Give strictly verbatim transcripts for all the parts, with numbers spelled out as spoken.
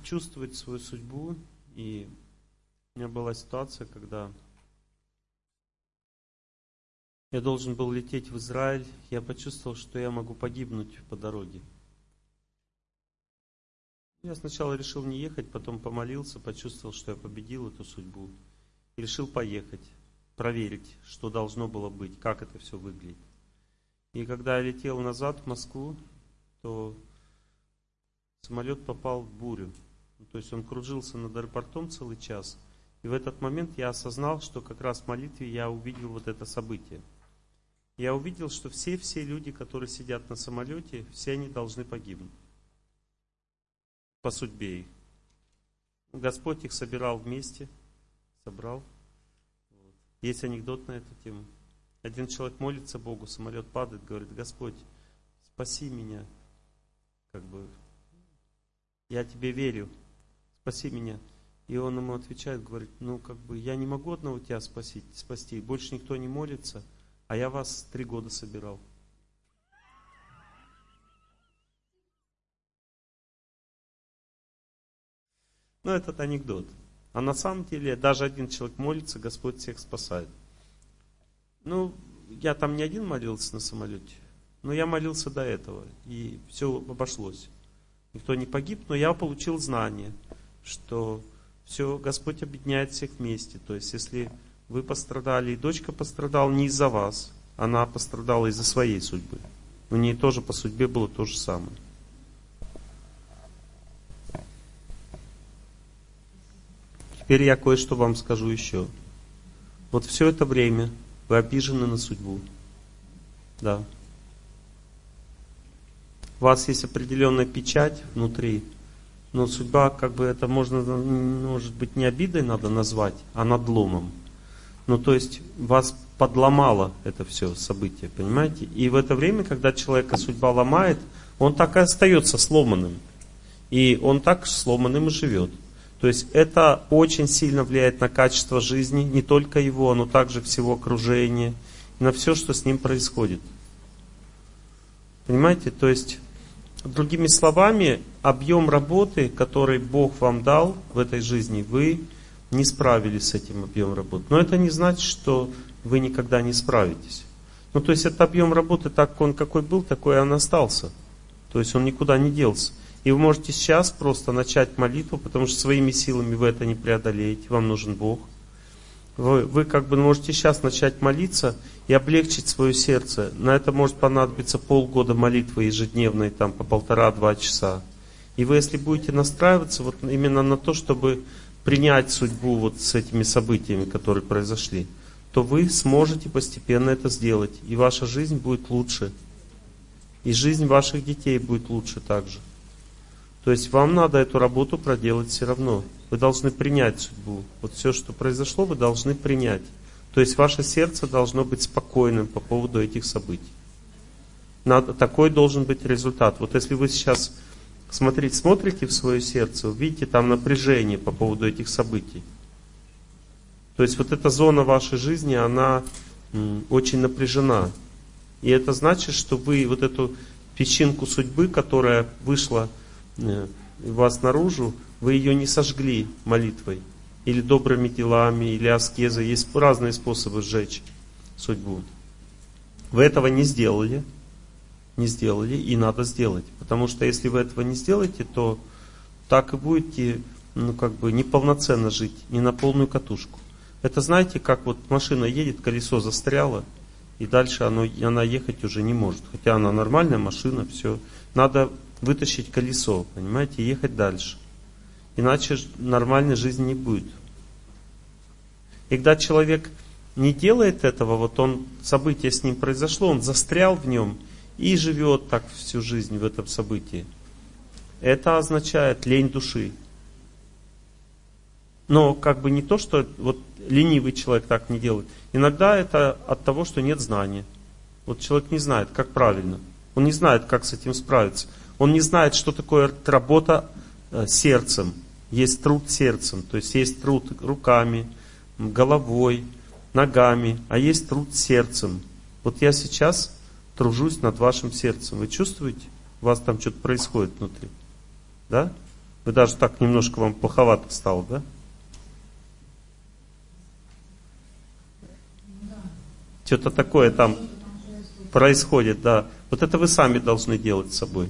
чувствовать свою судьбу. И у меня была ситуация, когда я должен был лететь в Израиль. Я почувствовал, что я могу погибнуть по дороге. Я сначала решил не ехать, потом помолился, почувствовал, что я победил эту судьбу. И решил поехать, проверить, что должно было быть, как это все выглядит. И когда я летел назад в Москву, то самолет попал в бурю. То есть он кружился над аэропортом целый час. И в этот момент я осознал, что как раз в молитве я увидел вот это событие. Я увидел, что все-все люди, которые сидят на самолете, все они должны погибнуть. По судьбе их. Господь их собирал вместе. Собрал. Есть анекдот на эту тему. Один человек молится Богу, самолет падает, говорит: Господь, спаси меня. Как бы, я тебе верю. Спаси меня. И он ему отвечает, говорит: ну, как бы, я не могу одного тебя спасти, спасти. Больше никто не молится, а я вас три года собирал. Ну, этот анекдот. А на самом деле, даже один человек молится, Господь всех спасает. Ну, я там не один молился на самолете, но я молился до этого, и все обошлось. Никто не погиб, но я получил знание, что все, Господь объединяет всех вместе. То есть, если вы пострадали, и дочка пострадала не из-за вас, она пострадала из-за своей судьбы. У нее тоже по судьбе было то же самое. Теперь я кое-что вам скажу еще. Вот все это время вы обижены на судьбу. Да. У вас есть определенная печать внутри, но судьба, как бы это можно, может быть, не обидой надо назвать, а надломом. Ну, то есть, вас подломало это все событие, понимаете? И в это время, когда человека судьба ломает, он так и остается сломанным. И он так сломанным и живет. То есть это очень сильно влияет на качество жизни, не только его, но также всего окружения, на все, что с ним происходит. Понимаете? То есть, другими словами, объем работы, который Бог вам дал в этой жизни, вы не справились с этим объемом работы. Но это не значит, что вы никогда не справитесь. Ну, то есть, этот объем работы, так он какой был, такой он остался. То есть, он никуда не делся. И вы можете сейчас просто начать молитву, потому что своими силами вы это не преодолеете, вам нужен Бог. Вы, вы как бы можете сейчас начать молиться и облегчить свое сердце. На это может понадобиться полгода молитвы ежедневной, там по полтора-два часа. И вы, если будете настраиваться вот именно на то, чтобы принять судьбу вот с этими событиями, которые произошли, то вы сможете постепенно это сделать. И ваша жизнь будет лучше. И жизнь ваших детей будет лучше также. То есть вам надо эту работу проделать все равно. Вы должны принять судьбу. Вот все, что произошло, вы должны принять. То есть ваше сердце должно быть спокойным по поводу этих событий. Надо, такой должен быть результат. Вот если вы сейчас смотрите, смотрите в свое сердце, увидите там напряжение по поводу этих событий. То есть вот эта зона вашей жизни, она м, очень напряжена. И это значит, что вы вот эту песчинку судьбы, которая вышла вас наружу, вы ее не сожгли молитвой, или добрыми делами, или аскезой. Есть разные способы сжечь судьбу. Вы этого не сделали, не сделали, и надо сделать. Потому что если вы этого не сделаете, то так и будете, ну, как бы неполноценно жить, не на полную катушку. Это знаете, как вот машина едет, колесо застряло, и дальше оно, она ехать уже не может. Хотя она нормальная машина, все. Надо вытащить колесо, понимаете, и ехать дальше. Иначе нормальной жизни не будет. И когда человек не делает этого, вот он, событие с ним произошло, он застрял в нем и живет так всю жизнь в этом событии. Это означает лень души. Но как бы не то, что вот ленивый человек так не делает. Иногда это от того, что нет знания. Вот человек не знает, как правильно. Он не знает, как с этим справиться. Он не знает, что такое работа сердцем. Есть труд сердцем, то есть есть труд руками, головой, ногами, а есть труд сердцем. Вот я сейчас тружусь над вашим сердцем. Вы чувствуете? У вас там что-то происходит внутри. Да? Вы даже так немножко вам плоховато стало, да? Что-то такое там происходит, да. Вот это вы сами должны делать с собой.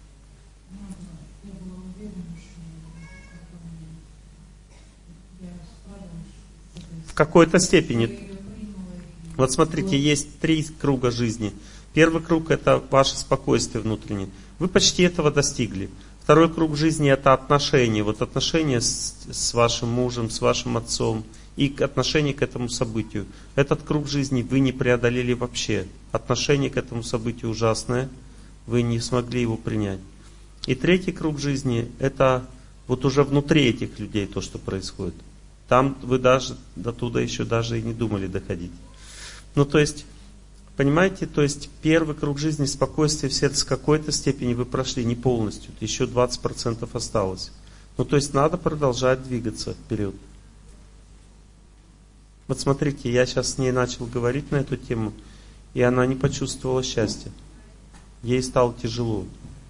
В какой-то степени. Вот смотрите, есть три круга жизни. Первый круг — это ваше спокойствие внутреннее. Вы почти этого достигли. Второй круг жизни — это отношения. Вот отношения с, с вашим мужем, с вашим отцом и отношение к этому событию. Этот круг жизни вы не преодолели вообще. Отношение к этому событию ужасное. Вы не смогли его принять. И третий круг жизни — это вот уже внутри этих людей то, что происходит. Там вы даже до туда еще даже и не думали доходить. Ну, то есть, понимаете, то есть первый круг жизни, спокойствие в сердце, в какой-то степени вы прошли, не полностью, еще двадцать процентов осталось. Ну, то есть надо продолжать двигаться вперед. Вот смотрите, я сейчас с ней начал говорить на эту тему, и она не почувствовала счастья. Ей стало тяжело.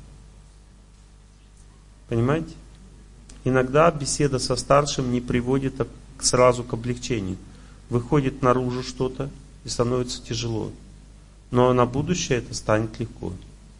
Понимаете? Иногда беседа со старшим не приводит сразу к облегчению. Выходит наружу что-то, и становится тяжело. Но на будущее это станет легко.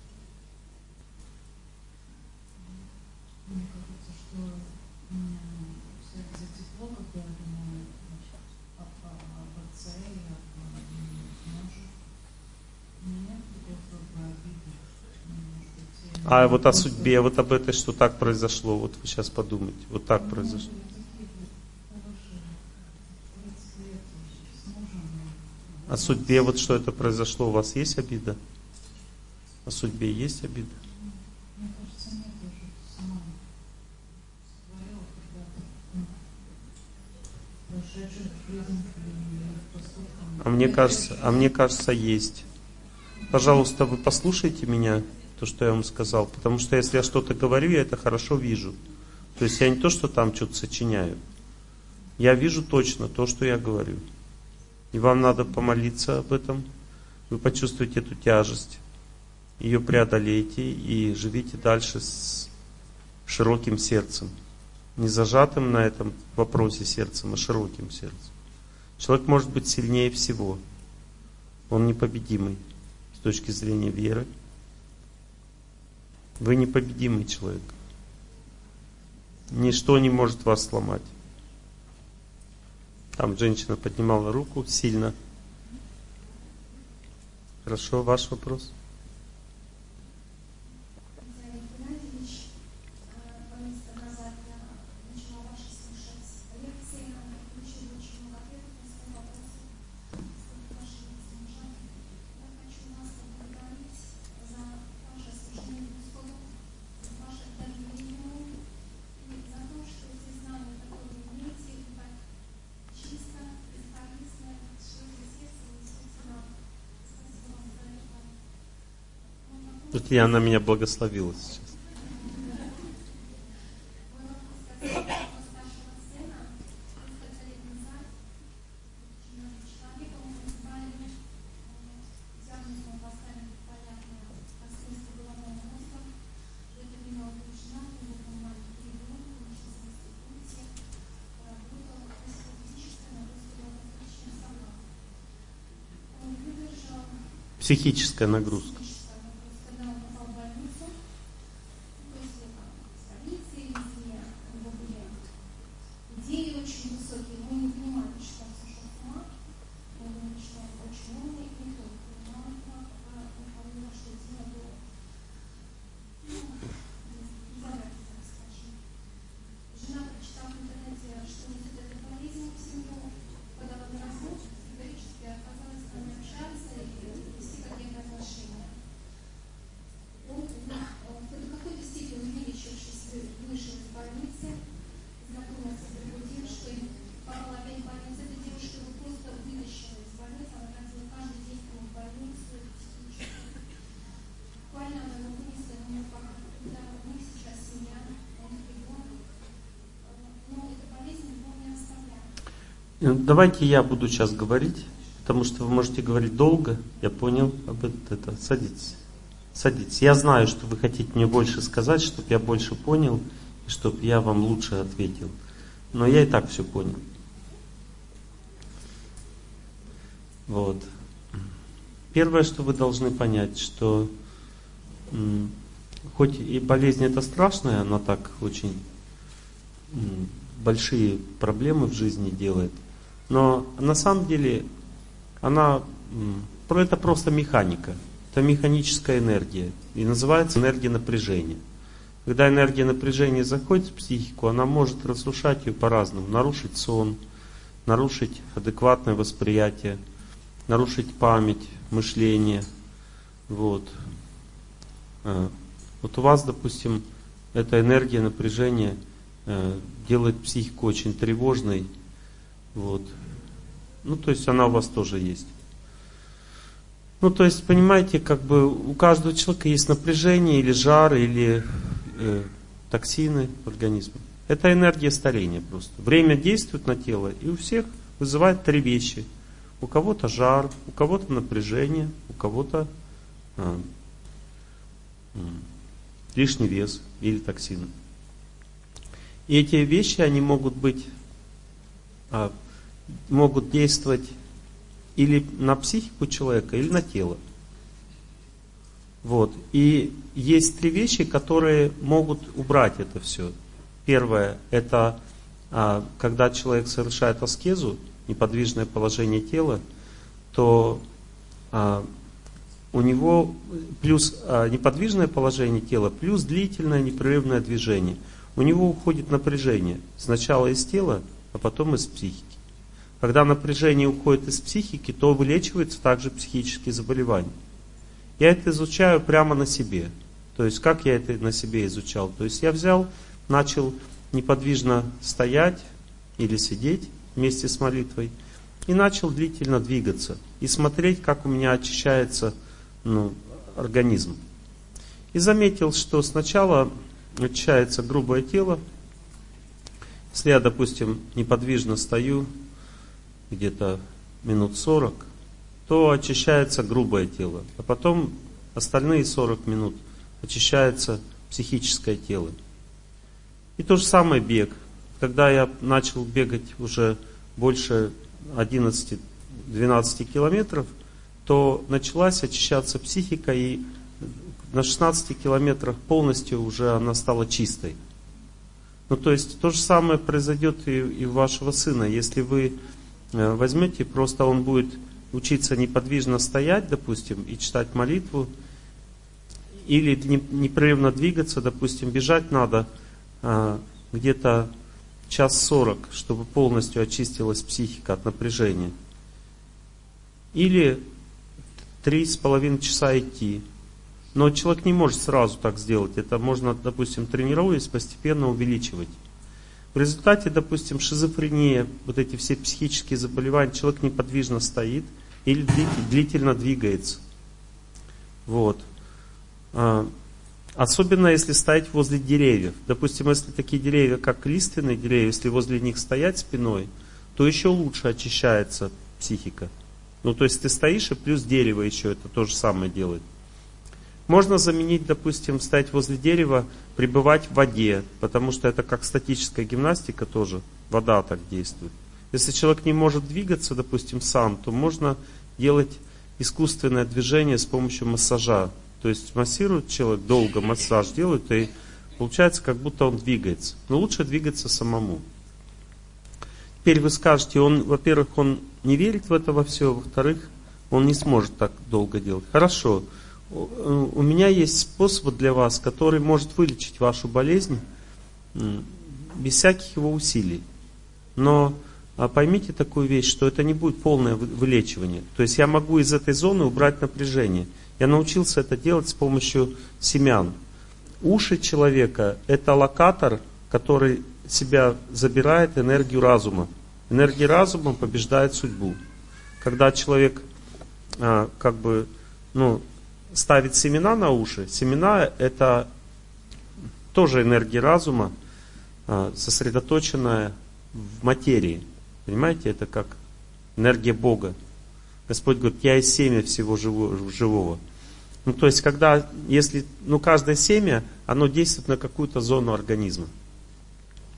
Мне кажется, что вслед за тепло, когда я думаю об отце и об муже, у меня нет такого обиды. А вот о судьбе, вот об этой, что так произошло, вот вы сейчас подумайте, вот так произошло. О судьбе, вот что это произошло, у вас есть обида? О судьбе есть обида? Мне кажется, нет, я же сама сотворила когда-то прошедших жизнь и поступкам. А мне кажется, а мне кажется, есть. Пожалуйста, вы послушайте меня, то, что я вам сказал, потому что если я что-то говорю, я это хорошо вижу. То есть я не то, что там что-то сочиняю. Я вижу точно то, что я говорю. И вам надо помолиться об этом. Вы почувствуете эту тяжесть. Ее преодолейте и живите дальше с широким сердцем. Не зажатым на этом вопросе сердцем, а широким сердцем. Человек может быть сильнее всего. Он непобедимый с точки зрения веры. Вы непобедимый человек. Ничто не может вас сломать. Там женщина поднимала руку сильно. Хорошо, ваш вопрос. Тут я, она меня благословила сейчас. Психическая нагрузка. Давайте я буду сейчас говорить, потому что вы можете говорить долго. Я понял об этом. Это. Садитесь. Садитесь. Я знаю, что вы хотите мне больше сказать, чтобы я больше понял чтобы я вам лучше ответил. Но я и так все понял. Вот. Первое, что вы должны понять, что м, хоть и болезнь это страшная, она так очень м, большие проблемы в жизни делает, но на самом деле она, м, это просто механика, это механическая энергия, и называется энергия напряжения. Когда энергия напряжения заходит в психику, она может разрушать ее по-разному, нарушить сон, нарушить адекватное восприятие, нарушить память, мышление. Вот. Вот у вас, допустим, эта энергия напряжения делает психику очень тревожной. Вот. Ну, то есть она у вас тоже есть. Ну, то есть, понимаете, как бы у каждого человека есть напряжение, или жар, или э, токсины в организме. Это энергия старения просто. Время действует на тело, и у всех вызывает три вещи. У кого-то жар, у кого-то напряжение, у кого-то а, м, лишний вес или токсины. И эти вещи, они могут быть, а, могут действовать или на психику человека, или на тело. Вот. И есть три вещи, которые могут убрать это все. Первое, это а, когда человек совершает аскезу, неподвижное положение тела, то а, у него плюс а, неподвижное положение тела, плюс длительное непрерывное движение. У него уходит напряжение сначала из тела, а потом из психики. Когда напряжение уходит из психики, то вылечиваются также психические заболевания. Я это изучаю прямо на себе. То есть, как я это на себе изучал? То есть, я взял, начал неподвижно стоять или сидеть вместе с молитвой и начал длительно двигаться и смотреть, как у меня очищается ну, организм. И заметил, что сначала очищается грубое тело. Если я, допустим, неподвижно стою где-то минут сорок, то очищается грубое тело, а потом остальные сорок минут очищается психическое тело. И то же самое бег. Когда я начал бегать уже больше одиннадцати-двенадцати километров, то началась очищаться психика, и на шестнадцати километрах полностью уже она стала чистой. Ну, то есть то же самое произойдет и, и у вашего сына. Если вы возьмете, просто он будет учиться неподвижно стоять, допустим, и читать молитву, или непрерывно двигаться, допустим, бежать надо а, где-то час сорок, чтобы полностью очистилась психика от напряжения. Или три с половиной часа идти. Но человек не может сразу так сделать. Это можно, допустим, тренируясь, постепенно увеличивать. В результате, допустим, шизофрения, вот эти все психические заболевания, человек неподвижно стоит или длительно двигается. Вот. Особенно если стоять возле деревьев. Допустим, если такие деревья, как лиственные деревья, если возле них стоять спиной, то еще лучше очищается психика. Ну, то есть ты стоишь, и плюс дерево еще это то же самое делает. Можно заменить, допустим, стоять возле дерева, пребывать в воде, потому что это как статическая гимнастика тоже, вода так действует. Если человек не может двигаться, допустим, сам, то можно делать искусственное движение с помощью массажа. То есть массирует человек, долго массаж делает, и получается, как будто он двигается. Но лучше двигаться самому. Теперь вы скажете, он, во-первых, он не верит в это во все, во-вторых, он не сможет так долго делать. Хорошо. У меня есть способ для вас, который может вылечить вашу болезнь без всяких его усилий. Но поймите такую вещь, что это не будет полное вылечивание. То есть я могу из этой зоны убрать напряжение. Я научился это делать с помощью семян. Уши человека – это локатор, который в себя забирает энергию разума. Энергия разума побеждает судьбу. Когда человек а, как бы, ну, ставит семена на уши, семена – это тоже энергия разума, а, сосредоточенная в материи. Понимаете, это как энергия Бога. Господь говорит, я есть семя всего живого. Ну, то есть, когда, если, ну, каждое семя, оно действует на какую-то зону организма.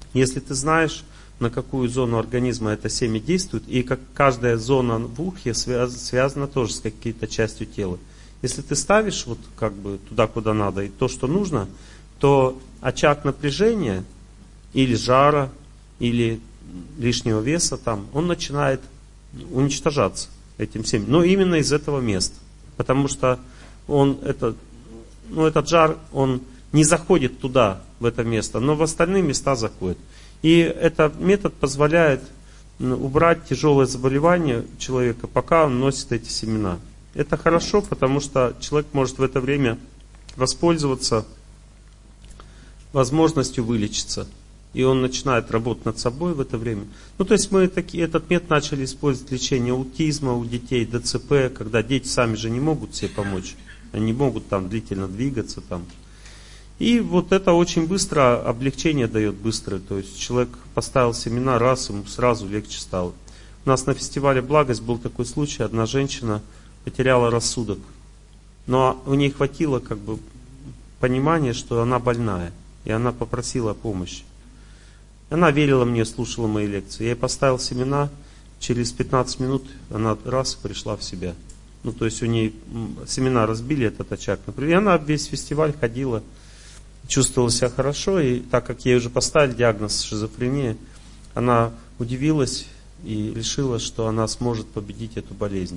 Если ты знаешь, на какую зону организма это семя действует, и как каждая зона в ухе связ, связана тоже с какой-то частью тела. Если ты ставишь вот как бы туда, куда надо, и то, что нужно, то очаг напряжения или жара, или лишнего веса там, он начинает уничтожаться этим семенем. Но именно из этого места. Потому что он, это, ну, этот жар, он не заходит туда, в это место, но в остальные места заходит. И этот метод позволяет убрать тяжелое заболевание человека, пока он носит эти семена. Это хорошо, потому что человек может в это время воспользоваться возможностью вылечиться. И он начинает работать над собой в это время. Ну, то есть мы таки, этот метод начали использовать в лечении аутизма у детей, ДЦП, когда дети сами же не могут себе помочь. Они не могут там длительно двигаться. Там. И вот это очень быстро, облегчение дает быстрое. То есть человек поставил семена, раз, ему сразу легче стало. У нас на фестивале «Благость» был такой случай, одна женщина потеряла рассудок. Но у нее хватило как бы понимания, что она больная. И она попросила помощи. Она верила мне, слушала мои лекции. Я ей поставил семена, через пятнадцать минут она раз и пришла в себя. Ну, то есть у нее семена разбили этот очаг. И она весь фестиваль ходила, чувствовала себя хорошо. И так как ей уже поставили диагноз шизофрения, она удивилась и решила, что она сможет победить эту болезнь.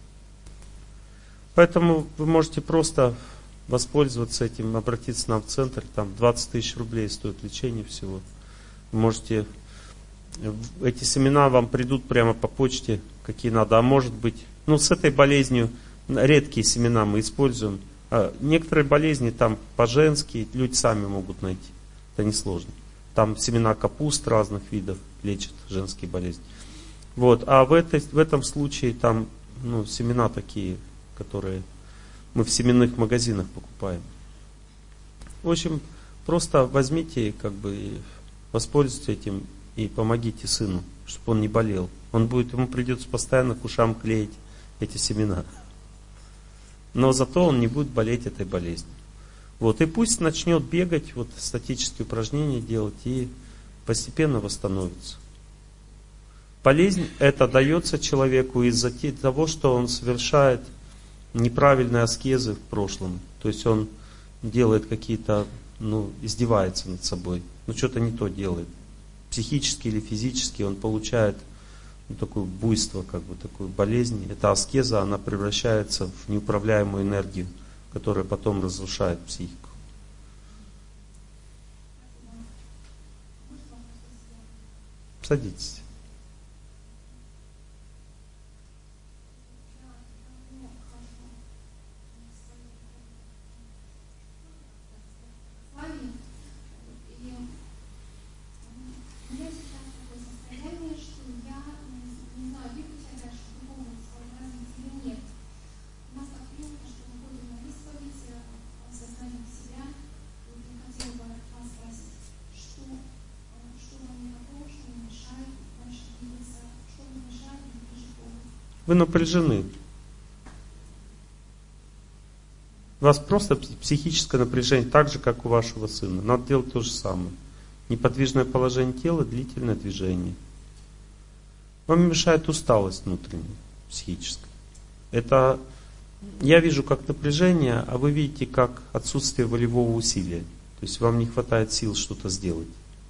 Поэтому вы можете просто воспользоваться этим, обратиться к нам в центр. Там двадцать тысяч рублей стоит лечение всего. Вы можете, эти семена вам придут прямо по почте, какие надо. А может быть, ну с этой болезнью редкие семена мы используем. А некоторые болезни там по-женски люди сами могут найти. Это несложно. Там семена капуст разных видов лечат женские болезни. Вот. А в, этой, в этом случае там ну, семена такие, которые мы в семенных магазинах покупаем. В общем, просто возьмите как бы воспользуйтесь этим и помогите сыну, чтобы он не болел. Он будет, ему придется постоянно к ушам клеить эти семена. Но зато он не будет болеть этой болезнью. Вот, и пусть начнет бегать, вот, статические упражнения делать и постепенно восстановится. Болезнь это дается человеку из-за того, что он совершает неправильные аскезы в прошлом. То есть он делает какие-то, ну, издевается над собой. Ну, что-то не то делает. Психически или физически он получает ну, такое буйство, как бы такую болезнь. Эта аскеза, она превращается в неуправляемую энергию, которая потом разрушает психику. Садитесь. Вы напряжены. У вас просто психическое напряжение, так же, как у вашего сына. Надо делать то же самое. Неподвижное положение тела, длительное движение. Вам мешает усталость внутренняя, психическая. Это я вижу как напряжение, а вы видите как отсутствие волевого усилия. То есть вам не хватает сил что-то сделать.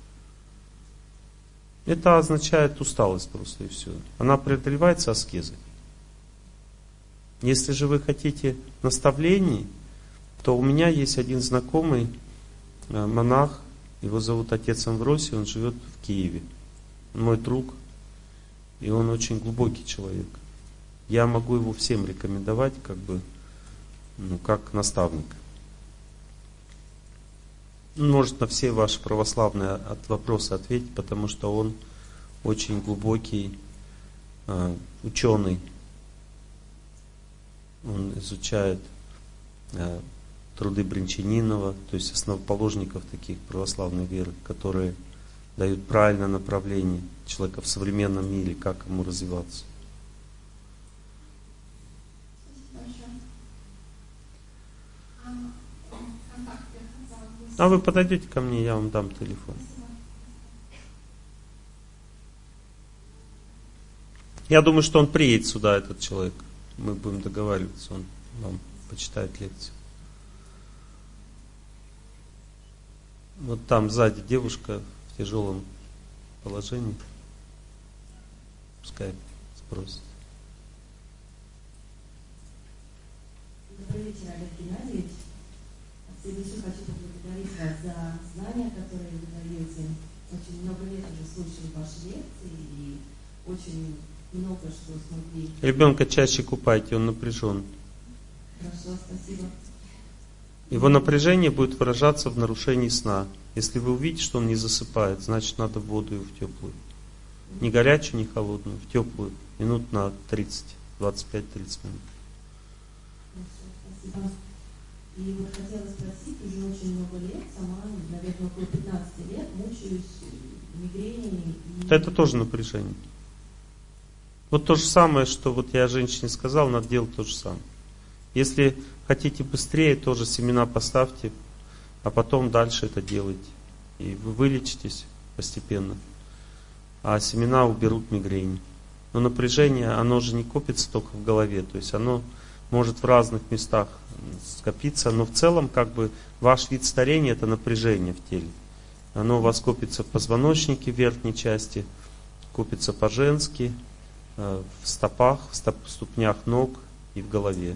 Это означает усталость просто и все. Она преодолевается аскезой. Если же вы хотите наставлений, то у меня есть один знакомый монах, его зовут отец Амвросий, он живет в Киеве. Мой друг, и он очень глубокий человек. Я могу его всем рекомендовать, как бы, ну, как наставника. Он может на все ваши православные вопросы ответить, потому что он очень глубокий э, ученый. Он изучает э, труды Бринчанинова, то есть основоположников таких православной веры, которые дают правильное направление человека в современном мире, как ему развиваться. А вы подойдете ко мне, я вам дам телефон. Я думаю, что он приедет сюда, этот человек. Мы будем договариваться, он вам почитает лекцию. Вот там сзади девушка в тяжелом положении. Пускай спросит. Добрый вечер, Олег Геннадьевич. От всей души хочу поблагодарить вас за знания, которые вы даете. Очень много лет уже слушаю ваши лекции и очень много что смогли. Ребенка чаще купайте, он напряжен. Хорошо, спасибо. Его напряжение будет выражаться в нарушении сна. Если вы увидите, что он не засыпает, значит надо воду его в теплую. Не горячую, не холодную, в теплую. Минут на тридцать, двадцать пять тридцать минут. Хорошо, спасибо. И вот хотела спросить, уже очень много лет, сама, наверное, около пятнадцати лет, мучаюсь мигренями. И... Это тоже напряжение. Вот то же самое, что вот я женщине сказал, надо делать то же самое. Если хотите быстрее, тоже семена поставьте, а потом дальше это делайте. И вы вылечитесь постепенно. А семена уберут мигрень. Но напряжение, оно же не копится только в голове. То есть оно может в разных местах скопиться. Но в целом, как бы, ваш вид старения — это напряжение в теле. Оно у вас копится в позвоночнике, в верхней части, копится по-женски, в стопах, в стоп, ступнях ног и в голове.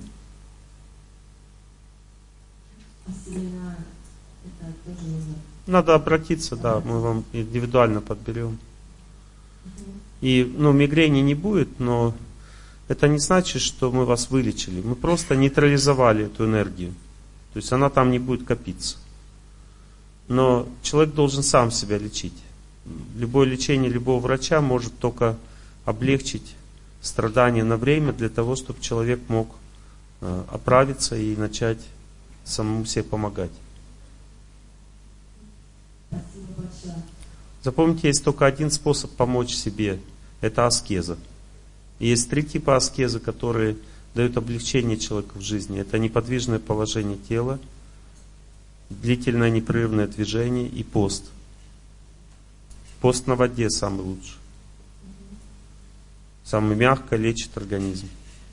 А семена это тоже нужно? Надо обратиться, да, мы вам индивидуально подберем. И, ну, мигрени не будет, но это не значит, что мы вас вылечили. Мы просто нейтрализовали эту энергию. То есть она там не будет копиться. Но человек должен сам себя лечить. Любое лечение любого врача может только облегчить страдания на время для того, чтобы человек мог э, оправиться и начать самому себе помогать. Спасибо большое. Запомните, есть только один способ помочь себе. Это аскеза. И есть три типа аскезы, которые дают облегчение человеку в жизни. Это неподвижное положение тела, длительное непрерывное движение и пост. Пост на воде самый лучший. Самый мягко лечит организм.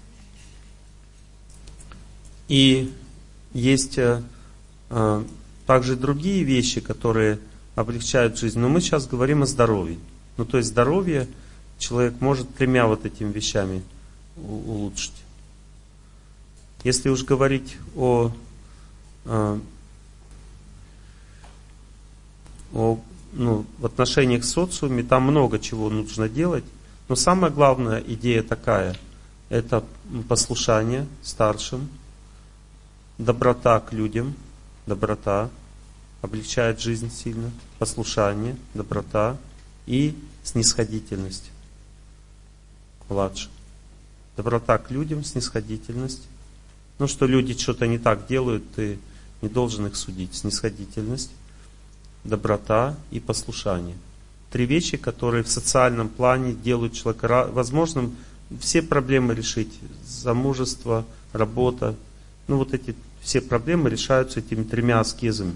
И есть э, э, также другие вещи, которые облегчают жизнь. Но мы сейчас говорим о здоровье. Ну, то есть здоровье человек может тремя вот этими вещами улучшить. Если уж говорить о, э, о ну, в отношениях с социуме, там много чего нужно делать. Но самая главная идея такая: это послушание старшим, доброта к людям, доброта облегчает жизнь сильно, послушание, доброта и снисходительность к младшим. Доброта к людям, снисходительность. Ну, что люди что-то не так делают, ты не должен их судить. Снисходительность, доброта и послушание. Три вещи, которые в социальном плане делают человека возможным все проблемы решить. Замужество, работа. Ну, вот эти все проблемы решаются этими тремя аскезами.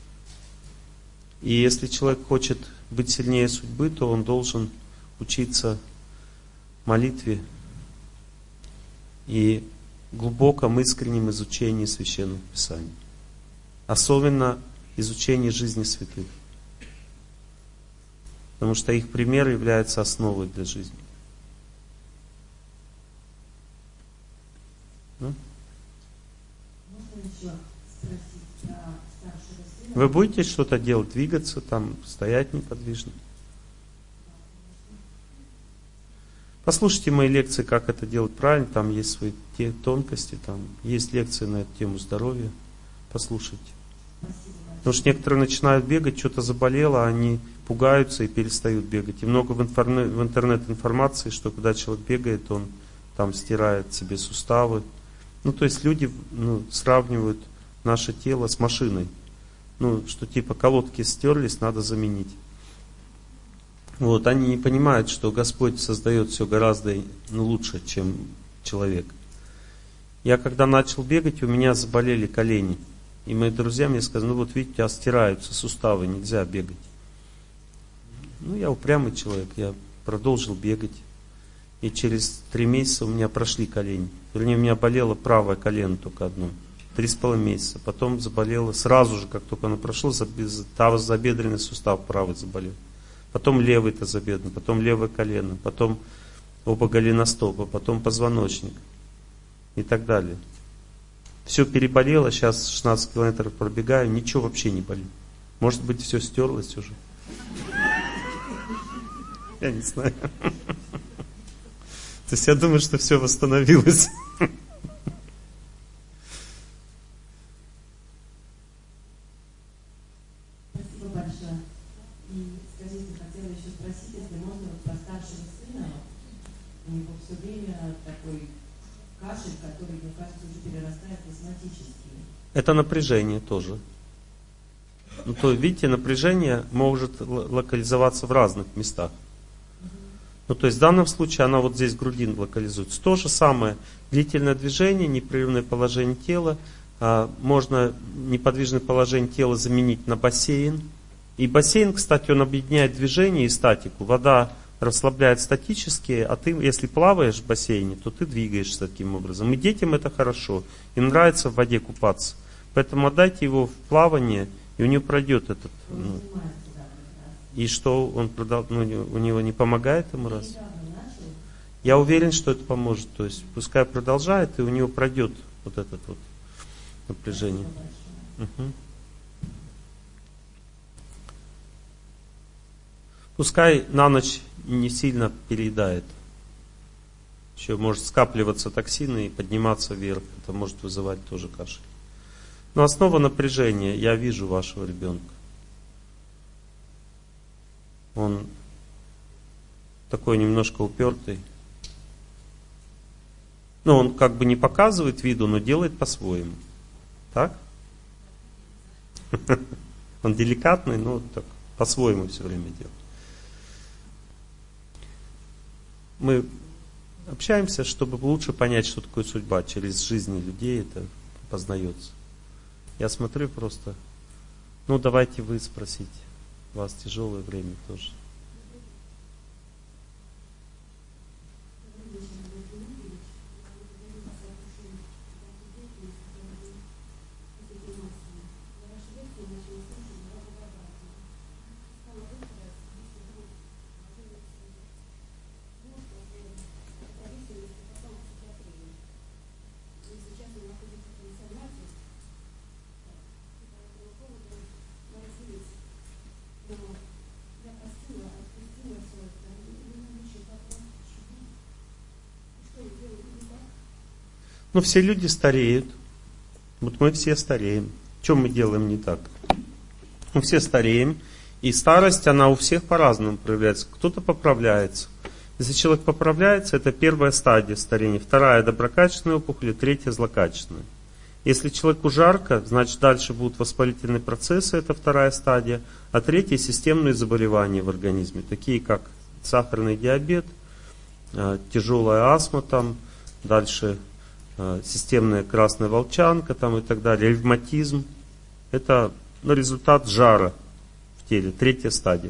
И если человек хочет быть сильнее судьбы, то он должен учиться молитве и глубоком искреннем изучении Священных Писаний. Особенно изучении жизни святых. Потому что их пример является основой для жизни. Ну? Можно еще спросить про старшего сына? Вы будете что-то делать, двигаться, там, стоять неподвижно? Послушайте мои лекции, как это делать правильно. Там есть свои те тонкости, там есть лекции на эту тему здоровья. Послушайте. Потому что некоторые начинают бегать, что-то заболело, они пугаются и перестают бегать. И много в, интернет, в интернет информации, что когда человек бегает, он там стирает себе суставы. Ну, то есть люди ну, сравнивают наше тело с машиной. Ну, что типа колодки стерлись, надо заменить. Вот, они не понимают, что Господь создает все гораздо ну, лучше, чем человек. Я когда начал бегать, у меня заболели колени. И мои друзья мне сказали: ну вот видите, у тебя стираются суставы, нельзя бегать. Ну, я упрямый человек, я продолжил бегать. И через три месяца у меня прошли колени. Вернее, у меня болело правое колено только одно. Три с половиной месяца. Потом заболело сразу же, как только оно прошло, тазобедренный сустав правый заболел. Потом левый тазобедренный, потом левое колено, потом оба голеностопа, потом позвоночник и так далее. Все переболело, сейчас шестнадцать километров пробегаю, ничего вообще не болит. Может быть, все стерлось уже. Я не знаю. То есть я думаю, что все восстановилось. Спасибо большое. И скажите, хотела еще спросить, если можно, вот про старшего сына, у него все время такой кашель, который, мне кажется, уже перерастает в астматический. Это напряжение тоже. Ну, то, видите, напряжение может локализоваться в разных местах. Ну, то есть в данном случае она вот здесь грудин локализуется. То же самое. Длительное движение, непрерывное положение тела. А, можно неподвижное положение тела заменить на бассейн. И бассейн, кстати, он объединяет движение и статику. Вода расслабляет статические, а ты, если плаваешь в бассейне, то ты двигаешься таким образом. И детям это хорошо. Им нравится в воде купаться. Поэтому отдайте его в плавание, и у него пройдет этот... Ну, и что, он продал, ну, у него не помогает ему раз? Я уверен, что это поможет. То есть пускай продолжает, и у него пройдет вот это вот напряжение. Угу. Пускай на ночь не сильно переедает. Еще может скапливаться токсины и подниматься вверх. Это может вызывать тоже кашель. Но основа напряжения, я вижу вашего ребенка. Он такой немножко упертый. Ну, он как бы не показывает виду, но делает по-своему. Так? Он деликатный, но так по-своему все время делает. Мы общаемся, чтобы лучше понять, что такое судьба. Через жизни людей это познается. Я смотрю просто, ну давайте вы спросите. У вас тяжелое время тоже. Но все люди стареют. Вот мы все стареем. Что мы делаем не так? Мы все стареем. И старость, она у всех по-разному проявляется. Кто-то поправляется. Если человек поправляется, это первая стадия старения. Вторая доброкачественная опухоль, третья злокачественная. Если человеку жарко, значит дальше будут воспалительные процессы, это вторая стадия. А третья системные заболевания в организме, такие как сахарный диабет, тяжелая астма, там, дальше системная красная волчанка там, и так далее, ревматизм. Это ну, результат жара в теле, третья стадия.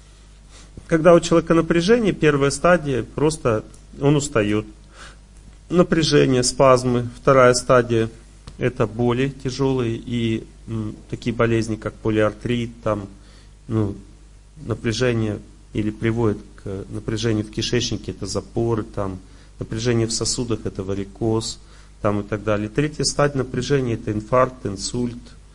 Когда у человека напряжение, первая стадия, просто он устает. Напряжение, спазмы. Вторая стадия — это боли тяжелые и м, такие болезни, как полиартрит, там, ну, напряжение или приводит к напряжению в кишечнике, это запоры, там, напряжение в сосудах, это варикоз, там, и так далее. Третья стадия напряжения — это инфаркт, инсульт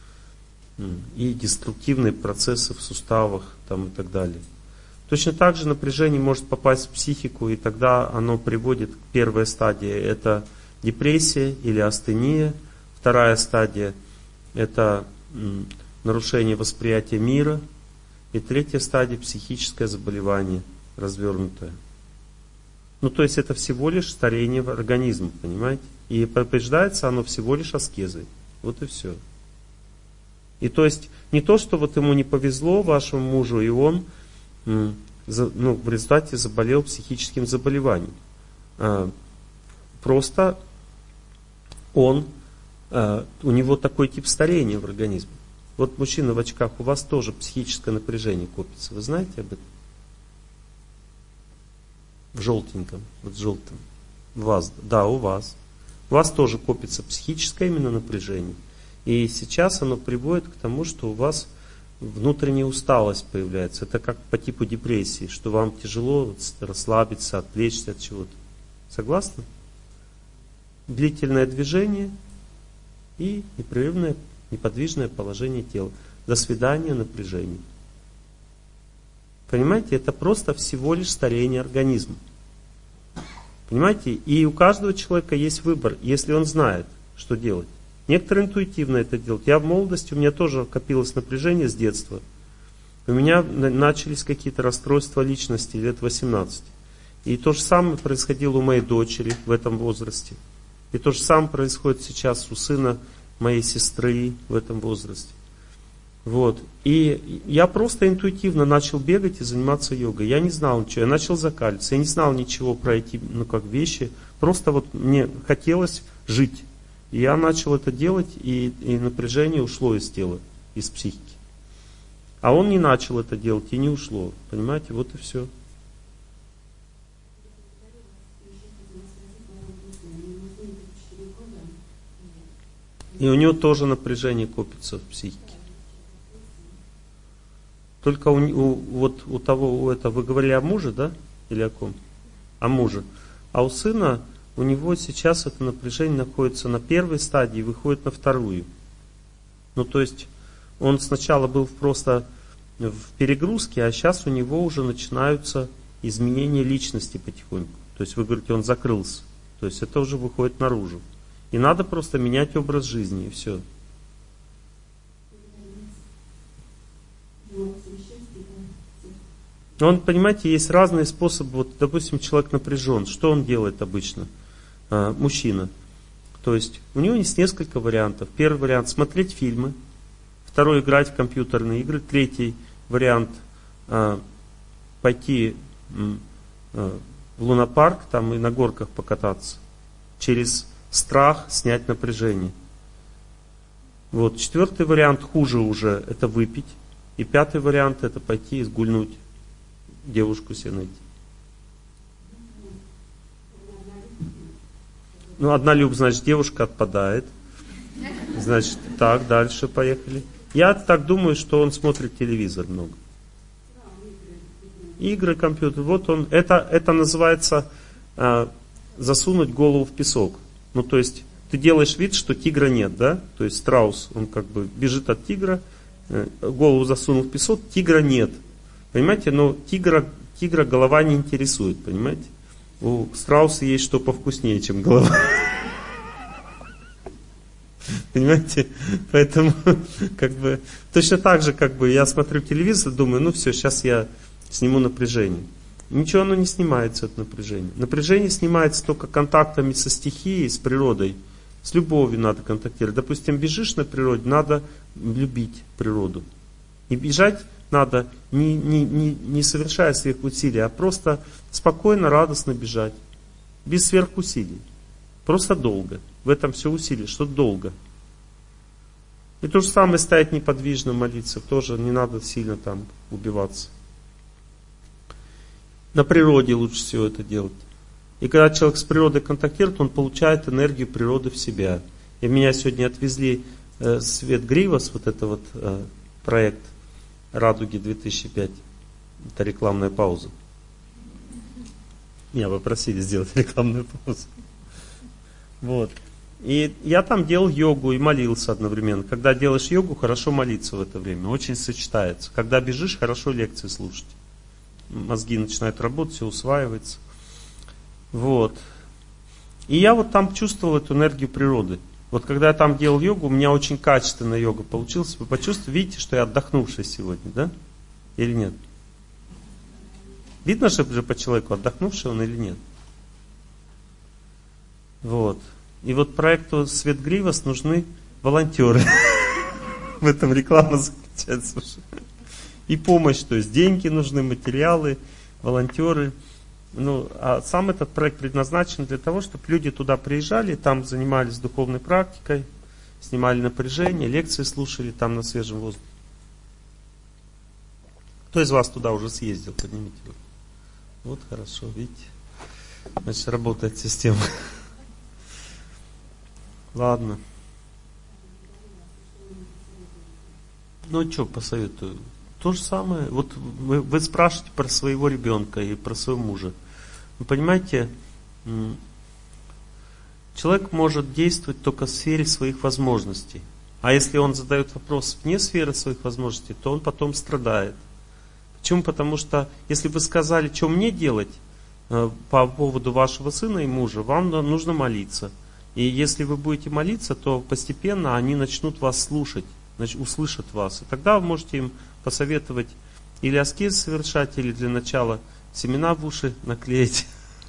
м, и деструктивные процессы в суставах, там, и так далее. Точно так же напряжение может попасть в психику, и тогда оно приводит к первой стадии. Это депрессия или астения. Вторая стадия – это м, нарушение восприятия мира. И третья стадия – психическое заболевание развернутое. Ну, то есть это всего лишь старение организма, понимаете? И побеждается оно всего лишь аскезой. Вот и все. И то есть не то, что вот ему не повезло, вашему мужу, и он м, за, ну, в результате заболел психическим заболеванием. А, просто он, а, у него такой тип старения в организме. Вот мужчина в очках, у вас тоже психическое напряжение копится. Вы знаете об этом? в желтеньком, вот желтым. У вас, да, у вас. У вас тоже копится психическое именно напряжение. И сейчас оно приводит к тому, что у вас внутренняя усталость появляется. Это как по типу депрессии, что вам тяжело расслабиться, отвлечься от чего-то. Согласны? Длительное движение и непрерывное, неподвижное положение тела. До свидания, напряжение. Понимаете, это просто всего лишь старение организма. Понимаете? И у каждого человека есть выбор, если он знает, что делать. Некоторые интуитивно это делают. Я в молодости, у меня тоже копилось напряжение с детства. У меня начались какие-то расстройства личности лет восемнадцать. И то же самое происходило у моей дочери в этом возрасте. И то же самое происходит сейчас у сына моей сестры в этом возрасте. Вот. И я просто интуитивно начал бегать и заниматься йогой. Я не знал ничего, я начал закаливаться. Я не знал ничего про эти, ну, как вещи. Просто вот мне хотелось жить. И я начал это делать, и, и напряжение ушло из тела, из психики. А он не начал это делать, и не ушло. Понимаете, вот и все. И у него тоже напряжение копится в психике. Только у, у, вот у того, у этого, вы говорили о муже, да? Или о ком? О муже. А у сына, у него сейчас это напряжение находится на первой стадии, выходит на вторую. Ну, то есть, он сначала был просто в перегрузке, а сейчас у него уже начинаются изменения личности потихоньку. То есть, вы говорите, он закрылся. То есть, это уже выходит наружу. И надо просто менять образ жизни, и все. Он, понимаете, есть разные способы. Вот, допустим, человек напряжен. Что он делает обычно? А, мужчина. То есть, у него есть несколько вариантов. Первый вариант — смотреть фильмы. Второй — играть в компьютерные игры. Третий вариант а, — пойти а, в лунопарк там и на горках покататься. Через страх снять напряжение. Вот. Четвертый вариант, хуже уже, это выпить. И пятый вариант — это пойти и сгульнуть, девушку себе найти. Ну, однолюб, значит, девушка отпадает. Значит, так, дальше поехали. Я так думаю, что он смотрит телевизор много. Игры, компьютер. Вот он, это, это называется а, засунуть голову в песок. Ну, то есть, ты делаешь вид, что тигра нет, да? То есть, страус, он как бы бежит от тигра, голову засунул в песок, тигра нет. Понимаете? Но тигра, тигра голова не интересует, понимаете? У страуса есть что повкуснее, чем голова. Понимаете? Поэтому, как бы, точно так же, как бы, я смотрю телевизор, думаю, ну все, сейчас я сниму напряжение. Ничего оно не снимается от напряжения. Напряжение снимается только контактами со стихией, с природой. С любовью надо контактировать. Допустим, бежишь на природе, надо любить природу. И бежать надо, не, не, не, не совершая сверхусилий, а просто спокойно, радостно бежать. Без сверхусилий. Просто долго. В этом все усилие, что долго. И то же самое стоять неподвижно, молиться. Тоже не надо сильно там убиваться. На природе лучше всего это делать. И когда человек с природой контактирует, он получает энергию природы в себя. И меня сегодня отвезли э, Свет Гривас, вот это вот э, проект Радуги две тысячи пять. Это рекламная пауза. Меня попросили сделать рекламную паузу. Вот. И я там делал йогу и молился одновременно. Когда делаешь йогу, хорошо молиться в это время. Очень сочетается. Когда бежишь, хорошо лекции слушать. Мозги начинают работать, все усваивается. Вот. И я вот там чувствовал эту энергию природы. Вот когда я там делал йогу, у меня очень качественная йога получилась. Вы почувствовали, видите, что я отдохнувший сегодня, да? Или нет? Видно же по человеку, отдохнувший он или нет? Вот. И вот проекту Свет Гривас нужны волонтеры. В этом реклама заключается уже. И помощь, то есть деньги нужны, материалы, волонтеры. Ну, а сам этот проект предназначен для того, чтобы люди туда приезжали, там занимались духовной практикой, снимали напряжение, лекции слушали там на свежем воздухе. Кто из вас туда уже съездил? Поднимите руку. Вот хорошо, видите. Значит, работает система. Ладно. Ну, что посоветую? То же самое. Вот вы, вы спрашиваете про своего ребенка и про своего мужа. Вы понимаете, человек может действовать только в сфере своих возможностей. А если он задает вопрос вне сферы своих возможностей, то он потом страдает. Почему? Потому что если вы сказали, что мне делать э, по поводу вашего сына и мужа, вам нужно молиться. И если вы будете молиться, то постепенно они начнут вас слушать, значит, услышат вас. И тогда вы можете им посоветовать или аскез совершать, или для начала семена в уши наклеить.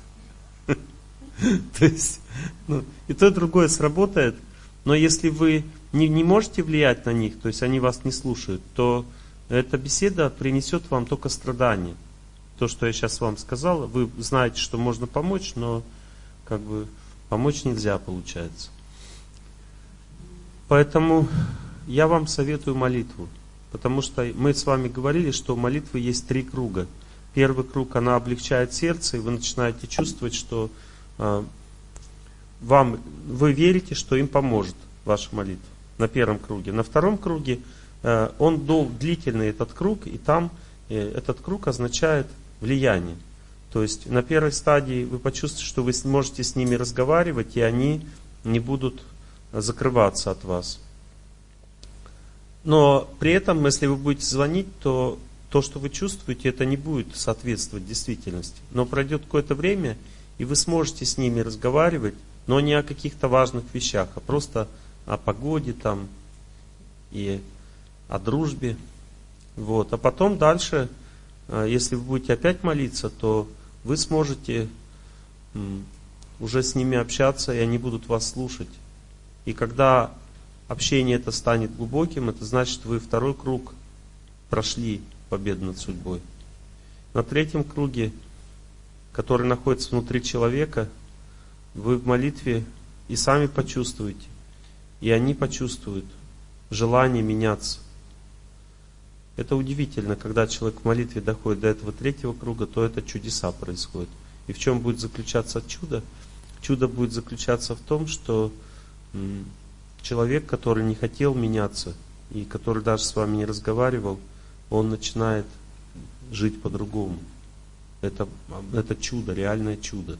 То есть, ну, и то, и другое сработает. Но если вы не, не можете влиять на них, то есть они вас не слушают, то эта беседа принесет вам только страдания. То, что я сейчас вам сказал, вы знаете, что можно помочь, но как бы помочь нельзя, получается. Поэтому я вам советую молитву. Потому что мы с вами говорили, что у молитвы есть три круга. Первый круг, она облегчает сердце, и вы начинаете чувствовать, что э, вам, вы верите, что им поможет ваша молитва. На первом круге. На втором круге э, он дол, длительный, этот круг, и там э, этот круг означает влияние. То есть на первой стадии вы почувствуете, что вы можете с ними разговаривать, и они не будут закрываться от вас. Но при этом, если вы будете звонить, то то, что вы чувствуете, это не будет соответствовать действительности. Но пройдет какое-то время, и вы сможете с ними разговаривать, но не о каких-то важных вещах, а просто о погоде там и о дружбе. Вот. А потом дальше, если вы будете опять молиться, то вы сможете уже с ними общаться, и они будут вас слушать. И когда общение это станет глубоким, это значит, что вы второй круг прошли победу над судьбой. На третьем круге, который находится внутри человека, вы в молитве и сами почувствуете, и они почувствуют желание меняться. Это удивительно, когда человек в молитве доходит до этого третьего круга, то это чудеса происходят. И в чем будет заключаться чудо? Чудо будет заключаться в том, что человек, который не хотел меняться, и который даже с вами не разговаривал, он начинает жить по-другому. Это, это чудо, реальное чудо.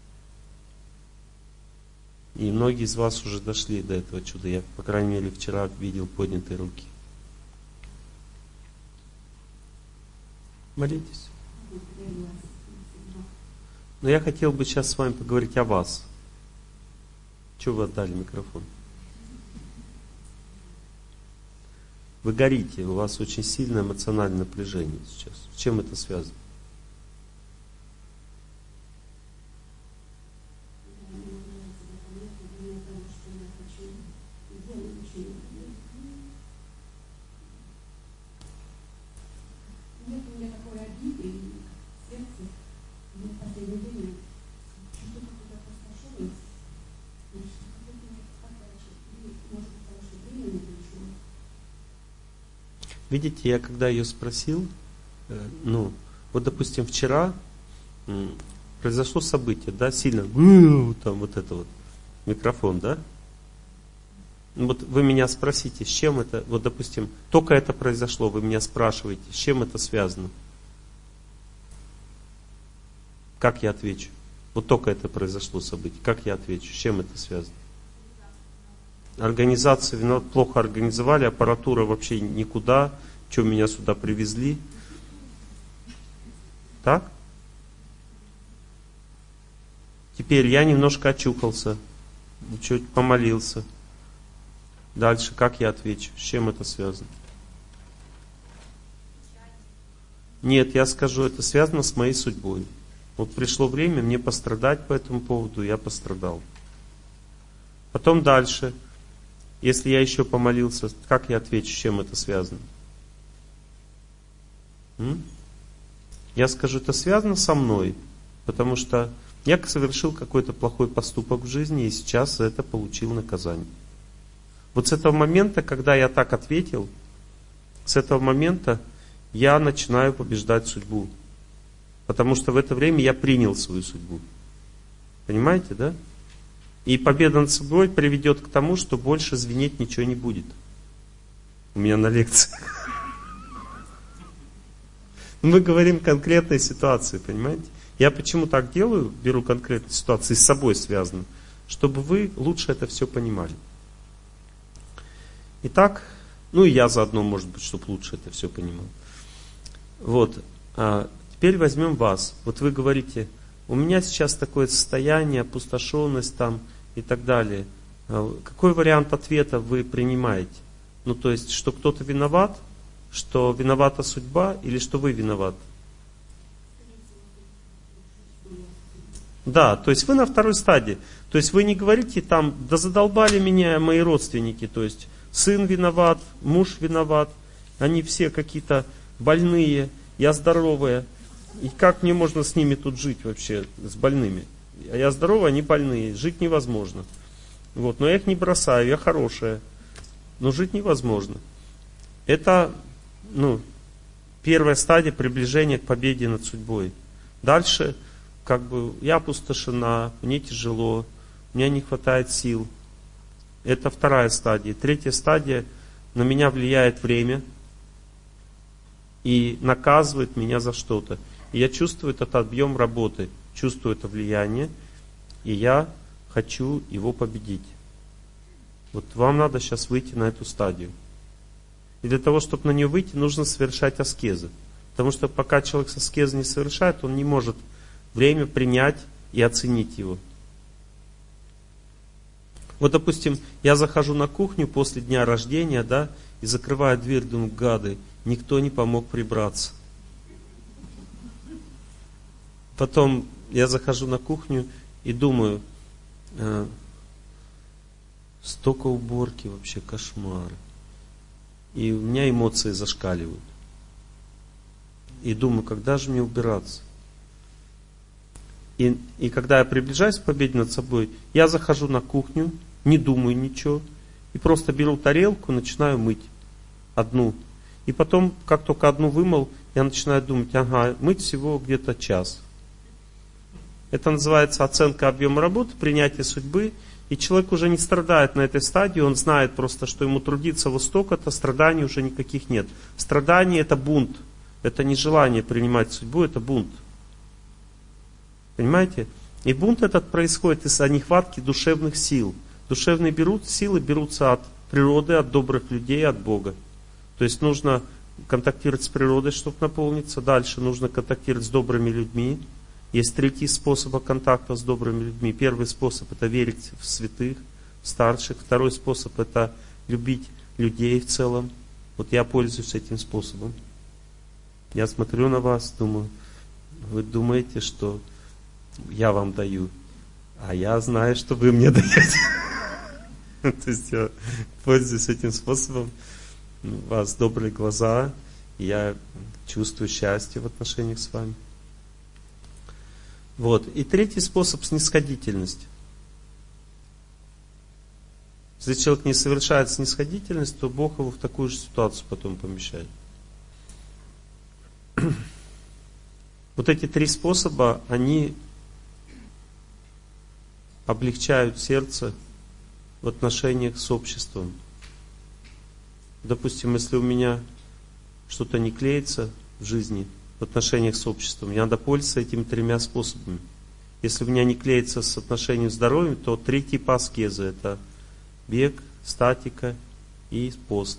И многие из вас уже дошли до этого чуда. Я, по крайней мере, вчера видел поднятые руки. Молитесь. Но я хотел бы сейчас с вами поговорить о вас. Чего вы отдали микрофон? Вы горите, у вас очень сильное эмоциональное напряжение сейчас. С чем это связано? Видите, я когда ее спросил, э, ну, вот допустим, вчера э, произошло событие, да, сильно, там вот это вот, микрофон, да? Вот вы меня спросите, с чем это, вот допустим, только это произошло, вы меня спрашиваете, с чем это связано? Как я отвечу? Вот только это произошло событие, как я отвечу, с чем это связано? Организация виноват, плохо организовали, аппаратура вообще никуда, что меня сюда привезли. Так? Теперь я немножко очухался, чуть помолился. Дальше, как я отвечу? С чем это связано? Нет, я скажу, это связано с моей судьбой. Вот пришло время мне пострадать по этому поводу, я пострадал. Потом дальше. Если я еще помолился, как я отвечу, с чем это связано? М? Я скажу, это связано со мной, потому что я совершил какой-то плохой поступок в жизни и сейчас за это получил наказание. Вот с этого момента, когда я так ответил, с этого момента я начинаю побеждать судьбу. Потому что в это время я принял свою судьбу. Понимаете, да? И победа над собой приведет к тому, что больше звенеть ничего не будет. У меня на лекции. Мы говорим конкретной ситуации, понимаете? Я почему так делаю, беру конкретные ситуации, с собой связаны, чтобы вы лучше это все понимали. Итак, ну и я заодно, может быть, чтобы лучше это все понимал. Вот, а теперь возьмем вас. Вот вы говорите, у меня сейчас такое состояние, опустошенность там и так далее. Какой вариант ответа вы принимаете? Ну, то есть, что кто-то виноват, что виновата судьба или что вы виноваты? Да, то есть вы на второй стадии. То есть вы не говорите там, да задолбали меня мои родственники, то есть сын виноват, муж виноват, они все какие-то больные, я здоровая. И как мне можно с ними тут жить вообще, с больными? А я здоровая, они больные, жить невозможно. Вот, но я их не бросаю, я хорошая, но жить невозможно. Это, ну, первая стадия приближения к победе над судьбой. Дальше, как бы, я опустошена, мне тяжело, у меня не хватает сил. Это вторая стадия. Третья стадия, на меня влияет время и наказывает меня за что-то. И я чувствую этот объем работы, чувствую это влияние, и я хочу его победить. Вот вам надо сейчас выйти на эту стадию. И для того, чтобы на нее выйти, нужно совершать аскезы. Потому что пока человек с аскезы не совершает, он не может время принять и оценить его. Вот, допустим, я захожу на кухню после дня рождения, да, и закрываю дверь, думаю, гады, никто не помог прибраться. Потом я захожу на кухню и думаю, э, столько уборки, вообще кошмар. И у меня эмоции зашкаливают. И думаю, когда же мне убираться? И, и когда я приближаюсь к победе над собой, я захожу на кухню, не думаю ничего, и просто беру тарелку, начинаю мыть одну. И потом, как только одну вымыл, я начинаю думать, ага, мыть всего где-то час. Это называется оценка объема работы, принятие судьбы. И человек уже не страдает на этой стадии, он знает просто, что ему трудиться вот столько-то, страданий уже никаких нет. Страдание это бунт, это не желание принимать судьбу, это бунт. Понимаете? И бунт этот происходит из-за нехватки душевных сил. Душевные берут, силы берутся от природы, от добрых людей, от Бога. То есть нужно контактировать с природой, чтобы наполниться. Дальше нужно контактировать с добрыми людьми. Есть третий способ контакта с добрыми людьми. Первый способ это верить в святых, в старших. Второй способ это любить людей в целом. Вот я пользуюсь этим способом. Я смотрю на вас, думаю, вы думаете, что я вам даю, а я знаю, что вы мне даете. То есть я пользуюсь этим способом. У вас добрые глаза, и я чувствую счастье в отношениях с вами. Вот. И третий способ — снисходительность. Если человек не совершает снисходительность, то Бог его в такую же ситуацию потом помещает. Вот эти три способа, они облегчают сердце в отношениях с обществом. Допустим, если у меня что-то не клеится в жизни, в отношениях с обществом, мне надо пользоваться этими тремя способами. Если у меня не клеится с отношением с здоровьем, то три типа аскезы. Это бег, статика и пост.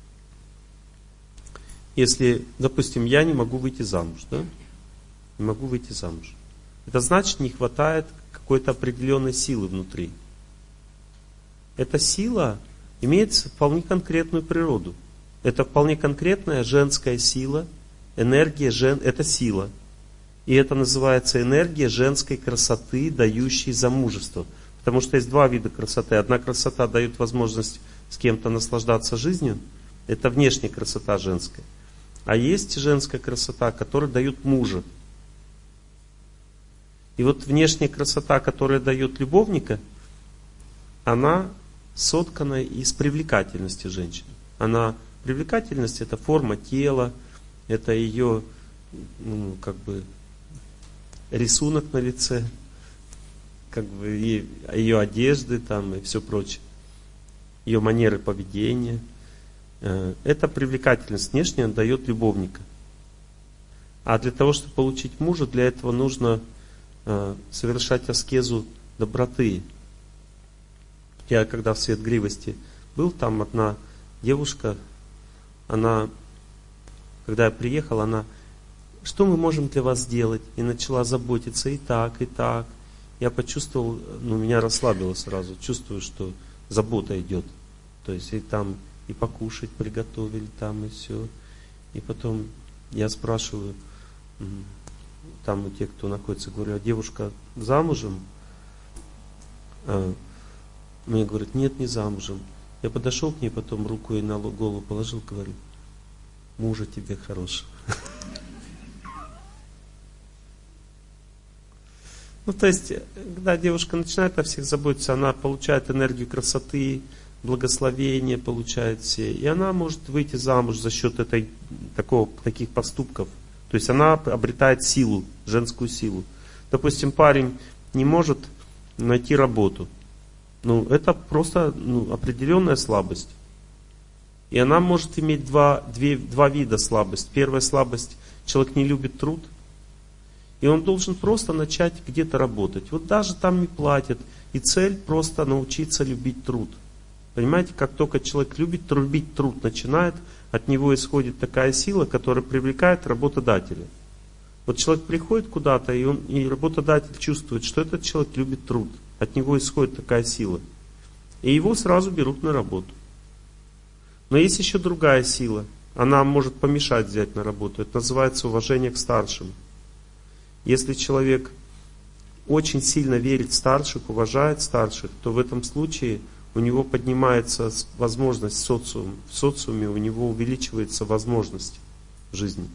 Если, допустим, я не могу выйти замуж, да? Не могу выйти замуж. Это значит, не хватает какой-то определенной силы внутри. Эта сила имеет вполне конкретную природу. Это вполне конкретная женская сила. Энергия жен, это сила. И это называется энергия женской красоты, дающей замужество. Потому что есть два вида красоты. Одна красота дает возможность с кем-то наслаждаться жизнью. Это внешняя красота женская. А есть женская красота, которая дает мужа. И вот внешняя красота, которая дает любовника, она соткана из привлекательности женщины. Она, привлекательность — это форма тела, это ее, ну, как бы, рисунок на лице, как бы и ее одежды там и все прочее, ее манеры поведения. Эта привлекательность внешняя дает любовника. А для того, чтобы получить мужа, для этого нужно совершать аскезу доброты. Я когда в Светгривости был, там одна девушка, она, когда я приехал, она: что мы можем для вас сделать? И начала заботиться и так, и так. Я почувствовал, ну, меня расслабило сразу, чувствую, что забота идет. То есть и там и покушать приготовили, там и все. И потом я спрашиваю, там у тех, кто находится, говорю: а девушка замужем? А, мне говорят: нет, не замужем. Я подошел к ней, потом руку ей на голову положил, говорю: мужа тебе хорошего. Ну, то есть, когда девушка начинает о всех заботиться, она получает энергию красоты, благословения, получает все. И она может выйти замуж за счет этой, такого, таких поступков. То есть она обретает силу, женскую силу. Допустим, парень не может найти работу. Ну, это просто ну, определенная слабость. И она может иметь два, две, два вида слабости. Первая слабость: человек не любит труд. И он должен просто начать где-то работать. Вот даже там не платят. И цель просто научиться любить труд. Понимаете, как только человек любит любить труд, начинает, от него исходит такая сила, которая привлекает работодателя. Вот человек приходит куда-то, и, он, и работодатель чувствует, что этот человек любит труд. От него исходит такая сила. И его сразу берут на работу. Но есть еще другая сила. Она может помешать взять на работу. Это называется уважение к старшим. Если человек очень сильно верит в старших, уважает старших, то в этом случае у него поднимается возможность в социуме, в социуме у него увеличивается возможность в жизни.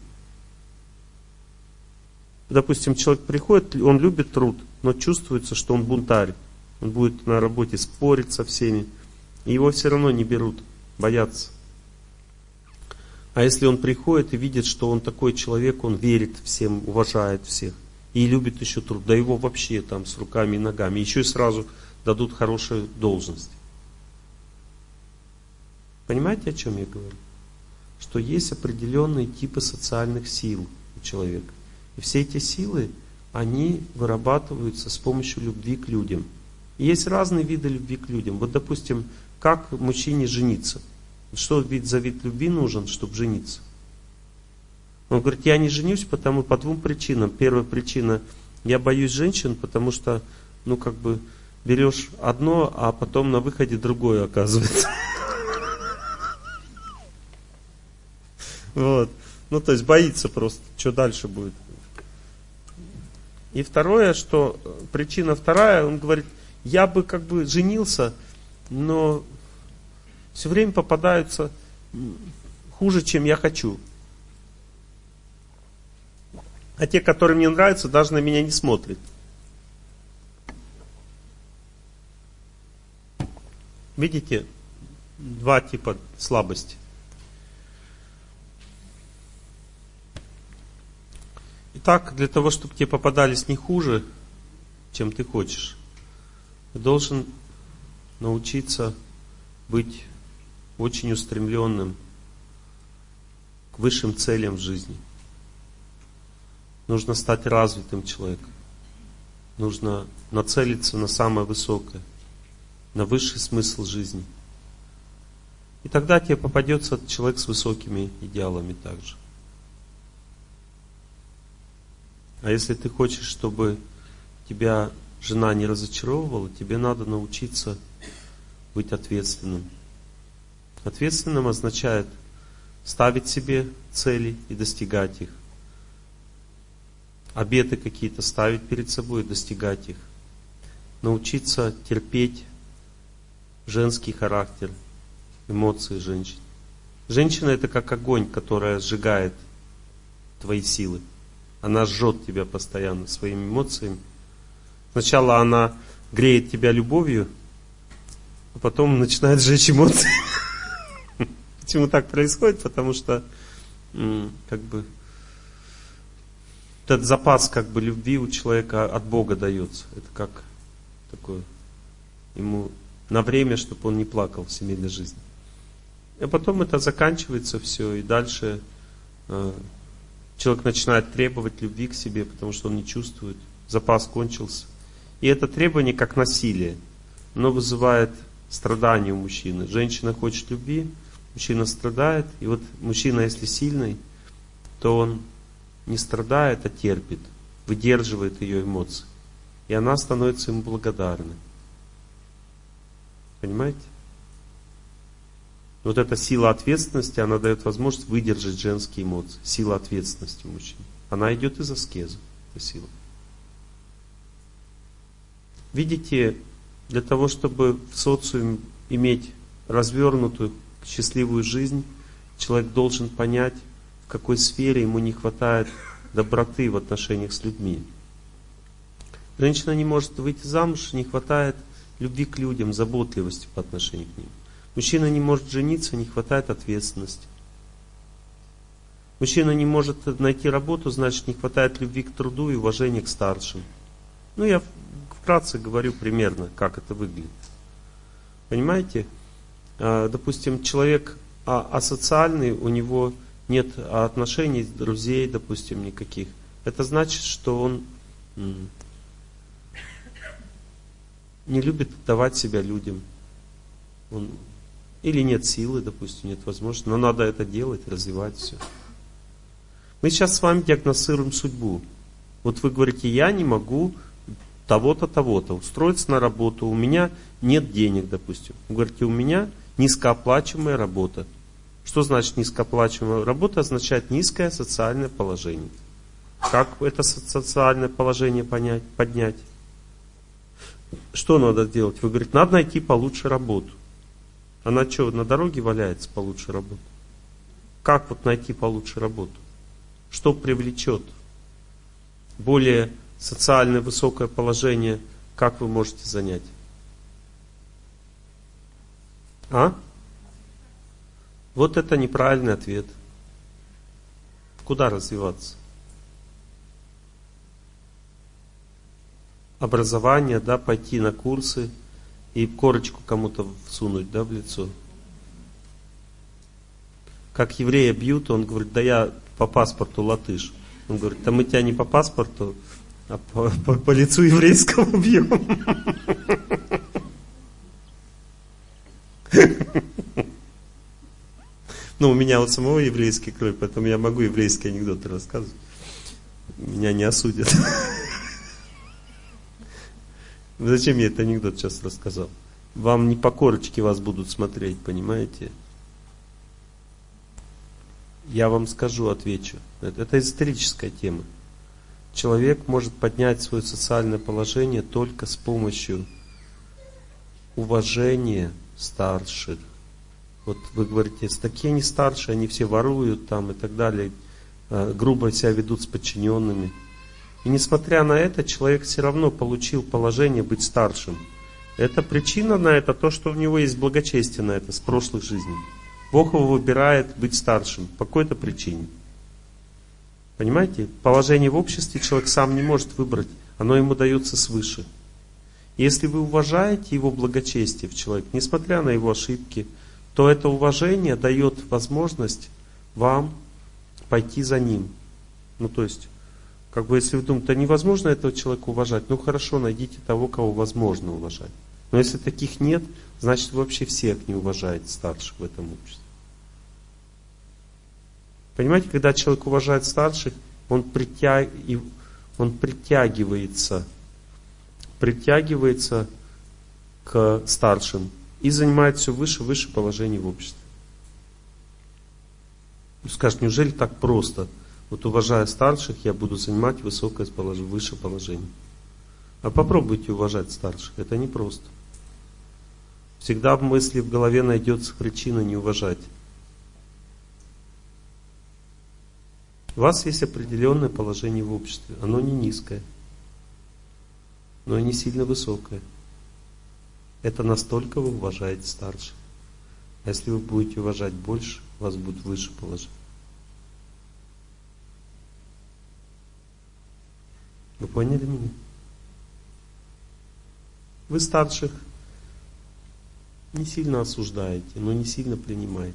Допустим, человек приходит, он любит труд, но чувствуется, что он бунтарь. Он будет на работе спорить со всеми, и его все равно не берут, боятся. А если он приходит и видит, что он такой человек, он верит всем, уважает всех и любит еще труд, да его вообще там с руками и ногами, еще и сразу дадут хорошую должность. Понимаете, о чем я говорю? Что есть определенные типы социальных сил у человека. И все эти силы, они вырабатываются с помощью любви к людям. И есть разные виды любви к людям. Вот, допустим, как мужчине жениться? Что вид за вид любви нужен, чтобы жениться? Он говорит: я не женюсь потому, по двум причинам. Первая причина: я боюсь женщин, потому что, ну, как бы, берешь одно, а потом на выходе другое оказывается. Вот. Ну, то есть боится просто, что дальше будет. И второе, что причина вторая, он говорит: я бы как бы женился, но все время попадаются хуже, чем я хочу. А те, которые мне нравятся, даже на меня не смотрят. Видите, два типа слабости. Итак, для того, чтобы тебе попадались не хуже, чем ты хочешь, ты должен научиться быть очень устремленным к высшим целям в жизни. Нужно стать развитым человеком. Нужно нацелиться на самое высокое, на высший смысл жизни. И тогда тебе попадется человек с высокими идеалами также. А если ты хочешь, чтобы тебя жена не разочаровывала, тебе надо научиться быть ответственным. Ответственным означает ставить себе цели и достигать их. Обеты какие-то ставить перед собой и достигать их. Научиться терпеть женский характер, эмоции женщин. Женщина — это как огонь, которая сжигает твои силы. Она жжет тебя постоянно своими эмоциями. Сначала она греет тебя любовью, а потом начинает сжечь эмоции. Почему так происходит? Потому что как бы этот запас как бы любви у человека от Бога дается. Это как такое ему на время, чтобы он не плакал в семейной жизни. А потом это заканчивается все, и дальше э, человек начинает требовать любви к себе, потому что он не чувствует, запас кончился. И это требование как насилие, оно вызывает страдания у мужчины. Женщина хочет любви, мужчина страдает, и вот мужчина, если сильный, то он не страдает, а терпит, выдерживает ее эмоции. И она становится ему благодарной. Понимаете? Вот эта сила ответственности, она дает возможность выдержать женские эмоции. Сила ответственности мужчин. Она идет из аскезы, эта сила. Видите, для того, чтобы в социуме иметь развернутую, счастливую жизнь, человек должен понять, в какой сфере ему не хватает доброты в отношениях с людьми. Женщина не может выйти замуж, не хватает любви к людям, заботливости по отношению к ним. Мужчина не может жениться, не хватает ответственности. Мужчина не может найти работу, значит, не хватает любви к труду и уважения к старшим. Ну, я вкратце говорю примерно, как это выглядит. Понимаете? Допустим, человек асоциальный, у него нет отношений, друзей, допустим, никаких. Это значит, что он не любит давать себя людям. Он Или нет силы, допустим, нет возможности, но надо это делать, развивать все. Мы сейчас с вами диагностируем судьбу. Вот вы говорите, я не могу того-то, того-то устроиться на работу, у меня нет денег, допустим. Вы говорите, у меня низкооплачиваемая работа. Что значит низкооплачиваемая работа? Означает низкое социальное положение. Как это социальное положение понять, поднять? Что надо делать? Вы говорите, надо найти получше работу. Она что, на дороге валяется получше работы? Как вот найти получше работу? Что привлечет? Более социальное высокое положение, как вы можете занять? А? Вот это неправильный ответ. Куда развиваться? Образование, да, пойти на курсы и корочку кому-то всунуть, да, в лицо. Как еврея бьют, он говорит, да я по паспорту латыш. Он говорит, да мы тебя не по паспорту, а по, по, по лицу еврейскому бьем. Ну, у меня вот самого еврейский кровь, поэтому я могу еврейские анекдоты рассказывать. Меня не осудят. Зачем я этот анекдот сейчас рассказал? Вам не по корочке вас будут смотреть, понимаете? Я вам скажу, отвечу. Это, это эзотерическая тема. Человек может поднять свое социальное положение только с помощью уважения старших. Вот вы говорите, такие они старшие, они все воруют там и так далее, грубо себя ведут с подчиненными. И несмотря на это, человек все равно получил положение быть старшим. Это причина на это, то, что у него есть благочестие на это с прошлых жизней. Бог его выбирает быть старшим по какой-то причине. Понимаете? Положение в обществе человек сам не может выбрать, оно ему дается свыше. Если вы уважаете его благочестие в человеке, несмотря на его ошибки, то это уважение дает возможность вам пойти за ним. Ну то есть, как бы если вы думаете, да невозможно этого человека уважать, ну хорошо, найдите того, кого возможно уважать. Но если таких нет, значит вы вообще всех не уважаете старших в этом обществе. Понимаете, когда человек уважает старших, он, притяг... он притягивается, притягивается к старшим и занимает все выше и выше положение в обществе. Скажет, неужели так просто? Вот уважая старших, я буду занимать высокое положение, выше положение. А попробуйте уважать старших, это непросто. Всегда в мысли в голове найдется причина не уважать. У вас есть определенное положение в обществе. Оно не низкое, но и не сильно высокое. Это настолько вы уважаете старших. А если вы будете уважать больше, у вас будет выше положение. Вы поняли меня? Вы старших не сильно осуждаете, но не сильно принимаете.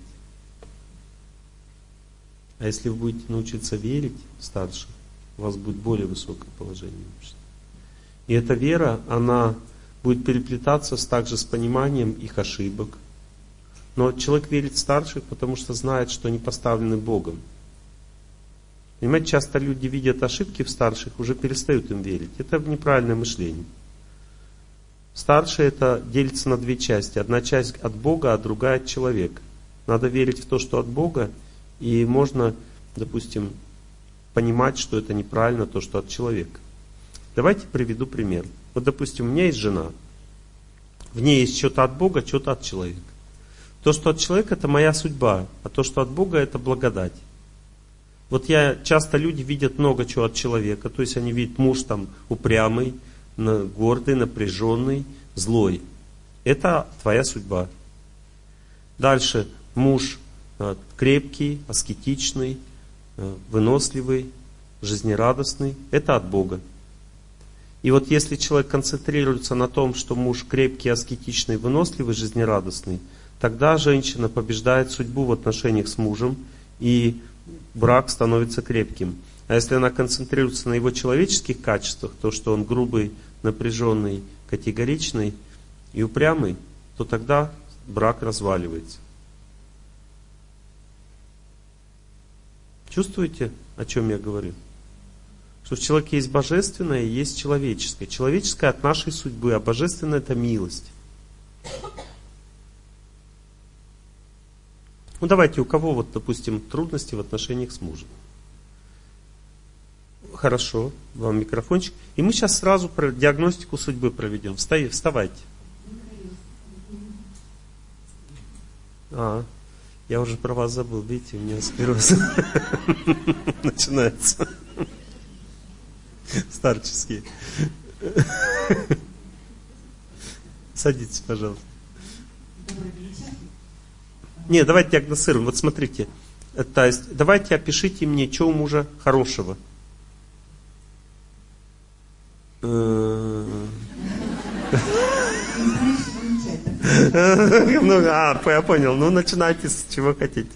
А если вы будете научиться верить в старших, у вас будет более высокое положение в обществе. И эта вера, она будет переплетаться с, также с пониманием их ошибок. Но человек верит в старших, потому что знает, что они поставлены Богом. Понимаете, часто люди видят ошибки в старших, уже перестают им верить. Это неправильное мышление. Старшие это делится на две части. Одна часть от Бога, а другая от человека. Надо верить в то, что от Бога, и можно, допустим, понимать, что это неправильно, то, что от человека. Давайте приведу пример. Вот, допустим, у меня есть жена. В ней есть что-то от Бога, что-то от человека. То, что от человека, это моя судьба, а то, что от Бога, это благодать. Вот я, часто люди видят много чего от человека, то есть они видят муж там упрямый, гордый, напряженный, злой. Это твоя судьба. Дальше муж крепкий, аскетичный, выносливый, жизнерадостный. Это от Бога. И вот если человек концентрируется на том, что муж крепкий, аскетичный, выносливый, жизнерадостный, тогда женщина побеждает судьбу в отношениях с мужем, и брак становится крепким. А если она концентрируется на его человеческих качествах, то, что он грубый, напряженный, категоричный и упрямый, то тогда брак разваливается. Чувствуете, о чем я говорю? Что в человеке есть божественное и есть человеческое. Человеческое от нашей судьбы, а божественное это милость. Ну давайте, у кого вот, допустим, трудности в отношениях с мужем? Хорошо, вам микрофончик. И мы сейчас сразу диагностику судьбы проведем. Встайте, вставайте. А, я уже про вас забыл, видите, у меня склероз начинается. Старческие. Садитесь, пожалуйста. Не, давайте диагностируем. Вот смотрите. То есть, давайте опишите мне, что у мужа хорошего. Ну, а, я понял. Ну, начинайте с чего хотите.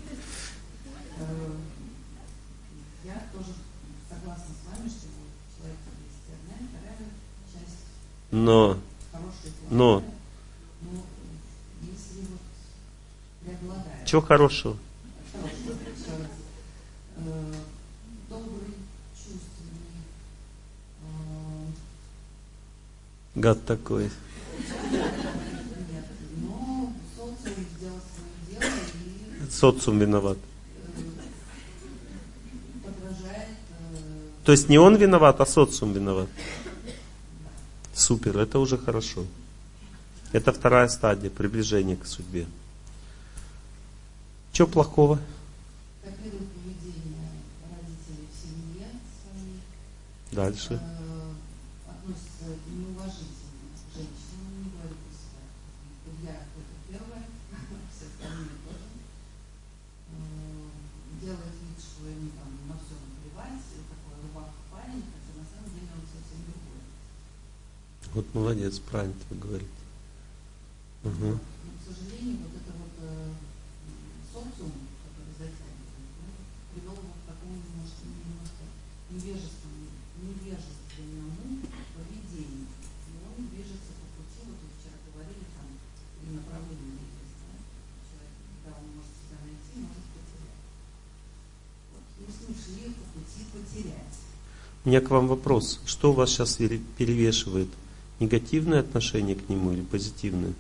Я тоже согласна с вами, что человек есть одна, вторая часть но, хорошая, но, но если вот преобладает. чего хорошего? Хорошего, еще раз. Э, добрый, чувственный. Э, Гад такой. Нет, но социум сделал свое дело и Социум виноват. подражает. Э, То есть не он виноват, а социум виноват. Супер, это уже хорошо. Это вторая стадия приближения к судьбе. Чего плохого? Копирует поведение родителей в семье своей. Дальше. Э, относится неуважительно к женщинам, не говорит про себя. Я это первое, все остальные тоже. Э, делает вид, что ему там на все наплевать, такой рубаха парень, хотя на самом деле он совсем другой. Вот молодец, правильно вы говорите. Угу. Но, к сожалению, вот это вот э, социум, который затягивает, ну, привел его к такому немножко, немножко невежественному, невежественному поведению. И он движется по пути, вот вы вчера говорили, там, или направление есть, да? Человек, когда он может себя найти, может потерять. Вот, и с ним шли по пути потерять. У меня к вам вопрос. Что у вас сейчас перевешивает? Негативное отношение к нему или позитивное?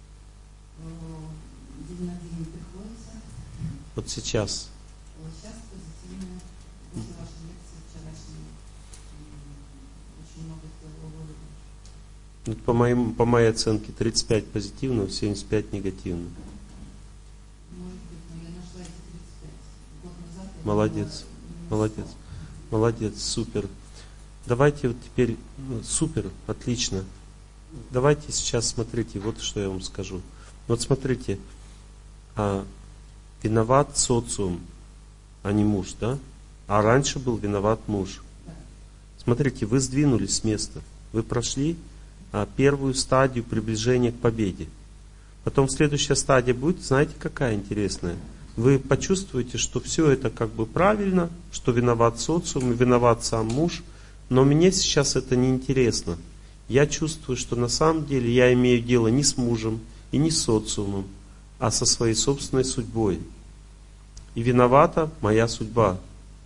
День на день приходится. Вот сейчас. Сейчас позитивно. После вашей лекции вчерашней очень много сделала выводов. Вот по, моим, по моей оценке тридцать пять позитивного, семьдесят пять негативного. Может быть, но я нашла эти тридцать пять. Год назад я Молодец, была, молодец, молодец, супер. Давайте вот теперь, ну, супер, отлично. Давайте сейчас смотрите, вот что я вам скажу. Вот смотрите, а, виноват социум, а не муж, да? А раньше был виноват муж. Смотрите, вы сдвинулись с места. Вы прошли первую стадию приближения к победе. Потом следующая стадия будет, знаете, какая интересная? Вы почувствуете, что все это как бы правильно, что виноват социум, виноват сам муж, но мне сейчас это не интересно. Я чувствую, что на самом деле я имею дело не с мужем и не с социумом, а со своей собственной судьбой. И виновата моя судьба.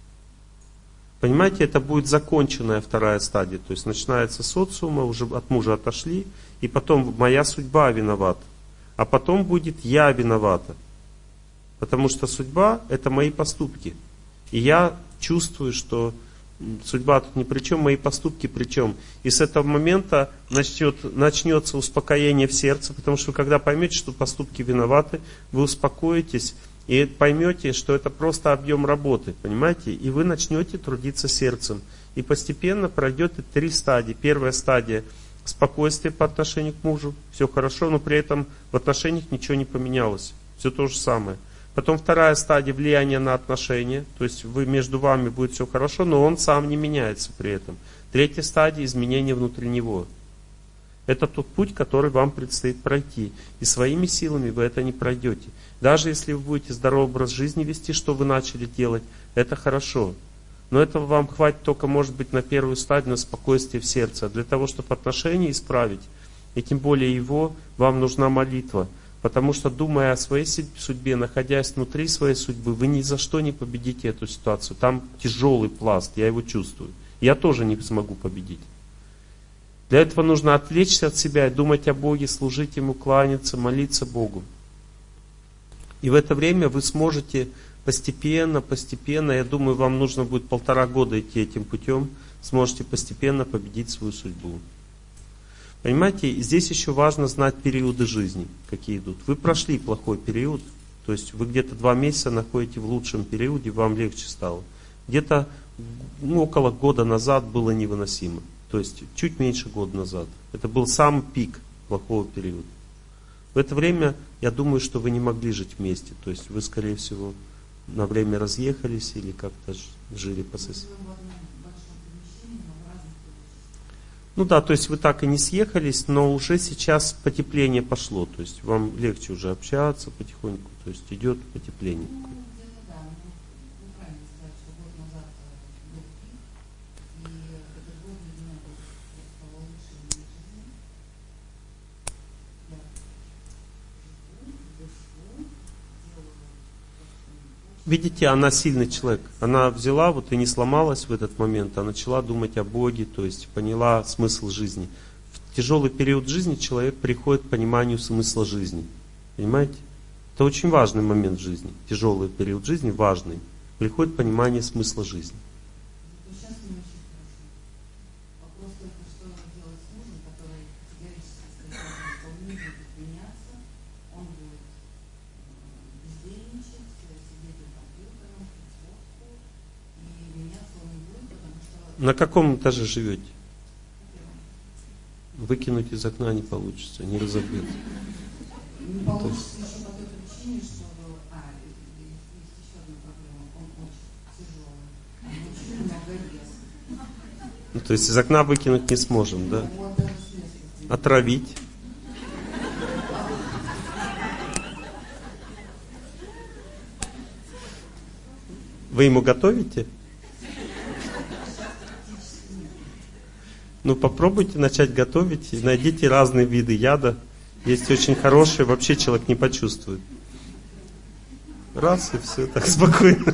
Понимаете, это будет законченная вторая стадия. То есть начинается с социума, уже от мужа отошли, и потом моя судьба виновата. А потом будет я виновата. Потому что судьба — это мои поступки. И я чувствую, что судьба тут ни при чем, мои поступки при чем. И с этого момента начнет, начнется успокоение в сердце, потому что вы когда поймете, что поступки виноваты, вы успокоитесь и поймете, что это просто объем работы, понимаете? И вы начнете трудиться сердцем. И постепенно пройдет три стадии. Первая стадия — спокойствие по отношению к мужу, все хорошо, но при этом в отношениях ничего не поменялось, все то же самое. Потом вторая стадия — влияние на отношения, то есть вы, между вами будет все хорошо, но он сам не меняется при этом. Третья стадия — изменение внутри него. Это тот путь, который вам предстоит пройти. И своими силами вы это не пройдете. Даже если вы будете здоровый образ жизни вести, что вы начали делать, это хорошо. Но этого вам хватит только, может быть, на первую стадию, на спокойствие в сердце. А для того, чтобы отношения исправить, и тем более его, вам нужна молитва. Потому что, думая о своей судьбе, находясь внутри своей судьбы, вы ни за что не победите эту ситуацию. Там тяжелый пласт, я его чувствую. Я тоже не смогу победить. Для этого нужно отвлечься от себя и думать о Боге, служить Ему, кланяться, молиться Богу. И в это время вы сможете постепенно, постепенно, я думаю, вам нужно будет полтора года идти этим путем, сможете постепенно победить свою судьбу. Понимаете, здесь еще важно знать периоды жизни, какие идут. Вы прошли плохой период, то есть вы где-то два месяца находите в лучшем периоде, вам легче стало. Где-то ну, около года назад было невыносимо, то есть чуть меньше года назад. Это был самый пик плохого периода. В это время, я думаю, что вы не могли жить вместе, то есть вы, скорее всего, на время разъехались или как-то жили по соседству. Ну да, то есть вы так и не съехались, но уже сейчас потепление пошло, то есть вам легче уже общаться потихоньку, то есть идет потепление. Видите, она сильный человек. Она взяла вот и не сломалась в этот момент, а начала думать о Боге, то есть поняла смысл жизни. В тяжелый период жизни человек приходит к пониманию смысла жизни. Понимаете? Это очень важный момент в жизни. Тяжелый период жизни важный. Приходит понимание смысла жизни. На каком этаже живете? Выкинуть из окна не получится, не разобьется. Не получится еще по той причине, что а, есть еще одна проблема, он очень тяжелый, очень много веса. Ну, то есть из окна выкинуть не сможем, да? Отравить. Вы ему готовите? Ну, попробуйте начать готовить и найдите разные виды яда. Есть очень хорошие, вообще человек не почувствует. Раз, и все, так спокойно.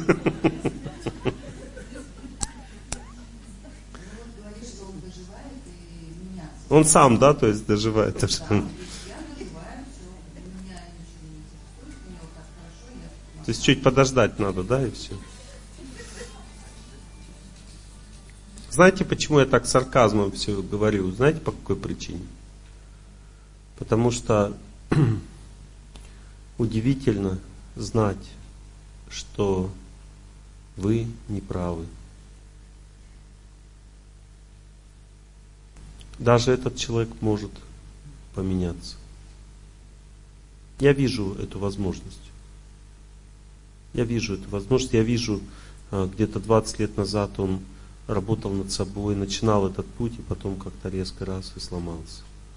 Он сам, да, то есть доживает. То есть чуть подождать надо, да, и все. Знаете, почему я так сарказмом все говорю? Знаете, по какой причине? Потому что удивительно знать, что вы не правы. Даже этот человек может поменяться. Я вижу эту возможность. Я вижу эту возможность. Я вижу, где-то двадцать лет назад он работал над собой, начинал этот путь, и потом как-то резко раз и сломался.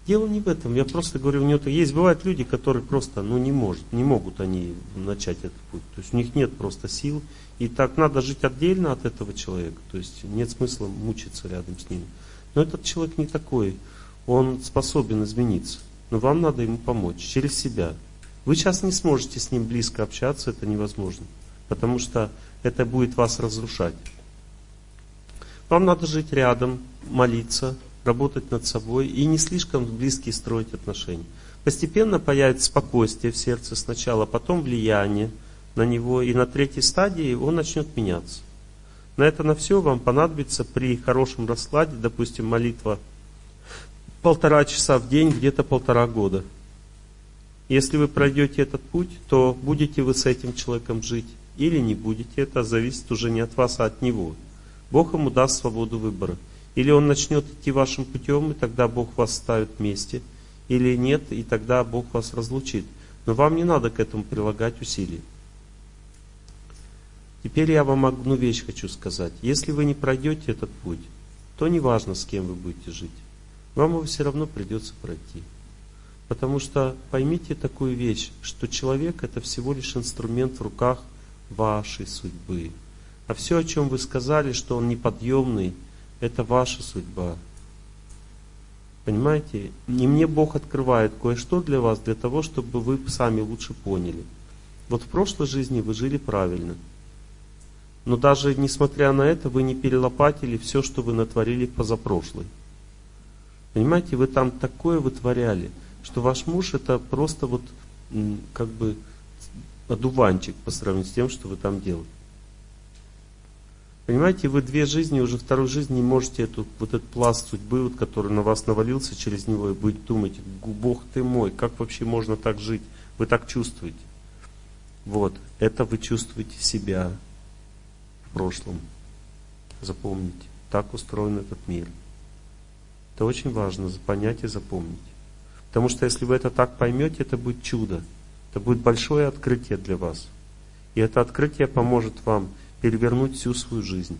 Дело не в этом. Я просто говорю, у него есть, бывают люди, которые просто, ну, не может, не могут они начать этот путь. То есть у них нет просто сил. И так надо жить отдельно от этого человека. То есть нет смысла мучиться рядом с ним. Но этот человек не такой. Он способен измениться. Но вам надо ему помочь через себя. Вы сейчас не сможете с ним близко общаться, это невозможно. Потому что это будет вас разрушать. Вам надо жить рядом, молиться, работать над собой и не слишком близкие строить отношения. Постепенно появится спокойствие в сердце сначала, потом влияние на него, и на третьей стадии он начнет меняться. На это на все вам понадобится при хорошем раскладе, допустим, молитва полтора часа в день, где-то полтора года. Если вы пройдете этот путь, то будете вы с этим человеком жить или не будете, это зависит уже не от вас, а от него. Бог ему даст свободу выбора. Или он начнет идти вашим путем, и тогда Бог вас ставит вместе, или нет, и тогда Бог вас разлучит. Но вам не надо к этому прилагать усилий. Теперь я вам одну вещь хочу сказать. Если вы не пройдете этот путь, то не важно, с кем вы будете жить. Вам его все равно придется пройти. Потому что поймите такую вещь, что человек это всего лишь инструмент в руках вашей судьбы. А все, о чем вы сказали, что он неподъемный, это ваша судьба. Понимаете? И мне Бог открывает кое-что для вас, для того, чтобы вы сами лучше поняли. Вот в прошлой жизни вы жили правильно. Но даже несмотря на это, вы не перелопатили все, что вы натворили в позапрошлой. Понимаете, вы там такое вытворяли, что ваш муж это просто вот как бы одуванчик по сравнению с тем, что вы там делали. Понимаете, вы две жизни, уже вторую жизнь не можете эту, вот этот пласт судьбы, вот, который на вас навалился через него, и будете думать, Бог ты мой, как вообще можно так жить? Вы так чувствуете. Вот, это вы чувствуете себя в прошлом. Запомните, так устроен этот мир. Это очень важно понять и запомнить. Потому что если вы это так поймете, это будет чудо. Это будет большое открытие для вас. И это открытие поможет вам перевернуть всю свою жизнь.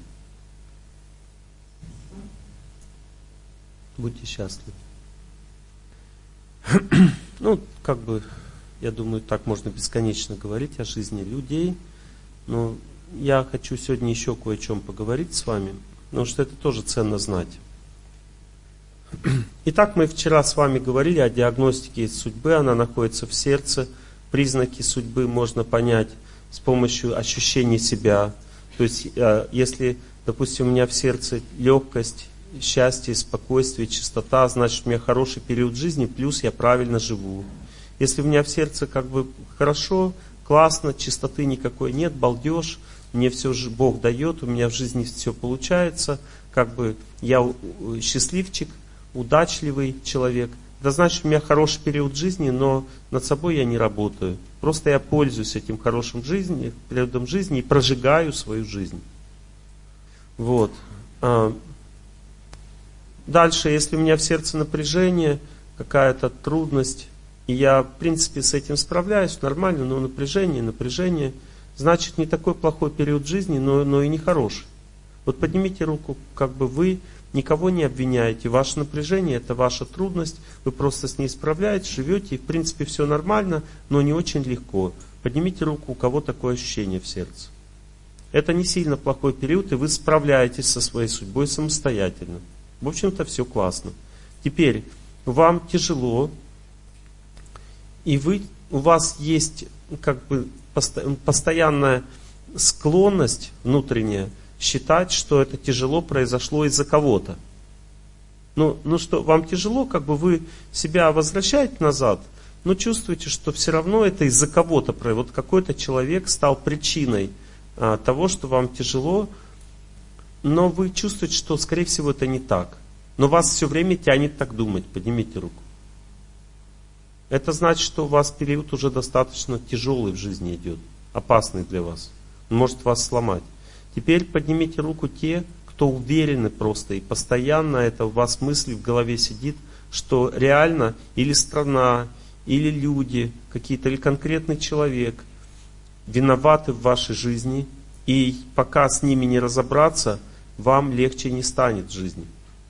Будьте счастливы. Ну, как бы, я думаю, так можно бесконечно говорить о жизни людей. Но я хочу сегодня еще кое о чем поговорить с вами, потому что это тоже ценно знать. Итак, мы вчера с вами говорили о диагностике судьбы, она находится в сердце. Признаки судьбы можно понять с помощью ощущения себя. То есть, если, допустим, у меня в сердце легкость, счастье, спокойствие, чистота, значит, у меня хороший период жизни, плюс я правильно живу. Если у меня в сердце как бы хорошо, классно, чистоты никакой нет, балдеж, мне все же Бог дает, у меня в жизни все получается, как бы я счастливчик, удачливый человек. Это значит, у меня хороший период жизни, но над собой я не работаю. Просто я пользуюсь этим хорошим жизни, периодом жизни и прожигаю свою жизнь. Вот. Дальше, если у меня в сердце напряжение, какая-то трудность, и я, в принципе, с этим справляюсь нормально, но напряжение, напряжение, значит, не такой плохой период жизни, но, но и не хороший. Вот поднимите руку, как бы вы никого не обвиняете. Ваше напряжение – это ваша трудность, вы просто с ней справляетесь, живете, и в принципе все нормально, но не очень легко. Поднимите руку, у кого такое ощущение в сердце. Это не сильно плохой период, и вы справляетесь со своей судьбой самостоятельно. В общем-то, все классно. Теперь, вам тяжело, и вы, у вас есть как бы постоянная склонность внутренняя считать, что это тяжело произошло из-за кого-то. Ну, ну что, вам тяжело, как бы вы себя возвращаете назад, но чувствуете, что все равно это из-за кого-то. Вот какой-то человек стал причиной а, того, что вам тяжело, но вы чувствуете, что, скорее всего, это не так. Но вас все время тянет так думать. Поднимите руку. Это значит, что у вас период уже достаточно тяжелый в жизни идет, опасный для вас. Он может вас сломать. Теперь поднимите руку те, кто уверены просто, и постоянно это у вас мысли в голове сидит, что реально или страна, или люди, какие-то, или конкретный человек виноваты в вашей жизни, и пока с ними не разобраться, вам легче не станет в жизни.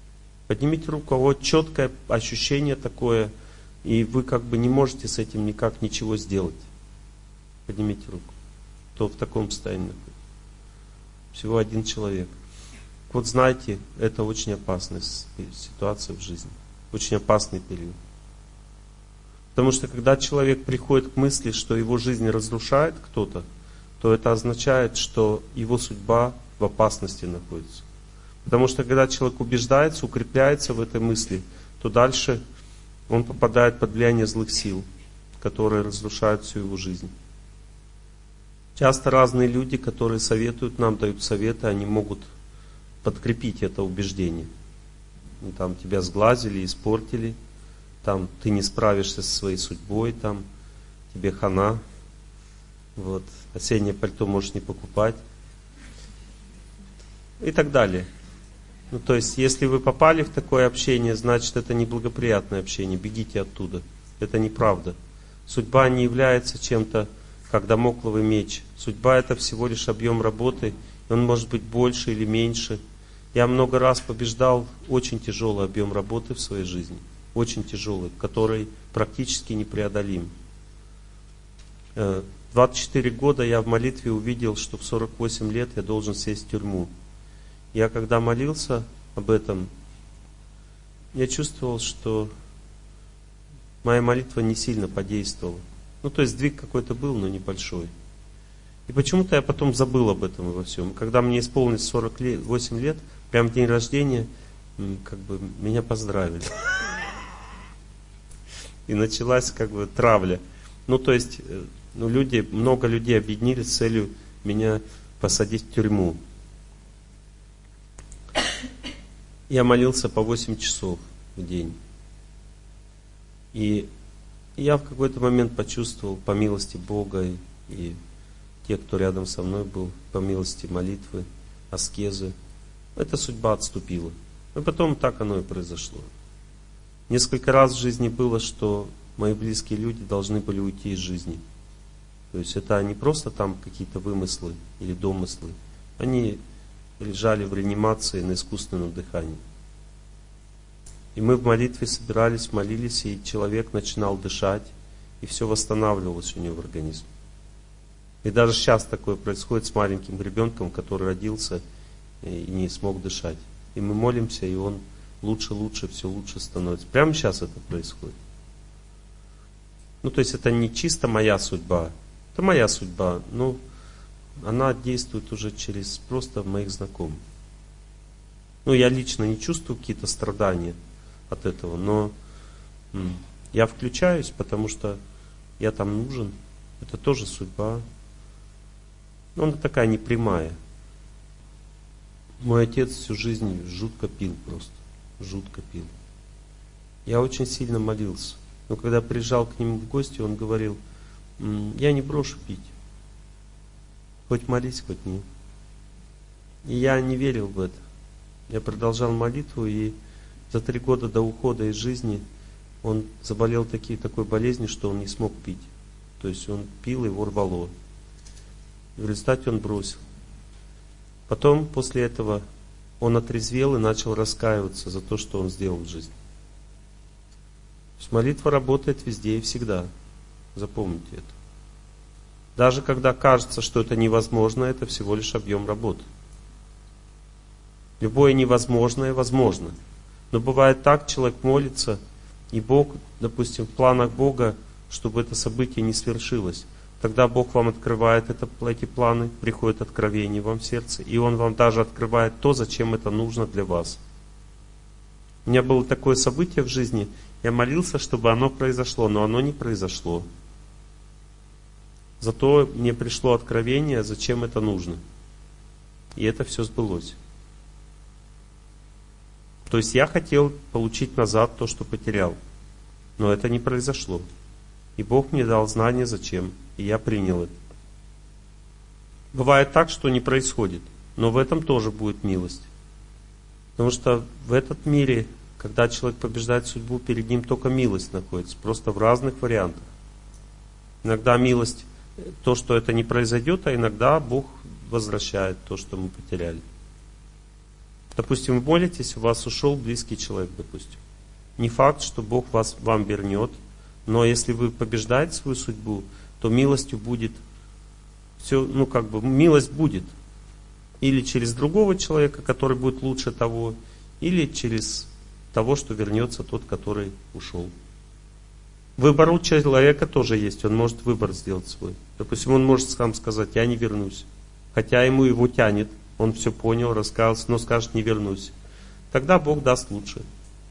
Поднимите руку, вот четкое ощущение такое, и вы как бы не можете с этим никак ничего сделать. Поднимите руку. Кто в таком состоянии находится? Всего один человек. Вот знаете, это очень опасная ситуация в жизни. Очень опасный период. Потому что когда человек приходит к мысли, что его жизнь разрушает кто-то, то это означает, что его судьба в опасности находится. Потому что когда человек убеждается, укрепляется в этой мысли, то дальше он попадает под влияние злых сил, которые разрушают всю его жизнь. Часто разные люди, которые советуют нам, дают советы, они могут подкрепить это убеждение. Там тебя сглазили, испортили, там ты не справишься со своей судьбой, там тебе хана, вот, осеннее пальто можешь не покупать и так далее. Ну, то есть, если вы попали в такое общение, значит, это неблагоприятное общение, бегите оттуда. Это неправда. Судьба не является чем-то, как дамокловый меч. Судьба — это всего лишь объем работы, и он может быть больше или меньше. Я много раз побеждал очень тяжелый объем работы в своей жизни, очень тяжелый, который практически непреодолим. двадцать четыре года я в молитве увидел, что в сорок восемь лет я должен сесть в тюрьму. Я когда молился об этом, я чувствовал, что моя молитва не сильно подействовала. Ну, то есть сдвиг какой-то был, но небольшой. И почему-то я потом забыл об этом и во всем. Когда мне исполнилось сорок восемь лет, прям в день рождения, как бы меня поздравили. И началась как бы травля. Ну, то есть, ну, люди, много людей объединились с целью меня посадить в тюрьму. Я молился по восемь часов в день. И я в какой-то момент почувствовал, по милости Бога и, и те, кто рядом со мной был, по милости молитвы, аскезы, эта судьба отступила. И потом так оно и произошло. Несколько раз в жизни было, что мои близкие люди должны были уйти из жизни. То есть это не просто там какие-то вымыслы или домыслы. Они лежали в реанимации на искусственном дыхании. И мы в молитве собирались, молились, и человек начинал дышать, и все восстанавливалось у него в организме. И даже сейчас такое происходит с маленьким ребенком, который родился и не смог дышать. И мы молимся, и он лучше, лучше, все лучше становится. Прямо сейчас это происходит. Ну, то есть это не чисто моя судьба. Это моя судьба, но она действует уже через просто моих знакомых. Ну, я лично не чувствую какие-то страдания от этого, но м, я включаюсь, потому что я там нужен. Это тоже судьба. Но она такая непрямая. Мой отец всю жизнь жутко пил просто. Жутко пил. Я очень сильно молился. Но когда приезжал к нему в гости, он говорил: я не брошу пить. Хоть молись, хоть нет. И я не верил в это. Я продолжал молитву, и за три года до ухода из жизни он заболел таки, такой болезнью, что он не смог пить. То есть он пил, его рвало. В результате он бросил. Потом, после этого, он отрезвел и начал раскаиваться за то, что он сделал в жизни. То есть молитва работает везде и всегда. Запомните это. Даже когда кажется, что это невозможно, это всего лишь объем работы. Любое невозможное возможно. Но бывает так, человек молится, и Бог, допустим, в планах Бога, чтобы это событие не свершилось. Тогда Бог вам открывает это, эти планы, приходит откровение вам в сердце, и Он вам даже открывает то, зачем это нужно для вас. У меня было такое событие в жизни, я молился, чтобы оно произошло, но оно не произошло. Зато мне пришло откровение, зачем это нужно. И это все сбылось. То есть я хотел получить назад то, что потерял. Но это не произошло. И Бог мне дал знание, зачем. И я принял это. Бывает так, что не происходит. Но в этом тоже будет милость. Потому что в этот мире, когда человек побеждает судьбу, перед ним только милость находится. Просто в разных вариантах. Иногда милость, то, что это не произойдет, а иногда Бог возвращает то, что мы потеряли. Допустим, вы молитесь, у вас ушел близкий человек, допустим. Не факт, что Бог вас, вам вернет, но если вы побеждаете свою судьбу, то милостью будет все, ну как бы, милость будет. Или через другого человека, который будет лучше того, или через того, что вернется тот, который ушел. Выбор у человека тоже есть, он может выбор сделать свой. Допустим, он может сам сказать, я не вернусь. Хотя ему его тянет, он все понял, раскаялся, но скажет, не вернусь. Тогда Бог даст лучше.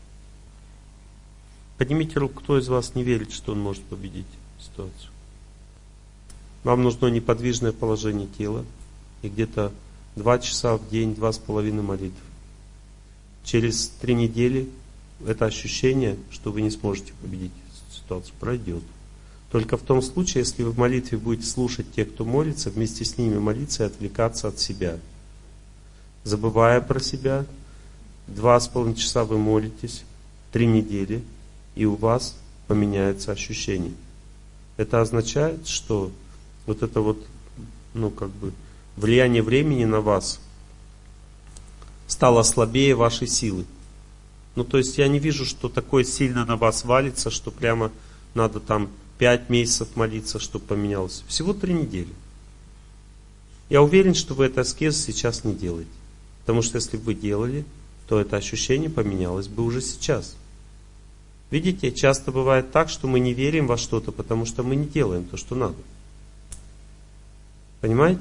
Поднимите руку, кто из вас не верит, что он может победить ситуацию. Вам нужно неподвижное положение тела и где-то два часа в день, два с половиной молитв. Через три недели это ощущение, что вы не сможете победить ситуацию, пройдет. Только в том случае, если вы в молитве будете слушать тех, кто молится, вместе с ними молиться и отвлекаться от себя. Забывая про себя, два с половиной часа вы молитесь, три недели, и у вас поменяется ощущение. Это означает, что вот это вот, ну как бы, влияние времени на вас стало слабее вашей силы. Ну то есть я не вижу, что такое сильно на вас валится, что прямо надо там пять месяцев молиться, чтобы поменялось. Всего три недели. Я уверен, что вы это аскезу сейчас не делаете. Потому что если бы вы делали, то это ощущение поменялось бы уже сейчас. Видите, часто бывает так, что мы не верим во что-то, потому что мы не делаем то, что надо. Понимаете?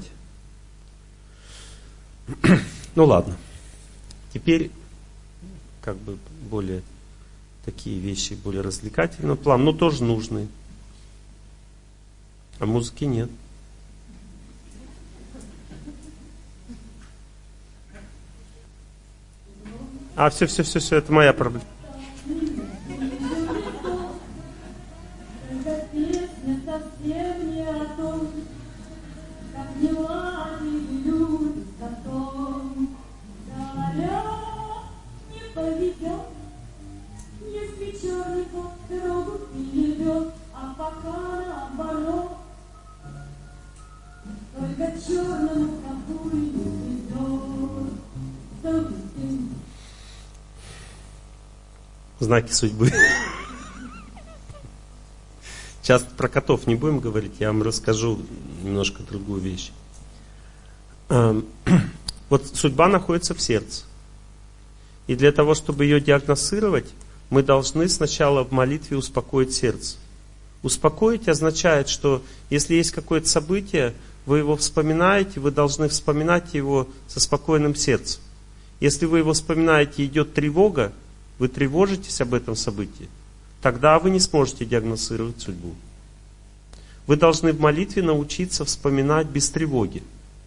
Ну ладно. Теперь как бы более такие вещи, более развлекательного плана, но тоже нужные. А музыки нет. А, все, все, все, все, это моя проблема. Знаки судьбы. Сейчас про котов не будем говорить, я вам расскажу немножко другую вещь. Вот судьба находится в сердце. И для того, чтобы ее диагностировать, мы должны сначала в молитве успокоить сердце. Успокоить означает, что если есть какое-то событие, вы его вспоминаете, вы должны вспоминать его со спокойным сердцем. Если вы его вспоминаете, идет тревога, вы тревожитесь об этом событии, тогда вы не сможете диагностировать судьбу. Вы должны в молитве научиться вспоминать без тревоги.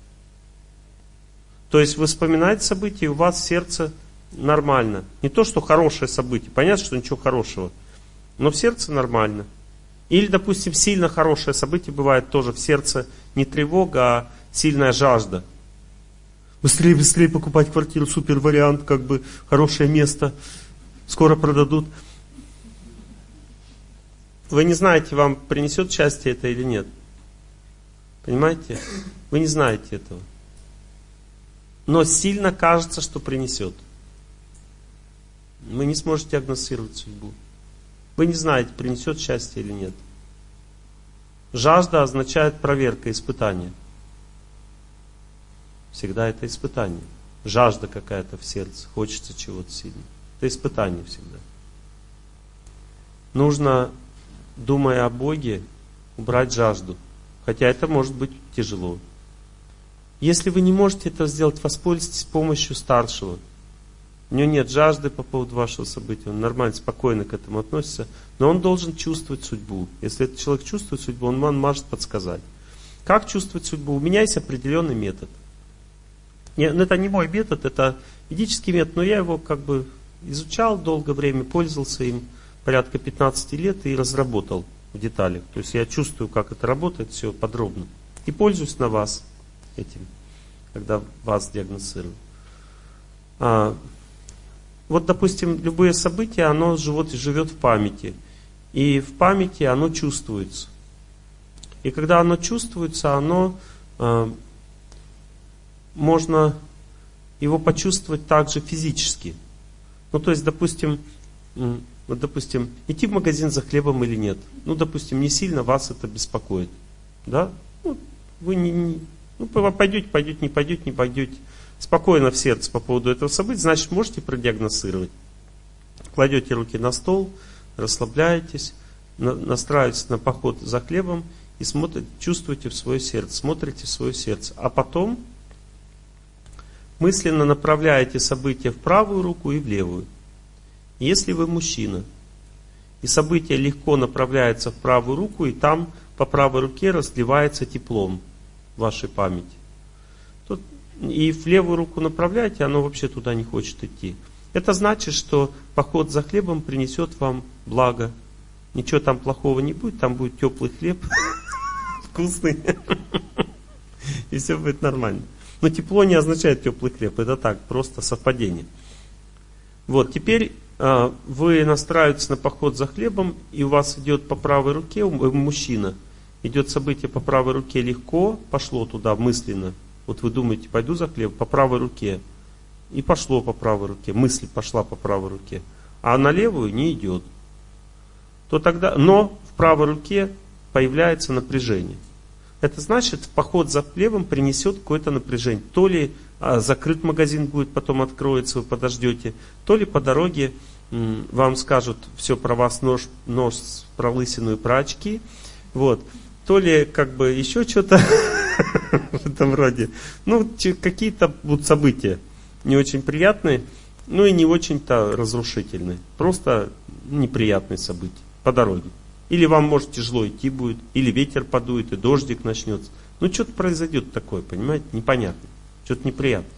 То есть вы вспоминаете событие, и у вас сердце нормально. Не то, что хорошее событие, понятно, что ничего хорошего, но в сердце нормально. Или, допустим, сильно хорошее событие бывает тоже в сердце не тревога, а сильная жажда. Быстрее, быстрее покупать квартиру, супер вариант, как бы хорошее место, скоро продадут. Вы не знаете, вам принесет счастье это или нет. Понимаете? Вы не знаете этого. Но сильно кажется, что принесет. Вы не сможете диагностировать судьбу. Вы не знаете, принесет счастье или нет. Жажда означает проверка, испытание. Всегда это испытание. Жажда какая-то в сердце, хочется чего-то сильно. Это испытание всегда. Нужно, думая о Боге, убрать жажду. Хотя это может быть тяжело. Если вы не можете это сделать, воспользуйтесь помощью старшего. У него нет жажды по поводу вашего события, он нормально, спокойно к этому относится, но он должен чувствовать судьбу. Если этот человек чувствует судьбу, он вам может подсказать. Как чувствовать судьбу? У меня есть определенный метод. Это не мой метод, это ведический метод, но я его как бы изучал долгое время, пользовался им порядка пятнадцать лет и разработал в деталях. То есть я чувствую, как это работает, все подробно. И пользуюсь на вас этим, когда вас диагностирую. А, вот, допустим, любые события, оно живет, живет в памяти. И в памяти оно чувствуется. И когда оно чувствуется, оно а, можно его почувствовать также физически. Ну, то есть, допустим, вот, допустим, идти в магазин за хлебом или нет. Ну, допустим, не сильно вас это беспокоит. Да? Ну, вы не, не ну, пойдете, пойдете, не пойдете, не пойдете. Спокойно в сердце по поводу этого события, значит, можете продиагностировать. Кладете руки на стол, расслабляетесь, на, настраиваетесь на поход за хлебом и смотрите, чувствуете в свое сердце, смотрите в свое сердце. А потом мысленно направляете события в правую руку и в левую. Если вы мужчина, и событие легко направляется в правую руку, и там по правой руке разливается теплом вашей памяти. Тут и в левую руку направляете, оно вообще туда не хочет идти. Это значит, что поход за хлебом принесет вам благо. Ничего там плохого не будет, там будет теплый хлеб, вкусный, и все будет нормально. Но тепло не означает теплый хлеб, это так, просто совпадение. Вот, теперь э, вы настраиваетесь на поход за хлебом, и у вас идет по правой руке, вы мужчина, идет событие по правой руке легко, пошло туда мысленно. Вот вы думаете, пойду за хлебом, по правой руке. И пошло по правой руке, мысль пошла по правой руке. А на левую не идет. То тогда, но в правой руке появляется напряжение. Это значит, поход за хлебом принесет какое-то напряжение. То ли а, закрыт магазин будет, потом откроется, вы подождете. То ли по дороге м, вам скажут все про вас, нож, нож про лысину и про очки. Вот. То ли как бы еще что-то в этом роде. Ну, какие-то будут события не очень приятные, ну и не очень-то разрушительные. Просто неприятные события по дороге. Или вам, может, тяжело идти будет, или ветер подует, и дождик начнется. Ну, что-то произойдет такое, понимаете, непонятно. Что-то неприятное.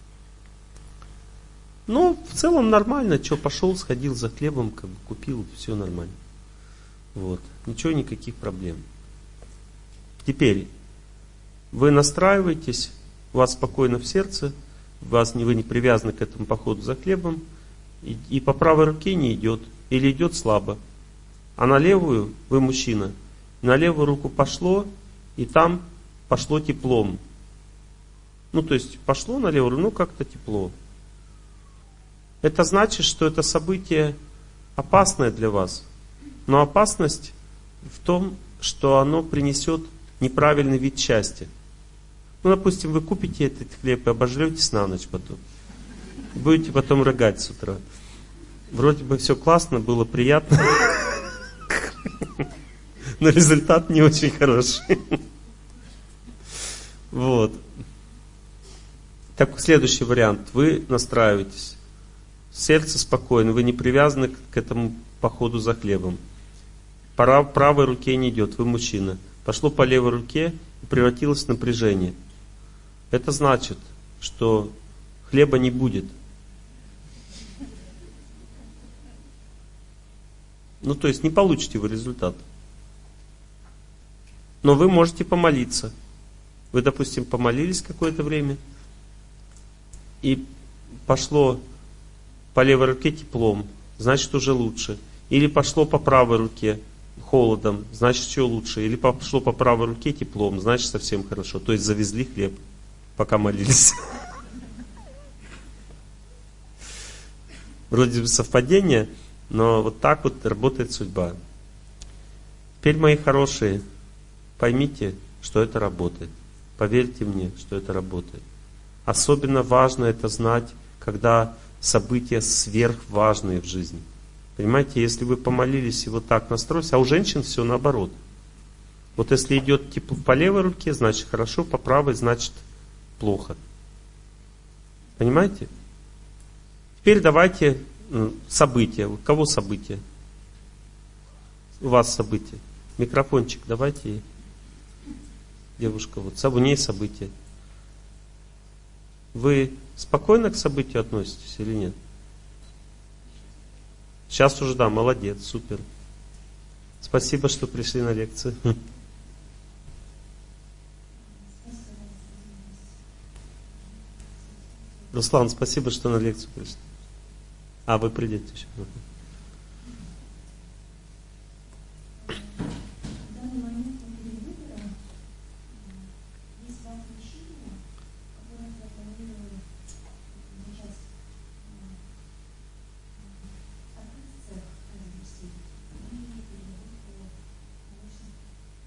Ну, в целом нормально, что пошел, сходил за хлебом, как бы купил, все нормально. Вот. Ничего, никаких проблем. Теперь вы настраиваетесь, у вас спокойно в сердце, вас, вы не привязаны к этому походу за хлебом, и, и по правой руке не идет, или идет слабо. А на левую, вы мужчина, на левую руку пошло, и там пошло теплом. Ну, то есть пошло на левую руку, ну, как-то тепло. Это значит, что это событие опасное для вас. Но опасность в том, что оно принесет неправильный вид счастья. Ну, допустим, вы купите этот хлеб и обожретесь на ночь потом. Будете потом рыгать с утра. Вроде бы все классно, было приятно, но результат не очень хороший. Вот. Так, следующий вариант. Вы настраиваетесь. Сердце спокойно, вы не привязаны к этому походу за хлебом. По правой руке не идет, вы мужчина. Пошло по левой руке и превратилось в напряжение. Это значит, что хлеба не будет. Ну, то есть не получите вы результат. Но вы можете помолиться. Вы, допустим, помолились какое-то время, и пошло по левой руке теплом, значит уже лучше. Или пошло по правой руке холодом, значит еще лучше. Или пошло по правой руке теплом, значит совсем хорошо. То есть завезли хлеб, пока молились. Вроде бы совпадение, но вот так вот работает судьба. Теперь, мои хорошие, поймите, что это работает. Поверьте мне, что это работает. Особенно важно это знать, когда события сверхважные в жизни. Понимаете, если вы помолились и вот так настроились, а у женщин все наоборот. Вот если идет типа по левой руке, значит хорошо, по правой, значит плохо. Понимаете? Теперь давайте события. У кого события? У вас события. Микрофончик давайте. Девушка, вот у ней события. Вы спокойно к событию относитесь или нет? Сейчас уже, да, молодец, супер. Спасибо, что пришли на лекцию. Руслан, спасибо, что на лекцию пришли. А, вы придете еще.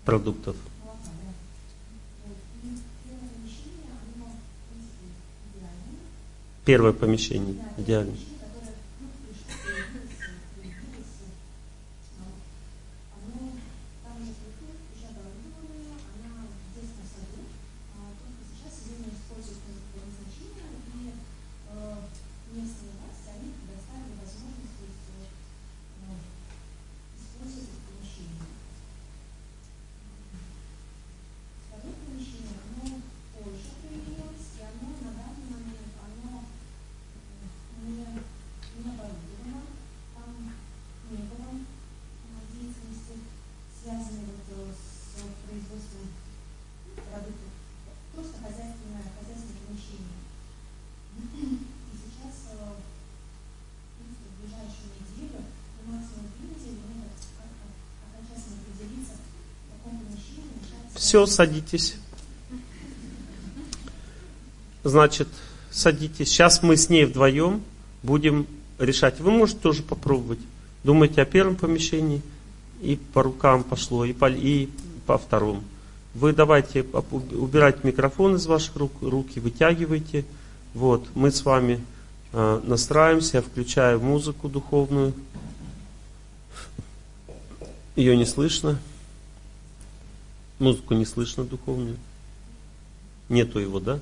продуктов. Первое помещение идеально. Все, садитесь. Значит, садитесь. Сейчас мы с ней вдвоем будем решать. Вы можете тоже попробовать. Думайте о первом помещении, и по рукам пошло, и по, и по второму. Вы давайте убирайте микрофон из ваших рук, руки, вытягивайте. Вот, мы с вами э, настраиваемся, я включаю музыку духовную. Ее не слышно. Музыку не слышно духовную. Нету его, да?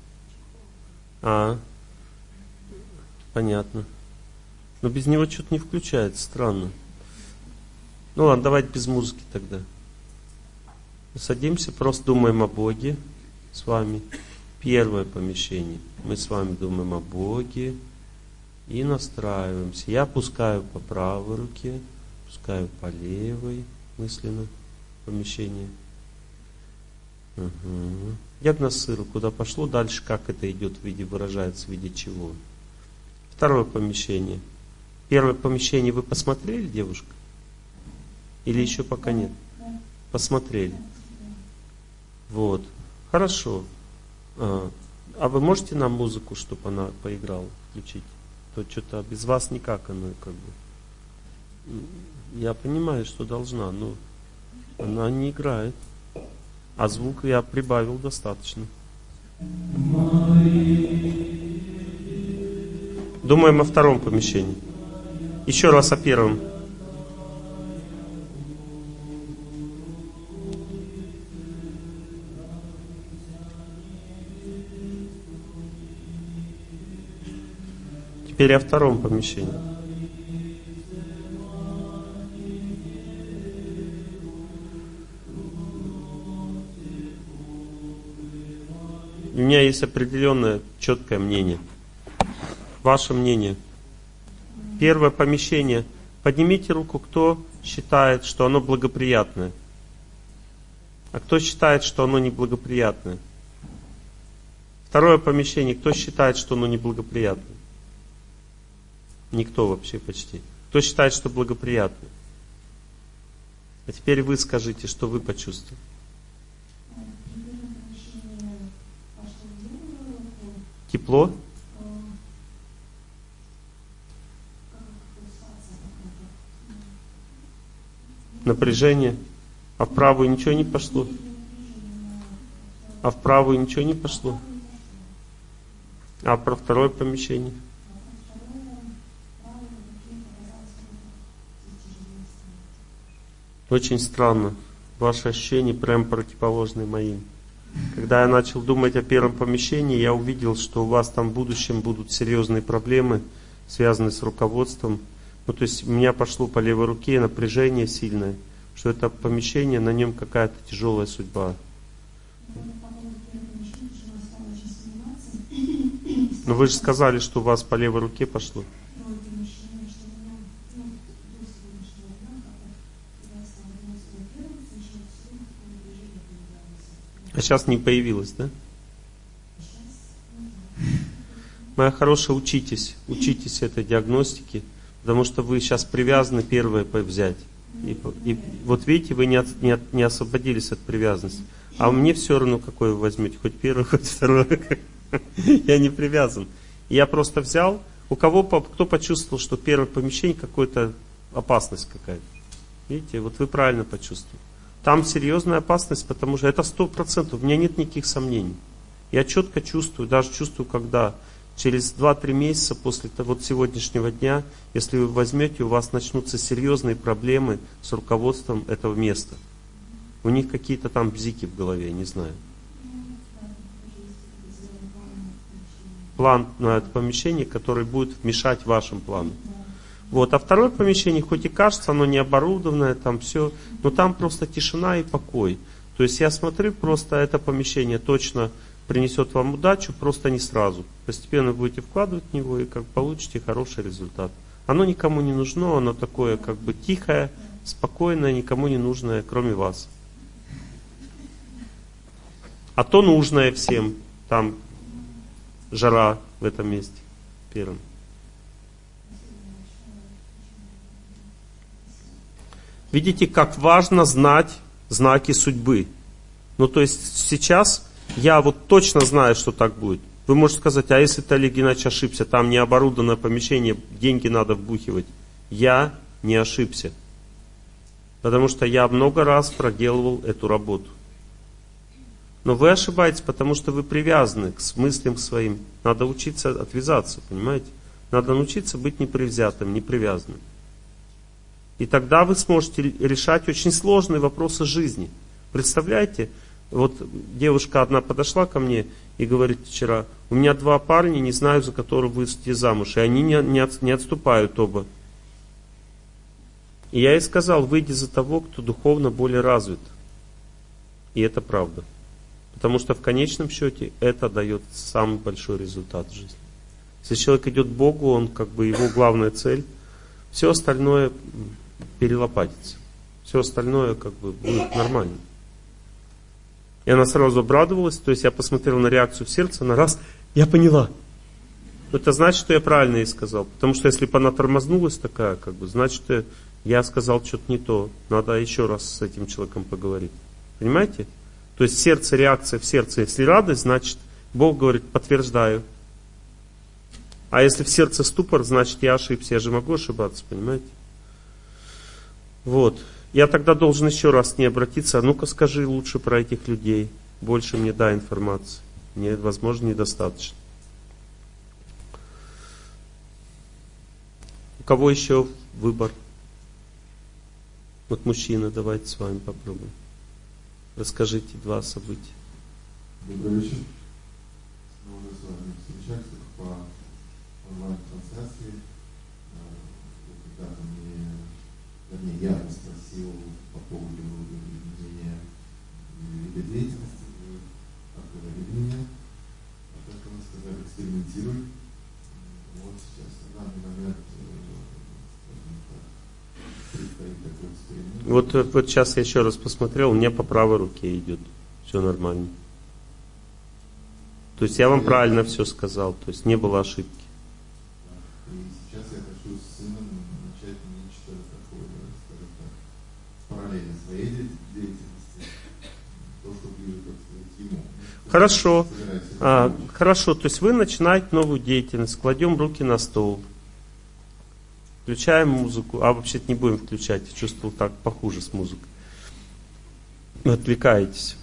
А, понятно. Но без него что-то не включается, странно. Ну ладно, давайте без музыки тогда. Садимся, просто думаем о Боге с вами. Первое помещение. Мы с вами думаем о Боге и настраиваемся. Я пускаю по правой руке, пускаю по левой мысленно помещение. Угу. Ягнасыру куда пошло, дальше как это идет в виде, выражается в виде чего. Второе помещение. Первое помещение вы посмотрели, девушка? Или еще пока нет? Посмотрели. Вот. Хорошо. А, а вы можете нам музыку, чтобы она поиграла, включить? То что-то без вас никак она как бы. Я понимаю, что должна, но она не играет. А звук я прибавил достаточно. Думаем о втором помещении. Еще раз о первом. Теперь о втором помещении. У меня есть определенное четкое мнение. Ваше мнение. Первое помещение. Поднимите руку, кто считает, что оно благоприятное. А кто считает, что оно неблагоприятное. Второе помещение. Кто считает, что оно неблагоприятное? Никто вообще почти. Кто считает, что благоприятное? А теперь вы скажите, что вы почувствовали. Тепло? Напряжение? А в правую ничего не пошло? А в правую ничего не пошло? А про второе помещение? Очень странно. Ваши ощущения прям противоположны моим. Когда я начал думать о первом помещении, я увидел, что у вас там в будущем будут серьезные проблемы, связанные с руководством. Ну, то есть у меня пошло по левой руке напряжение сильное, что это помещение, на нем какая-то тяжелая судьба. Но вы же сказали, что у вас по левой руке пошло. А сейчас не появилось, да? Моя хорошая, учитесь, учитесь этой диагностике, потому что вы сейчас привязаны первое взять. И, и вот видите, вы не, от, не, от, не освободились от привязанности. А мне все равно, какой вы возьмете, хоть первый, хоть второй. Я не привязан. Я просто взял. У кого, кто почувствовал, что первое помещение какая-то опасность какая-то? Видите, вот вы правильно почувствовали. Там серьезная опасность, потому что это сто процентов, у меня нет никаких сомнений. Я четко чувствую, даже чувствую, когда через два-три месяца после вот сегодняшнего дня, если вы возьмете, у вас начнутся серьезные проблемы с руководством этого места. У них какие-то там бзики в голове, не знаю. План на это помещение, который будет вмешать в вашем плане. Вот. А второе помещение, хоть и кажется, оно не оборудованное, там все, но там просто тишина и покой. То есть я смотрю, просто это помещение точно принесет вам удачу, просто не сразу. Постепенно будете вкладывать в него и как получите хороший результат. Оно никому не нужно, оно такое как бы тихое, спокойное, никому не нужное, кроме вас. А то нужное всем, там жара в этом месте первым. Видите, как важно знать знаки судьбы. Ну, то есть сейчас я вот точно знаю, что так будет. Вы можете сказать, а если ты, Олег Геннадьевич, ошибся, там не оборудованное помещение, деньги надо вбухивать. Я не ошибся. Потому что я много раз проделывал эту работу. Но вы ошибаетесь, потому что вы привязаны к мыслям своим. Надо учиться отвязаться, понимаете? Надо научиться быть непривзятым, непривязанным. И тогда вы сможете решать очень сложные вопросы жизни. Представляете? Вот девушка одна подошла ко мне и говорит вчера, у меня два парня, не знаю, за которого выйти замуж, и они не, не, от, не отступают оба. И я ей сказал, выйди за того, кто духовно более развит. И это правда. Потому что в конечном счете это дает самый большой результат в жизни. Если человек идет к Богу, он как бы его главная цель, все остальное перелопатится. Все остальное как бы будет нормально. И она сразу обрадовалась, то есть я посмотрел на реакцию в сердце, она раз, я поняла. Это значит, что я правильно ей сказал. Потому что если бы она тормознулась такая, как бы, значит, я сказал что-то не то. Надо еще раз с этим человеком поговорить. Понимаете? То есть сердце, реакция в сердце. Если радость, значит, Бог говорит, подтверждаю. А если в сердце ступор, значит, я ошибся. Я же могу ошибаться, понимаете? Вот. Я тогда должен еще раз к ней обратиться. А ну-ка скажи лучше про этих людей. Больше мне дай информации. Мне, возможно, недостаточно. У кого еще выбор? Вот мужчина, давайте с вами попробуем. Расскажите два события. Добрый вечер. Мы уже с вами встречались только по онлайн-трансляции. Когда-то мне, вернее, я вас спросил по поводу изменения вида деятельности. Вы отговорили меня. А так вы сказали, экспериментируй. Вот сейчас на данный момент предстоит такой эксперимент. Вот, вот сейчас я еще раз посмотрел, у меня по правой руке идет. Все нормально. То есть я вам правильно все сказал, то есть не было ошибки. И сейчас я хочу с сыном начать нечто такое, скажем так, параллельно своей деятельности, то, что ближе, так сказать, ему. Хорошо. А, хорошо, то есть вы начинаете новую деятельность, кладем руки на стол, включаем музыку, а вообще-то не будем включать, я чувствовал так похуже с музыкой. Отвлекаетесь.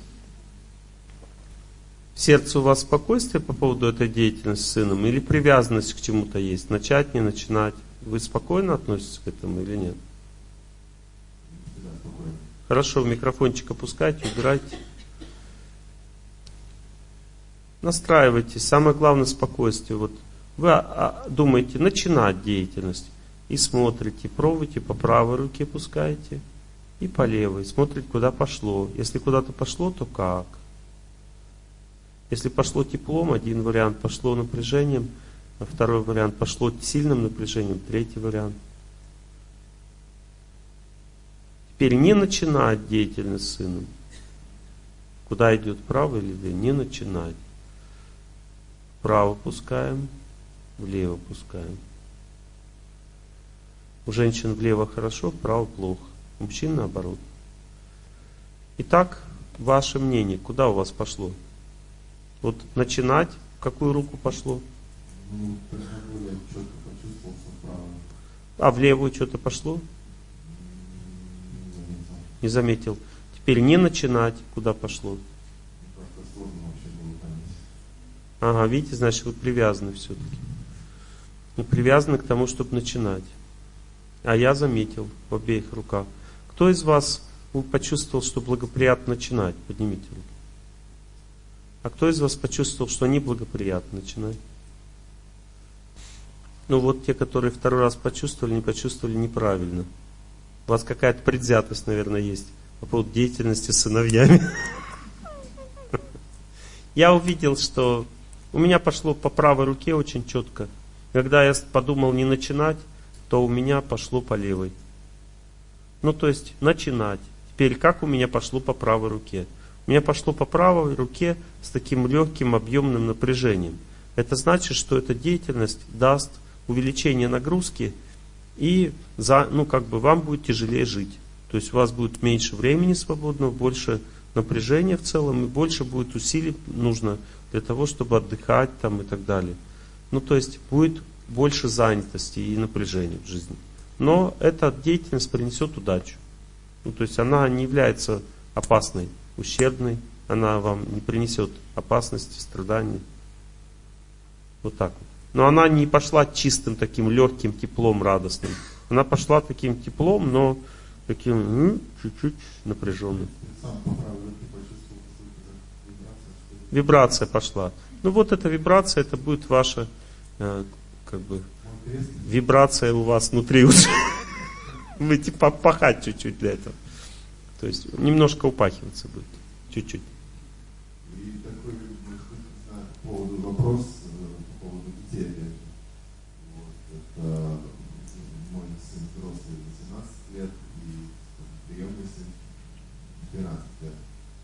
В сердце у вас спокойствие по поводу этой деятельности с сыном или привязанность к чему-то есть? Начать, не начинать? Вы спокойно относитесь к этому или нет? Да, спокойно. Хорошо, микрофончик опускайте, убирайте. Настраивайтесь. Самое главное спокойствие. Вот вы думаете начинать деятельность и смотрите, пробуйте по правой руке пускаете и по левой. Смотрите, куда пошло. Если куда-то пошло, то как? Если пошло теплом, один вариант, пошло напряжением, а второй вариант, пошло сильным напряжением, третий вариант. Теперь не начинать деятельность с сыном. Куда идет, право или лево? Не начинать. Вправо пускаем, влево пускаем. У женщин влево хорошо, вправо плохо. У мужчин наоборот. Итак, ваше мнение, куда у вас пошло? Вот начинать, в какую руку пошло? Ну, я четко почувствовал, что вправо. А в левую что-то пошло? Не заметил. Не заметил. Теперь не начинать, куда пошло. Как-то сложно вообще было понять. Ага, видите, значит, вы привязаны все-таки. Вы привязаны к тому, чтобы начинать. А я заметил в обеих руках. Кто из вас почувствовал, что благоприятно начинать? Поднимите руку. А кто из вас почувствовал, что неблагоприятно начинать? Ну вот те, которые второй раз почувствовали, не почувствовали неправильно. У вас какая-то предвзятость, наверное, есть по поводу деятельности с сыновьями. Я увидел, что у меня пошло по правой руке очень четко. Когда я подумал не начинать, то у меня пошло по левой. Ну то есть начинать. Теперь как у меня пошло по правой руке? У меня пошло по правой руке с таким легким объемным напряжением. Это значит, что эта деятельность даст увеличение нагрузки, и за, ну, как бы вам будет тяжелее жить. То есть у вас будет меньше времени свободного, больше напряжения в целом, и больше будет усилий нужно для того, чтобы отдыхать там и так далее. Ну, то есть будет больше занятости и напряжения в жизни. Но эта деятельность принесет удачу. Ну, то есть она не является опасной, ущербной, она вам не принесет опасности, страданий. Вот так вот. Но она не пошла чистым таким легким теплом радостным. Она пошла таким теплом, но таким м, чуть-чуть напряженным. Вибрация пошла. Ну вот эта вибрация, это будет ваша э, как бы вибрация у вас внутри уже. Вы типа пахать чуть-чуть для этого. То есть немножко упахиваться будет. Чуть-чуть. И такой по поводу вопрос. Вот, это мой сын взрослый восемнадцать лет и приемный сын двенадцать лет.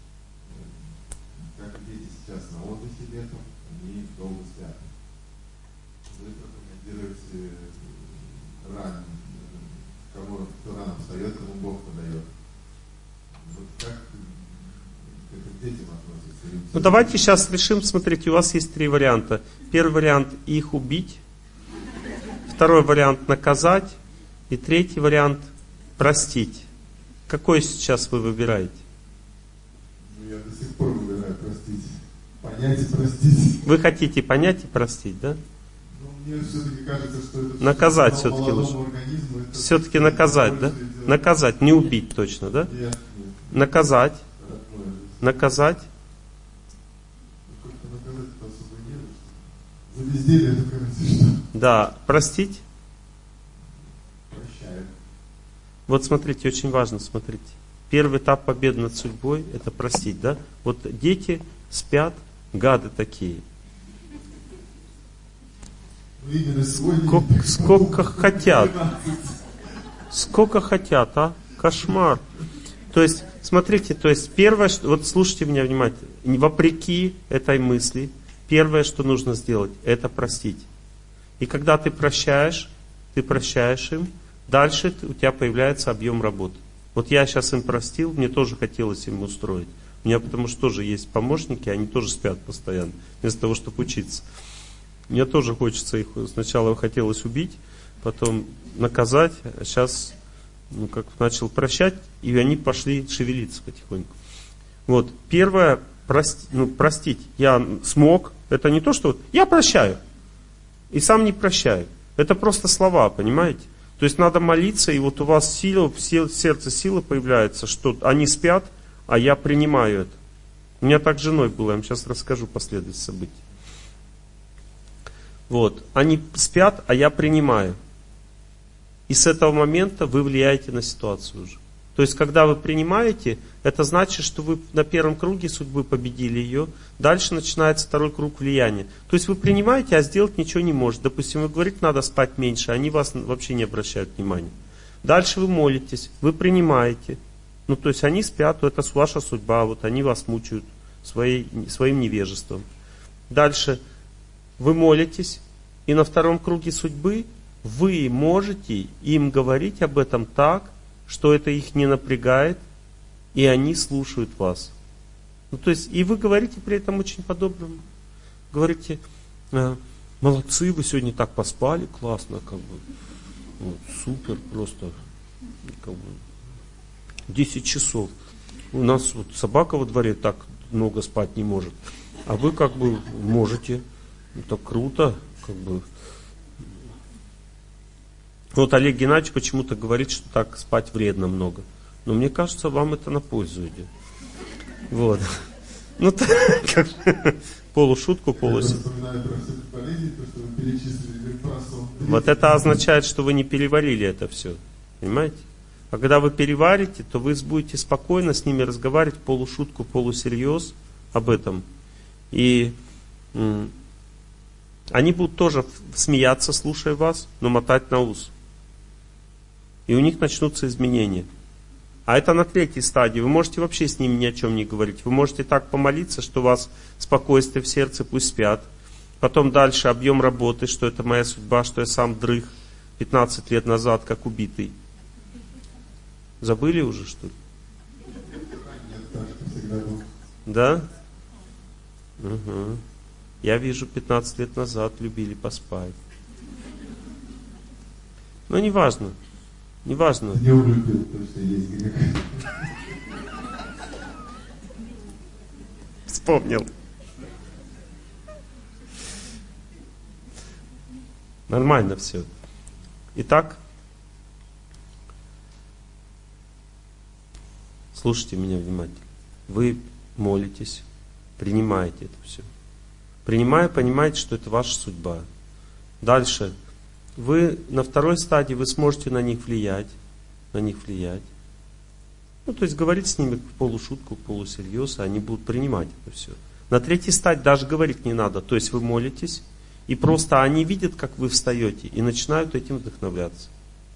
Как дети сейчас на отдыхе летом, они долго спят. Вы прокомментируете рано, кого, кто рано встает, кому Бог подает. Вот как, как к детям относятся? Ну давайте сейчас решим, смотрите, у вас есть три варианта. Первый вариант — их убить. Второй вариант — наказать. И третий вариант — простить. Какой сейчас вы выбираете? Ну, я до сих пор выбираю простить. Понять и простить. Вы хотите понять и простить, да? Ну, мне все-таки кажется, что это... Наказать все-таки лучше. Все-таки наказать, да? Делать. Наказать, не убить точно, да? Нет, нет. Наказать. Наказать. За безделье это, кажется, что? Да, простить. Прощаю. Вот смотрите, очень важно, смотрите. Первый этап победы над судьбой — это простить, да? Вот дети спят, гады такие. Ну, сколько, сколько хотят. Сколько хотят, а? Кошмар. То есть, смотрите, то есть первое, что, вот слушайте меня внимательно, вопреки этой мысли, первое, что нужно сделать, это простить. И когда ты прощаешь, ты прощаешь им, дальше у тебя появляется объем работы. Вот я сейчас им простил, мне тоже хотелось им устроить. У меня потому что тоже есть помощники, они тоже спят постоянно, вместо того, чтобы учиться. Мне тоже хочется их, сначала хотелось убить, потом наказать, а сейчас ну, как начал прощать, и они пошли шевелиться потихоньку. Вот, первое, прости, ну, простить. Я смог, это не то, что я прощаю, и сам не прощаю. Это просто слова, понимаете? То есть надо молиться, и вот у вас сила, в сердце сила появляется, что они спят, а я принимаю это. У меня так с женой было, я вам сейчас расскажу последовательность событий. Вот, они спят, а я принимаю. И с этого момента вы влияете на ситуацию уже. То есть, когда вы принимаете, это значит, что вы на первом круге судьбы победили ее. Дальше начинается второй круг влияния. То есть, вы принимаете, а сделать ничего не можете. Допустим, вы говорите, надо спать меньше, они вас вообще не обращают внимания. Дальше вы молитесь, вы принимаете. Ну, то есть, они спят, то это ваша судьба, вот они вас мучают своей, своим невежеством. Дальше вы молитесь, и на втором круге судьбы вы можете им говорить об этом так, что это их не напрягает, и они слушают вас. Ну, то есть, и вы говорите при этом очень по-доброму. Говорите, молодцы, вы сегодня так поспали, классно, как бы, вот, супер, просто, как бы, десять часов. У нас вот собака во дворе так много спать не может. А вы как бы можете. Это круто. Как бы. Вот Олег Геннадьевич почему-то говорит, что так спать вредно много. Но мне кажется, вам это на пользу идет. Вот. Ну, так, полушутку, полусерьез. Вот это означает, что вы не переварили это все. Понимаете? А когда вы переварите, то вы будете спокойно с ними разговаривать, полушутку, полусерьез об этом. И м- они будут тоже смеяться, слушая вас, но мотать на ус. И у них начнутся изменения. А это на третьей стадии. Вы можете вообще с ними ни о чем не говорить. Вы можете так помолиться, что у вас спокойствие в сердце, пусть спят. Потом дальше объем работы, что это моя судьба, что я сам дрых пятнадцать лет назад, как убитый. Забыли уже, что ли? Да? Угу. Я вижу, пятнадцать лет назад любили поспать. Но не важно. Не важно. Не улюбил, потому что есть грех. Вспомнил. Нормально все. Итак, слушайте меня внимательно. Вы молитесь, принимаете это все. Принимая, понимаете, что это ваша судьба. Дальше. Вы на второй стадии вы сможете на них влиять. На них влиять. Ну, то есть говорить с ними в полушутку, в полусерьез, и они будут принимать это все. На третьей стадии даже говорить не надо. То есть вы молитесь, и просто они видят, как вы встаете, и начинают этим вдохновляться.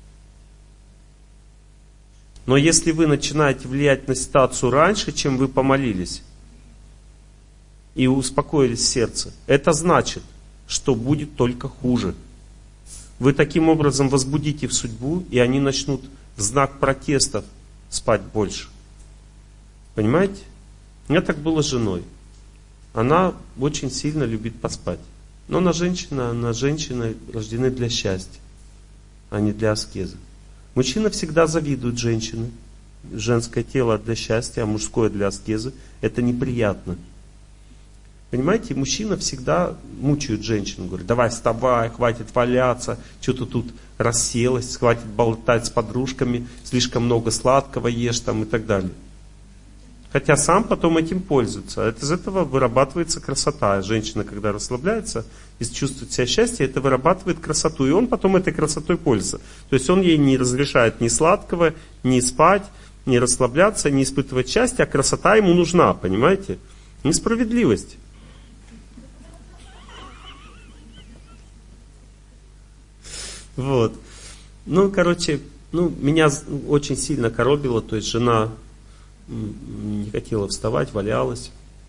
Но если вы начинаете влиять на ситуацию раньше, чем вы помолились, и успокоились в сердце, это значит, что будет только хуже. Вы таким образом возбудите в судьбу, и они начнут в знак протестов спать больше. Понимаете? У меня так было с женой. Она очень сильно любит поспать. Но она женщина, она женщины рождены для счастья, а не для аскезы. Мужчина всегда завидует женщине. Женское тело для счастья, а мужское для аскезы. Это неприятно. Понимаете, мужчина всегда мучает женщину. Говорит, давай вставай, хватит валяться, что-то тут расселась, хватит болтать с подружками, слишком много сладкого ешь там и так далее. Хотя сам потом этим пользуется. Из этого вырабатывается красота. Женщина, когда расслабляется и чувствует себя счастье, это вырабатывает красоту. И он потом этой красотой пользуется. То есть он ей не разрешает ни сладкого, ни спать, ни расслабляться, ни испытывать счастье, а красота ему нужна, понимаете? Несправедливость. Вот. Ну, короче, ну, меня очень сильно коробило, то есть жена не хотела вставать, валялась.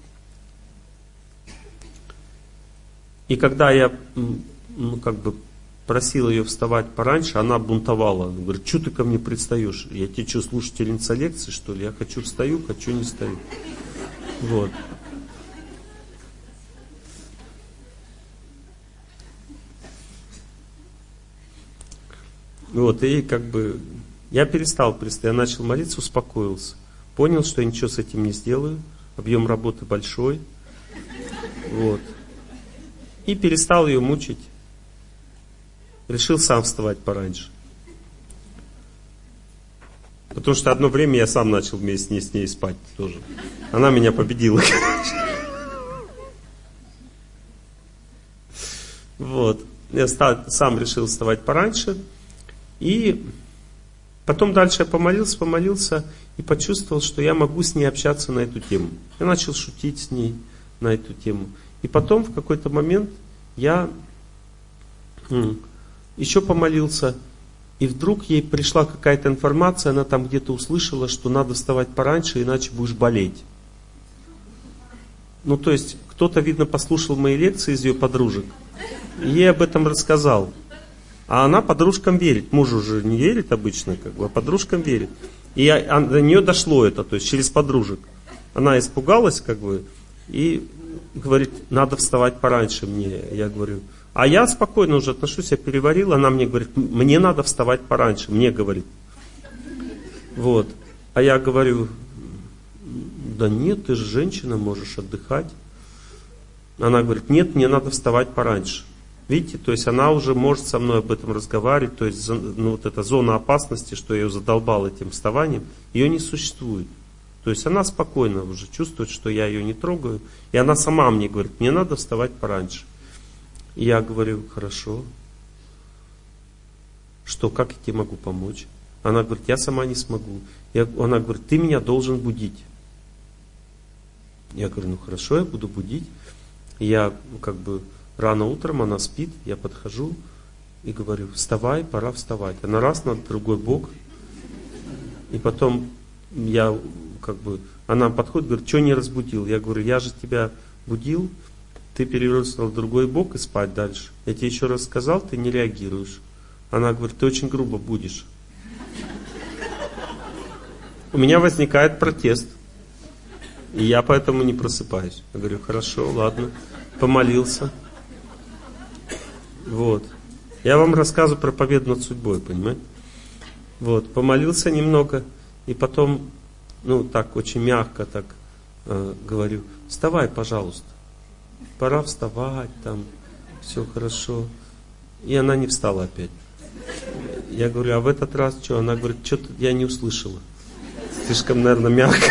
И когда я, ну, как бы просил ее вставать пораньше, она бунтовала. Она говорит, что ты ко мне пристаешь? Я тебе что, слушательница лекции, что ли? Я хочу встаю, хочу не встаю. Вот. Вот, и как бы я перестал пристать, я начал молиться, успокоился. Понял, что я ничего с этим не сделаю, объем работы большой. Вот. И перестал ее мучить. Решил сам вставать пораньше. Потому что одно время я сам начал вместе с ней, с ней спать тоже. Она меня победила. Вот. Я сам решил вставать пораньше. И потом дальше я помолился, помолился и почувствовал, что я могу с ней общаться на эту тему. Я начал шутить с ней на эту тему. И потом в какой-то момент я еще помолился, и вдруг ей пришла какая-то информация, она там где-то услышала, что надо вставать пораньше, иначе будешь болеть. Ну, то есть, кто-то, видно, послушал мои лекции из ее подружек, и ей об этом рассказал. А она подружкам верит. Мужу же не верит обычно, как бы, а подружкам верит. И я, до нее дошло это, то есть через подружек. Она испугалась, как бы, и говорит, надо вставать пораньше мне. Я говорю, а я спокойно уже отношусь, я переварил. Она мне говорит, мне надо вставать пораньше, мне говорит. Вот. А я говорю, да нет, ты же женщина, можешь отдыхать. Она говорит, нет, мне надо вставать пораньше. Видите, то есть она уже может со мной об этом разговаривать, то есть ну, вот эта зона опасности, что я ее задолбал этим вставанием, ее не существует. То есть она спокойно уже чувствует, что я ее не трогаю, и она сама мне говорит, мне надо вставать пораньше. И я говорю, хорошо, что, как я тебе могу помочь? Она говорит, я сама не смогу. Я, она говорит, ты меня должен будить. Я говорю, ну хорошо, я буду будить. Я как бы рано утром, она спит, я подхожу и говорю, вставай, пора вставать. Она раз на другой бок. И потом я как бы, она подходит, говорит, что не разбудил? Я говорю, я же тебя будил, ты перевернулся на другой бок и спать дальше. Я тебе еще раз сказал, ты не реагируешь. Она говорит, ты очень грубо будешь. У меня возникает протест. И я поэтому не просыпаюсь. Я говорю, хорошо, ладно. Помолился. Вот. Я вам рассказываю про победу над судьбой, понимаете? Вот. Помолился немного. И потом, ну так, очень мягко так э, говорю, вставай, пожалуйста. Пора вставать, там, все хорошо. И она не встала опять. Я говорю, а в этот раз что? Она говорит, что-то я не услышала. Слишком, наверное, мягко.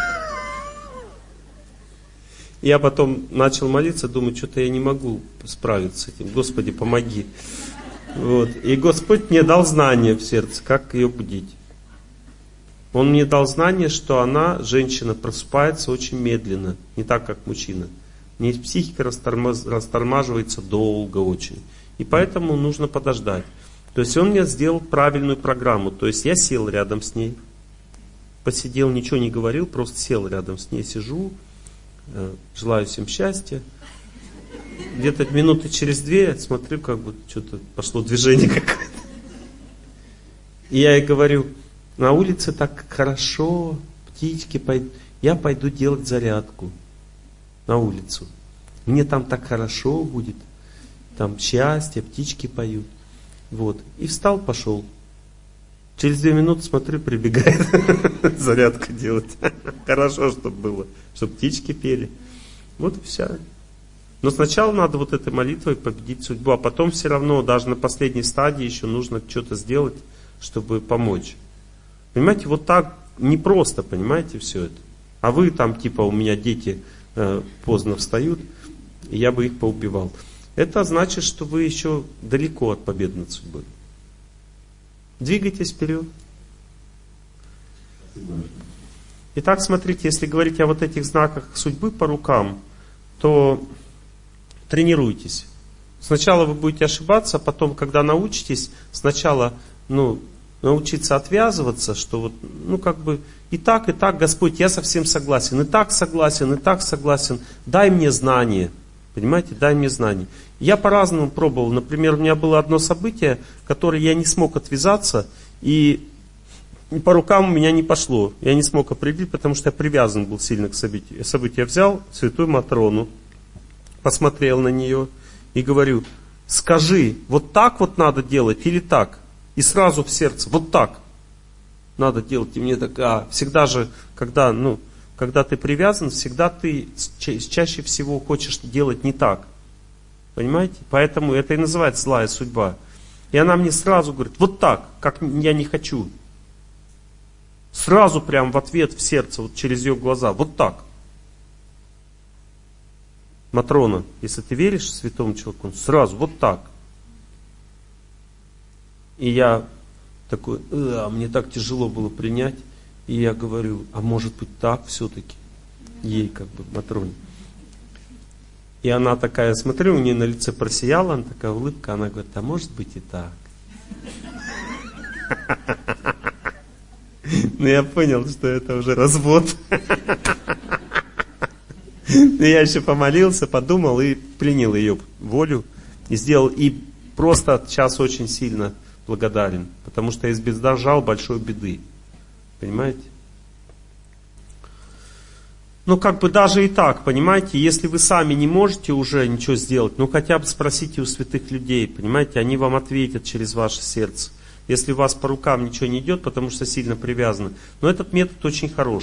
Я потом начал молиться, думаю, что-то я не могу справиться с этим. Господи, помоги. Вот. И Господь мне дал знание в сердце, как ее будить. Он мне дал знание, что она, женщина, просыпается очень медленно, не так, как мужчина. Не психика растормаз... растормаживается долго очень. И поэтому нужно подождать. То есть он мне сделал правильную программу. То есть я сел рядом с ней, посидел, ничего не говорил, просто сел рядом с ней, сижу, желаю всем счастья. Где-то минуты через две смотрю, как бы что-то пошло движение какое-то. И я ей говорю, на улице так хорошо, птички пойдут. Я пойду делать зарядку на улицу. Мне там так хорошо будет. Там счастье, птички поют. Вот. И встал, пошел. Через две минуты, смотрю, прибегает зарядку делать. Хорошо, чтобы было, чтобы птички пели. Вот и все. Но сначала надо вот этой молитвой победить судьбу, а потом все равно, даже на последней стадии еще нужно что-то сделать, чтобы помочь. Понимаете, вот так непросто, понимаете, все это. А вы там, типа, у меня дети э, поздно встают, и я бы их поубивал. Это значит, что вы еще далеко от победы над судьбой. Двигайтесь вперед. Итак, смотрите, если говорить о вот этих знаках судьбы по рукам, то тренируйтесь. Сначала вы будете ошибаться, а потом, когда научитесь, сначала ну, научиться отвязываться, что вот, ну как бы и так, и так, Господь, я совсем согласен, и так согласен, и так согласен, дай мне знания. Понимаете, дай мне знания. Я по-разному пробовал. Например, у меня было одно событие, которое я не смог отвязаться, и по рукам у меня не пошло. Я не смог определить, потому что я привязан был сильно к событию. Событие я взял, святую Матрону, посмотрел на нее и говорю, скажи, вот так вот надо делать или так? И сразу в сердце, вот так надо делать. И мне так, а, всегда же, когда, ну, когда ты привязан, всегда ты чаще всего хочешь делать не так. Понимаете? Поэтому это и называется злая судьба. И она мне сразу говорит, вот так, как я не хочу. Сразу прям в ответ в сердце, вот через ее глаза, вот так. Матрона, если ты веришь святому человеку, сразу, вот так. И я такой, а мне так тяжело было принять. И я говорю, а может быть так все-таки? Ей как бы, Матроне. И она такая, смотрю, у нее на лице просияла, она такая улыбка, она говорит, а может быть и так? Ну я понял, что это уже развод. Но я еще помолился, подумал и принял ее волю. И сделал, и просто сейчас очень сильно благодарен. Потому что я избежал большой беды. Понимаете? Ну, как бы даже и так, понимаете, если вы сами не можете уже ничего сделать, ну, хотя бы спросите у святых людей, понимаете, они вам ответят через ваше сердце. Если у вас по рукам ничего не идет, потому что сильно привязаны. Но этот метод очень хороший.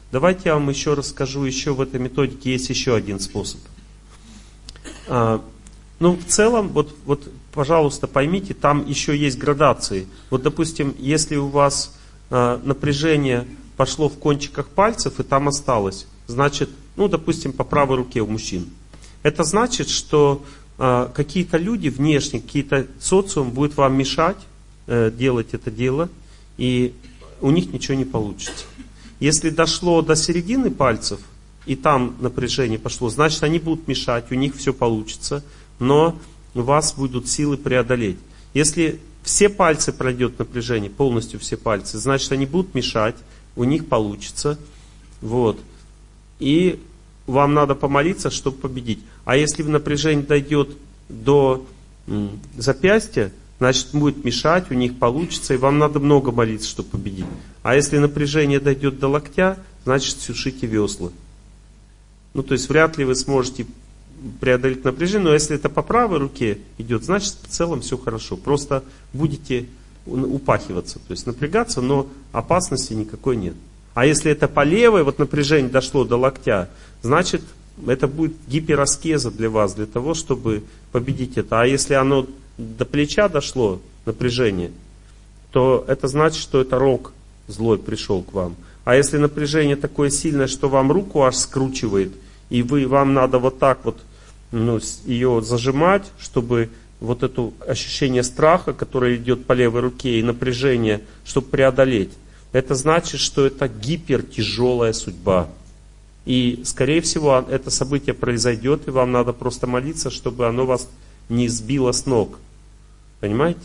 Давайте я вам еще расскажу, еще в этой методике есть еще один способ. А, ну, в целом, вот, вот, пожалуйста, поймите, там еще есть градации. Вот, допустим, если у вас а, напряжение пошло в кончиках пальцев и там осталось, значит, ну, допустим, по правой руке у мужчин. Это значит, что а, какие-то люди внешне, какие-то социум будет вам мешать э, делать это дело, и у них ничего не получится. Если дошло до середины пальцев, и там напряжение пошло, значит, они будут мешать, у них все получится, но у вас будут силы преодолеть. Если все пальцы пройдет напряжение, полностью все пальцы, значит, они будут мешать, у них получится. Вот. И вам надо помолиться, чтобы победить. А если напряжение дойдет до м, запястья, значит, будет мешать, у них получится, и вам надо много молиться, чтобы победить. А если напряжение дойдет до локтя, значит, сушите весла. Ну, то есть, вряд ли вы сможете преодолеть напряжение, но если это по правой руке идет, значит, в целом все хорошо. Просто будете упахиваться, то есть напрягаться, но опасности никакой нет. А если это по левой, вот напряжение дошло до локтя, значит, это будет гипераскеза для вас, для того, чтобы победить это. А если оно до плеча дошло, напряжение, то это значит, что это рок злой пришел к вам. А если напряжение такое сильное, что вам руку аж скручивает, и вы, вам надо вот так вот ну, ее зажимать, чтобы вот это ощущение страха, которое идет по левой руке, и напряжение, чтобы преодолеть, это значит, что это гипертяжелая судьба. И, скорее всего, это событие произойдет, и вам надо просто молиться, чтобы оно вас не сбило с ног. Понимаете?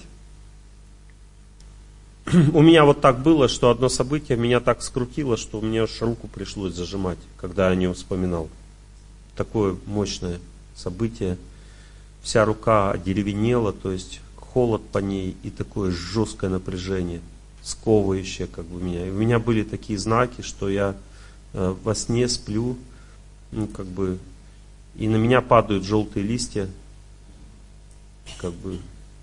У меня вот так было, что одно событие меня так скрутило, что мне аж руку пришлось зажимать, когда я о нем вспоминал. Такое мощное событие. Вся рука одеревенела, то есть холод по ней и такое жесткое напряжение, сковывающее как бы меня. И у меня были такие знаки, что я э, во сне сплю, ну как бы, и на меня падают желтые листья, как бы,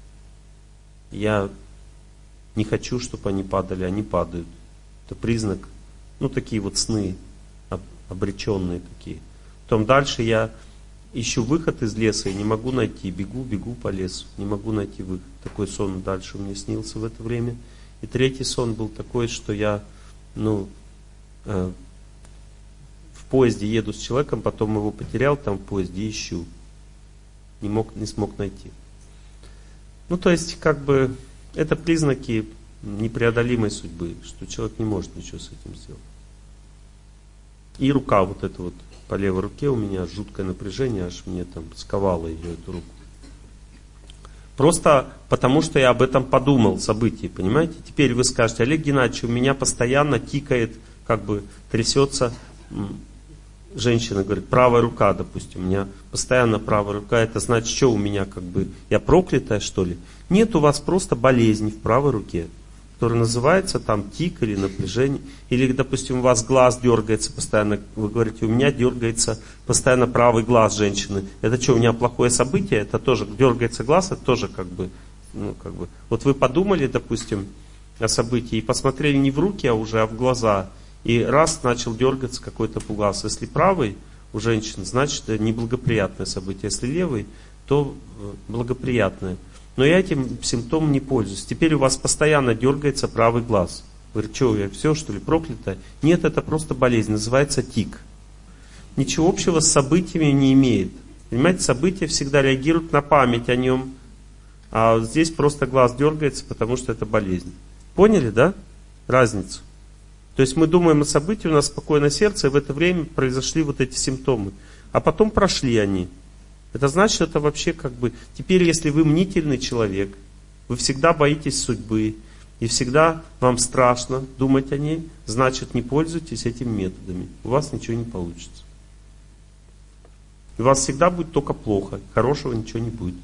я не хочу, чтобы они падали, они падают. Это признак, ну такие вот сны, обреченные такие. Потом дальше я ищу выход из леса и не могу найти. Бегу, бегу по лесу, не могу найти выход. Такой сон дальше мне снился в это время. И третий сон был такой, что я ну, э, в поезде еду с человеком, потом его потерял там в поезде, ищу. Не мог, не смог найти. Ну, то есть, как бы, это признаки непреодолимой судьбы, что человек не может ничего с этим сделать. И рука вот эта вот, по левой руке у меня жуткое напряжение, аж мне там сковало ее, эту руку. Просто потому, что я об этом подумал, событие, понимаете? Теперь вы скажете: Олег Геннадьевич, у меня постоянно тикает, как бы трясется, женщина говорит, правая рука, допустим, у меня постоянно правая рука, это значит, что у меня, как бы, я проклятая, что ли? Нет, у вас просто болезнь в правой руке, которая называется там тик или напряжение. Или, допустим, у вас глаз дергается постоянно, вы говорите, у меня дергается постоянно правый глаз женщины. Это что, у меня плохое событие? Это тоже, дергается глаз, это тоже как бы, ну, как бы. Вот вы подумали, допустим, о событии и посмотрели не в руки, а уже а в глаза. И раз начал дергаться какой-то глаз. Если правый у женщины, значит неблагоприятное событие. Если левый, то благоприятное. Но я этим симптомом не пользуюсь. Теперь у вас постоянно дергается правый глаз. Вы говорите, что я все, что ли, проклятая? Нет, это просто болезнь, называется тик. Ничего общего с событиями не имеет. Понимаете, события всегда реагируют на память о нем. А здесь просто глаз дергается, потому что это болезнь. Поняли, да? Разницу. То есть мы думаем о событии, у нас спокойное сердце, и в это время произошли вот эти симптомы. А потом прошли они. Это значит, это вообще как бы... Теперь, если вы мнительный человек, вы всегда боитесь судьбы, и всегда вам страшно думать о ней, значит, не пользуйтесь этими методами. У вас ничего не получится. У вас всегда будет только плохо, хорошего ничего не будет.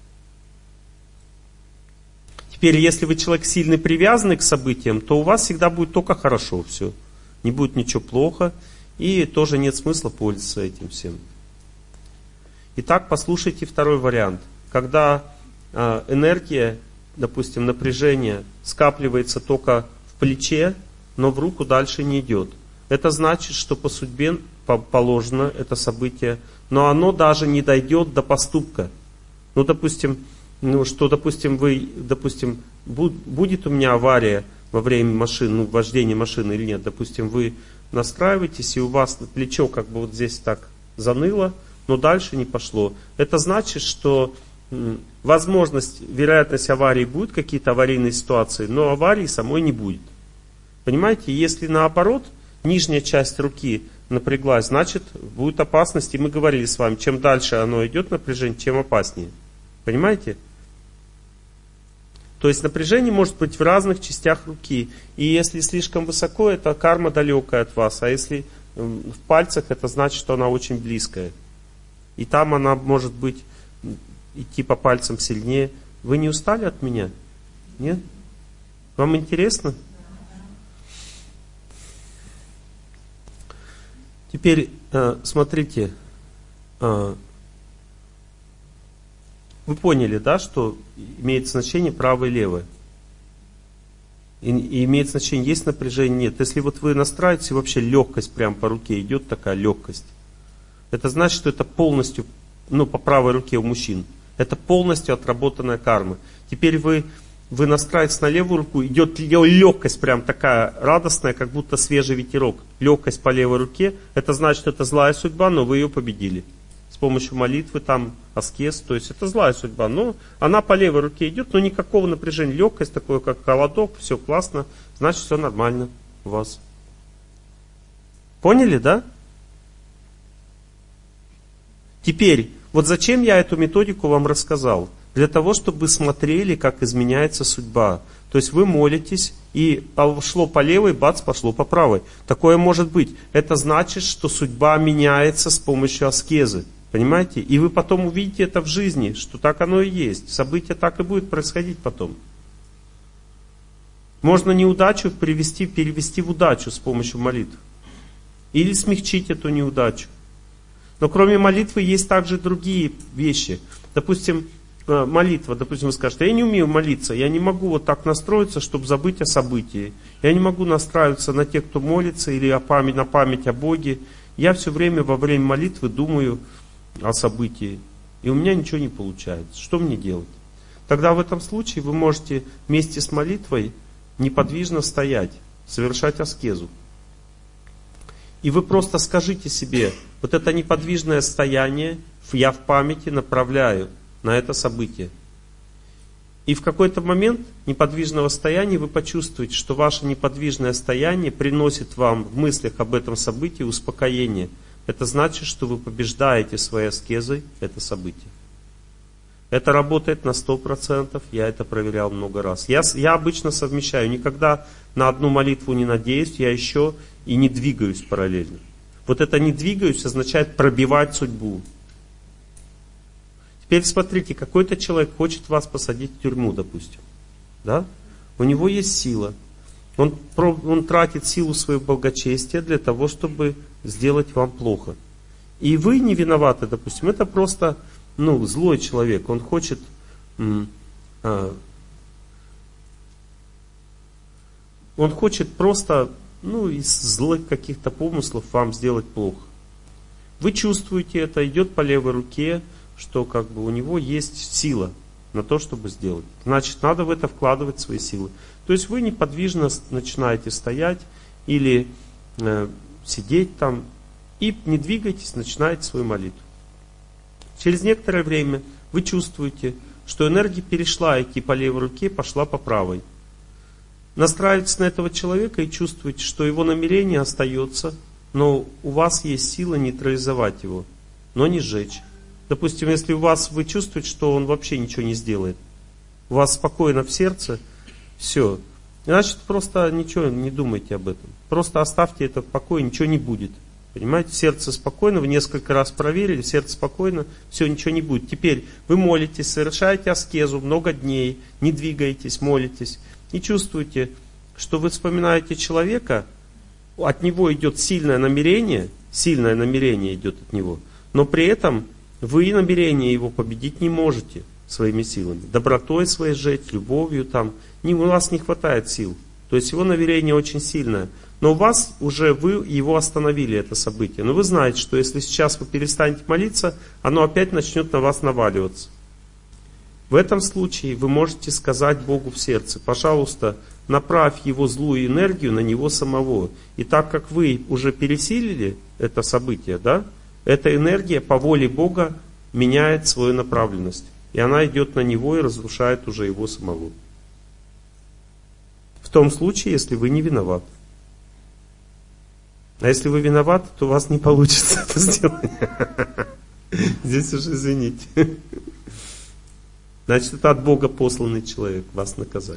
Теперь, если вы человек сильно привязанный к событиям, то у вас всегда будет только хорошо все. Не будет ничего плохо, и тоже нет смысла пользоваться этим всем. Итак, послушайте второй вариант. Когда э, энергия, допустим, напряжение скапливается только в плече, но в руку дальше не идет. это значит, что по судьбе положено это событие, но оно даже не дойдет до поступка. Ну, допустим, ну, что, допустим, вы, допустим, будет у меня авария во время машины, ну, вождения машины или нет, допустим, вы настраиваетесь, и у вас плечо как бы вот здесь так заныло, но дальше не пошло. Это значит, что возможность, вероятность аварии будет, какие-то аварийные ситуации, но аварии самой не будет. Понимаете, если наоборот, нижняя часть руки напряглась, значит, будет опасность, и мы говорили с вами, чем дальше оно идет напряжение, тем опаснее. Понимаете? То есть напряжение может быть в разных частях руки. И если слишком высоко, это карма далекая от вас. А если в пальцах, это значит, что она очень близкая. И там она может быть, идти по пальцам сильнее. Вы не устали от меня? Нет? Вам интересно? Теперь смотрите. Вы поняли, да, что имеет значение правое и левое? И, и имеет значение, есть напряжение, нет. Если вот вы настраиваете, вообще легкость прям по руке идет, такая легкость. Это значит, что это полностью, ну, по правой руке у мужчин. Это полностью отработанная карма. Теперь вы, вы настраиваете на левую руку, идет легкость прям такая радостная, как будто свежий ветерок. Легкость по левой руке, это значит, что это злая судьба, но вы ее победили. С помощью молитвы, там, аскез, то есть это злая судьба. Но она по левой руке идет, но никакого напряжения. Легкость, такое как холодок, все классно, значит, все нормально у вас. Поняли, да? Теперь, вот зачем я эту методику вам рассказал? Для того, чтобы вы смотрели, как изменяется судьба. То есть вы молитесь, и шло по левой, бац, пошло по правой. Такое может быть. Это значит, что судьба меняется с помощью аскезы. Понимаете? И вы потом увидите это в жизни, что так оно и есть. События так и будет происходить потом. Можно неудачу перевести, перевести в удачу с помощью молитв. Или смягчить эту неудачу. Но кроме молитвы есть также другие вещи. Допустим, молитва. Допустим, вы скажете, я не умею молиться, я не могу вот так настроиться, чтобы забыть о событии. Я не могу настраиваться на тех, кто молится, или о память, на память о Боге. Я все время во время молитвы думаю о событии. И у меня ничего не получается. Что мне делать? Тогда в этом случае вы можете вместе с молитвой неподвижно стоять, совершать аскезу. И вы просто скажите себе, вот это неподвижное стояние я в памяти направляю на это событие. И в какой-то момент неподвижного стояния вы почувствуете, что ваше неподвижное стояние приносит вам в мыслях об этом событии успокоение. Это значит, что вы побеждаете своей аскезой это событие. Это работает на сто процентов, я это проверял много раз. Я, я обычно совмещаю, никогда на одну молитву не надеюсь, я еще и не двигаюсь параллельно. Вот это «не двигаюсь» означает пробивать судьбу. Теперь смотрите, какой-то человек хочет вас посадить в тюрьму, допустим. Да? У него есть сила. Он, он тратит силу своего благочестия для того, чтобы сделать вам плохо. И вы не виноваты, допустим. Это просто ну, злой человек. Он хочет м, а, он хочет просто ну, из злых каких-то помыслов вам сделать плохо. Вы чувствуете это, идет по левой руке, что как бы у него есть сила на то, чтобы сделать. Значит, надо в это вкладывать свои силы. То есть вы неподвижно начинаете стоять или э, сидеть там и не двигаетесь, начинаете свою молитву. Через некоторое время вы чувствуете, что энергия перешла идти по левой руке, пошла по правой. Настраиваетесь на этого человека и чувствуете, что его намерение остается, но у вас есть сила нейтрализовать его, но не сжечь. Допустим, если у вас вы чувствуете, что он вообще ничего не сделает, у вас спокойно в сердце, все, значит просто ничего не думайте об этом. Просто оставьте это в покое, ничего не будет. Понимаете, сердце спокойно, вы несколько раз проверили, сердце спокойно, все, ничего не будет. Теперь вы молитесь, совершаете аскезу много дней, не двигаетесь, молитесь. И чувствуете, что вы вспоминаете человека, от него идет сильное намерение, сильное намерение идет от него, но при этом вы намерение его победить не можете своими силами. Добротой своей жить, любовью там, не, у вас не хватает сил. То есть его намерение очень сильное. Но у вас уже вы его остановили, это событие. Но вы знаете, что если сейчас вы перестанете молиться, оно опять начнет на вас наваливаться. В этом случае вы можете сказать Богу в сердце: пожалуйста, направь его злую энергию на него самого. И так как вы уже пересилили это событие, да, эта энергия по воле Бога меняет свою направленность. И она идет на него и разрушает уже его самого. В том случае, если вы не виноваты. А если вы виноваты, то у вас не получится это сделать. Здесь уже извините. Значит, это от Бога посланный человек вас наказать.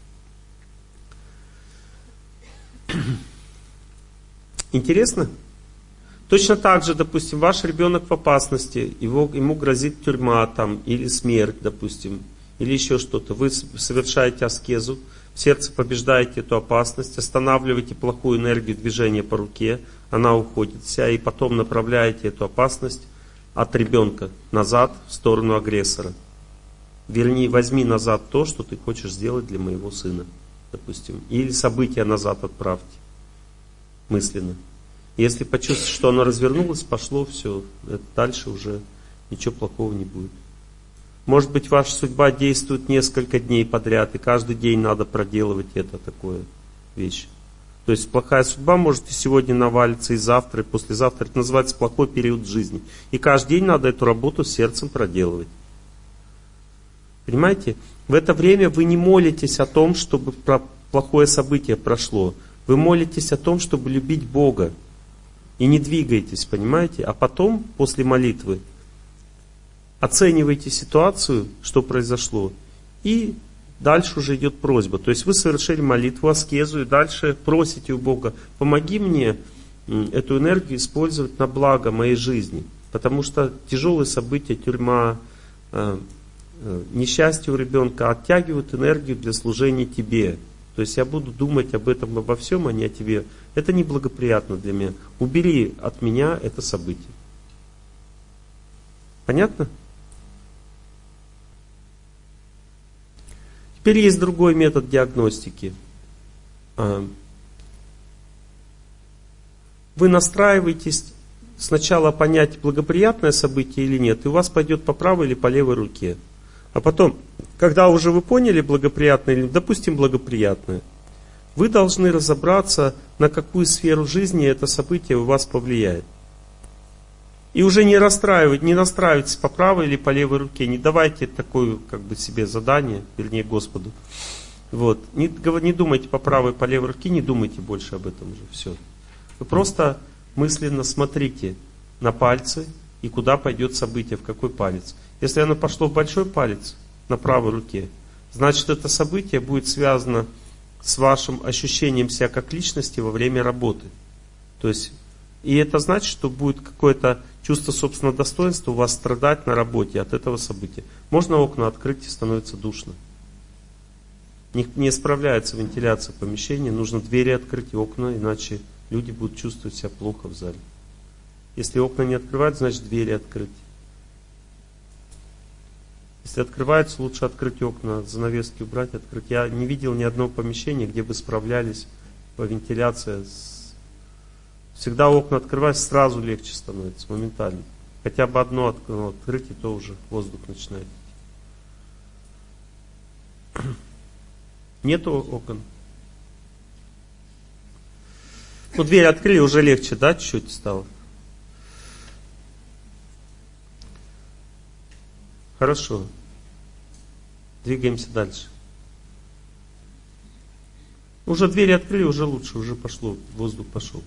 Интересно? Точно так же, допустим, ваш ребенок в опасности, его, ему грозит тюрьма там, или смерть, допустим, или еще что-то. Вы совершаете аскезу, в сердце побеждаете эту опасность, останавливаете плохую энергию движения по руке, она уходит вся, и потом направляете эту опасность от ребенка назад в сторону агрессора. Верни, возьми назад то, что ты хочешь сделать для моего сына, допустим. Или события назад отправьте мысленно. Если почувствуете, что оно развернулось, пошло, все, это дальше уже ничего плохого не будет. Может быть, ваша судьба действует несколько дней подряд, и каждый день надо проделывать это, такое вещь. То есть плохая судьба может и сегодня навалиться, и завтра, и послезавтра. Это называется плохой период жизни. И каждый день надо эту работу с сердцем проделывать. Понимаете? В это время вы не молитесь о том, чтобы плохое событие прошло. Вы молитесь о том, чтобы любить Бога. И не двигаетесь, понимаете? А потом, после молитвы, оцениваете ситуацию, что произошло, и дальше уже идет просьба. То есть вы совершили молитву, аскезу, и дальше просите у Бога: помоги мне эту энергию использовать на благо моей жизни. Потому что тяжелые события, тюрьма, несчастье у ребенка оттягивают энергию для служения тебе. То есть я буду думать об этом, обо всем, а не о тебе. Это неблагоприятно для меня. Убери от меня это событие. Понятно? Теперь есть другой метод диагностики. Вы настраиваетесь сначала понять, благоприятное событие или нет, и у вас пойдет по правой или по левой руке. А потом, когда уже вы поняли, благоприятное или, допустим, благоприятное, вы должны разобраться, на какую сферу жизни это событие у вас повлияет. И уже не расстраивать, не настраивайтесь по правой или по левой руке. Не давайте такое как бы себе задание, вернее Господу. Вот. Не, не думайте по правой, по левой руке, не думайте больше об этом уже. Все. Вы просто мысленно смотрите на пальцы и куда пойдет событие, в какой палец. Если оно пошло в большой палец, на правой руке, значит это событие будет связано с вашим ощущением себя как личности во время работы. То есть, и это значит, что будет какое-то чувство собственного достоинства у вас страдать на работе от этого события. Можно окна открыть, и становится душно. Не, не справляется вентиляция помещения, нужно двери открыть и окна, иначе люди будут чувствовать себя плохо в зале. Если окна не открывают, значит двери открыть. Если открываются, лучше открыть окна, занавески убрать, открыть. Я не видел ни одного помещения, где бы справлялись по вентиляции. Всегда окна открываются, сразу легче становится, моментально. Хотя бы одно открыть, и то уже воздух начинает идти. Нету окон. Ну, дверь открыли, уже легче, да, чуть-чуть стало? Хорошо. Двигаемся дальше. Уже двери открыли, уже лучше, уже пошло, воздух пошел.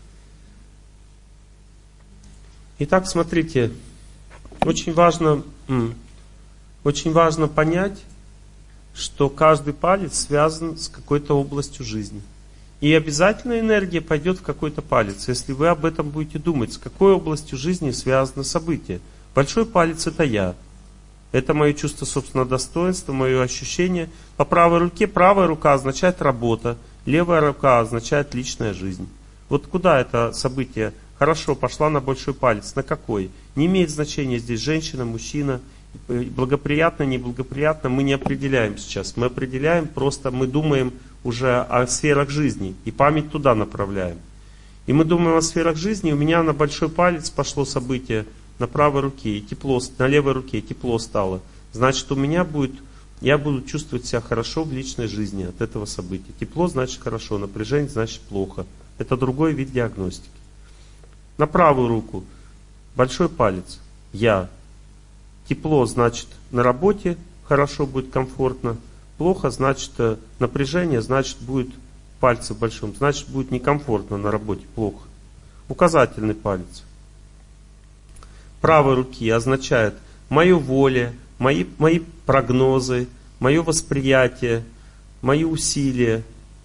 Итак, смотрите, очень важно, очень важно понять, что каждый палец связан с какой-то областью жизни. И обязательно энергия пойдет в какой-то палец, если вы об этом будете думать, с какой областью жизни связано событие. Большой палец — это я. Это мое чувство собственного достоинства, мое ощущение. По правой руке правая рука означает работа, левая рука означает личная жизнь. Вот куда это событие? Хорошо, пошла на большой палец. На какой? Не имеет значения здесь женщина, мужчина. Благоприятно, неблагоприятно мы не определяем сейчас. Мы определяем просто, мы думаем уже о сферах жизни, и память туда направляем. И мы думаем о сферах жизни, у меня на большой палец пошло событие на правой руке, и тепло, на левой руке тепло стало. Значит, у меня будет, я буду чувствовать себя хорошо в личной жизни от этого события. Тепло значит хорошо, напряжение значит плохо. Это другой вид диагностики. На правую руку большой палец, я. Тепло значит на работе хорошо будет, комфортно. Плохо значит напряжение, значит будет пальцы в большом, значит будет некомфортно на работе, плохо. Указательный палец правой руки означает мою волю, мои, мои прогнозы, мое восприятие, мои усилия,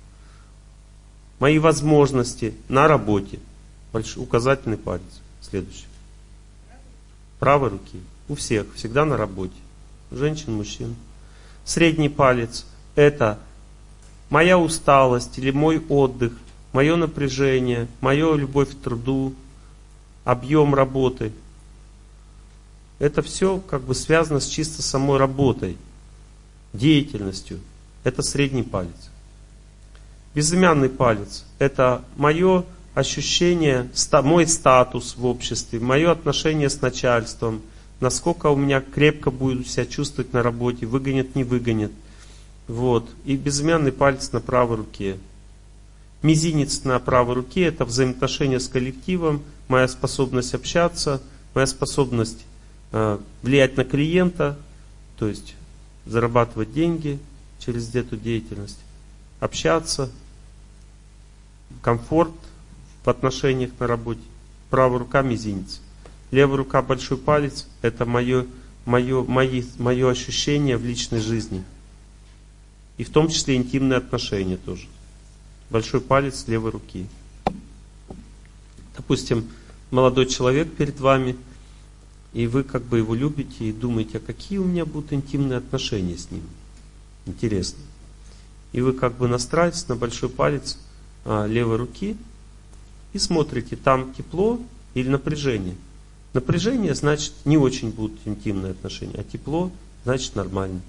мои возможности на работе. Большой, указательный палец. Следующий. Правой руки. У всех. Всегда на работе. Женщин, мужчин. Средний палец — это моя усталость или мой отдых, мое напряжение, моя любовь к труду, объем работы. Это все как бы связано с чисто самой работой, деятельностью. Это средний палец. Безымянный палец — это мое ощущение, мой статус в обществе, мое отношение с начальством, насколько у меня крепко буду себя чувствовать на работе, выгонят, не выгонят. Вот. И безымянный палец на правой руке. Мизинец на правой руке — это взаимоотношения с коллективом, моя способность общаться, моя способность э, влиять на клиента, то есть зарабатывать деньги через эту деятельность, общаться, комфорт в отношениях на работе. Правая рука — мизинец. Левая рука — большой палец — это мое, мое, мои, мое ощущение в личной жизни. И в том числе интимные отношения тоже. Большой палец левой руки. Допустим, молодой человек перед вами, и вы как бы его любите и думаете, а какие у меня будут интимные отношения с ним. Интересно. И вы как бы настраиваетесь на большой палец а, левой руки и смотрите, там тепло или напряжение. Напряжение значит не очень будут интимные отношения, а тепло значит нормально.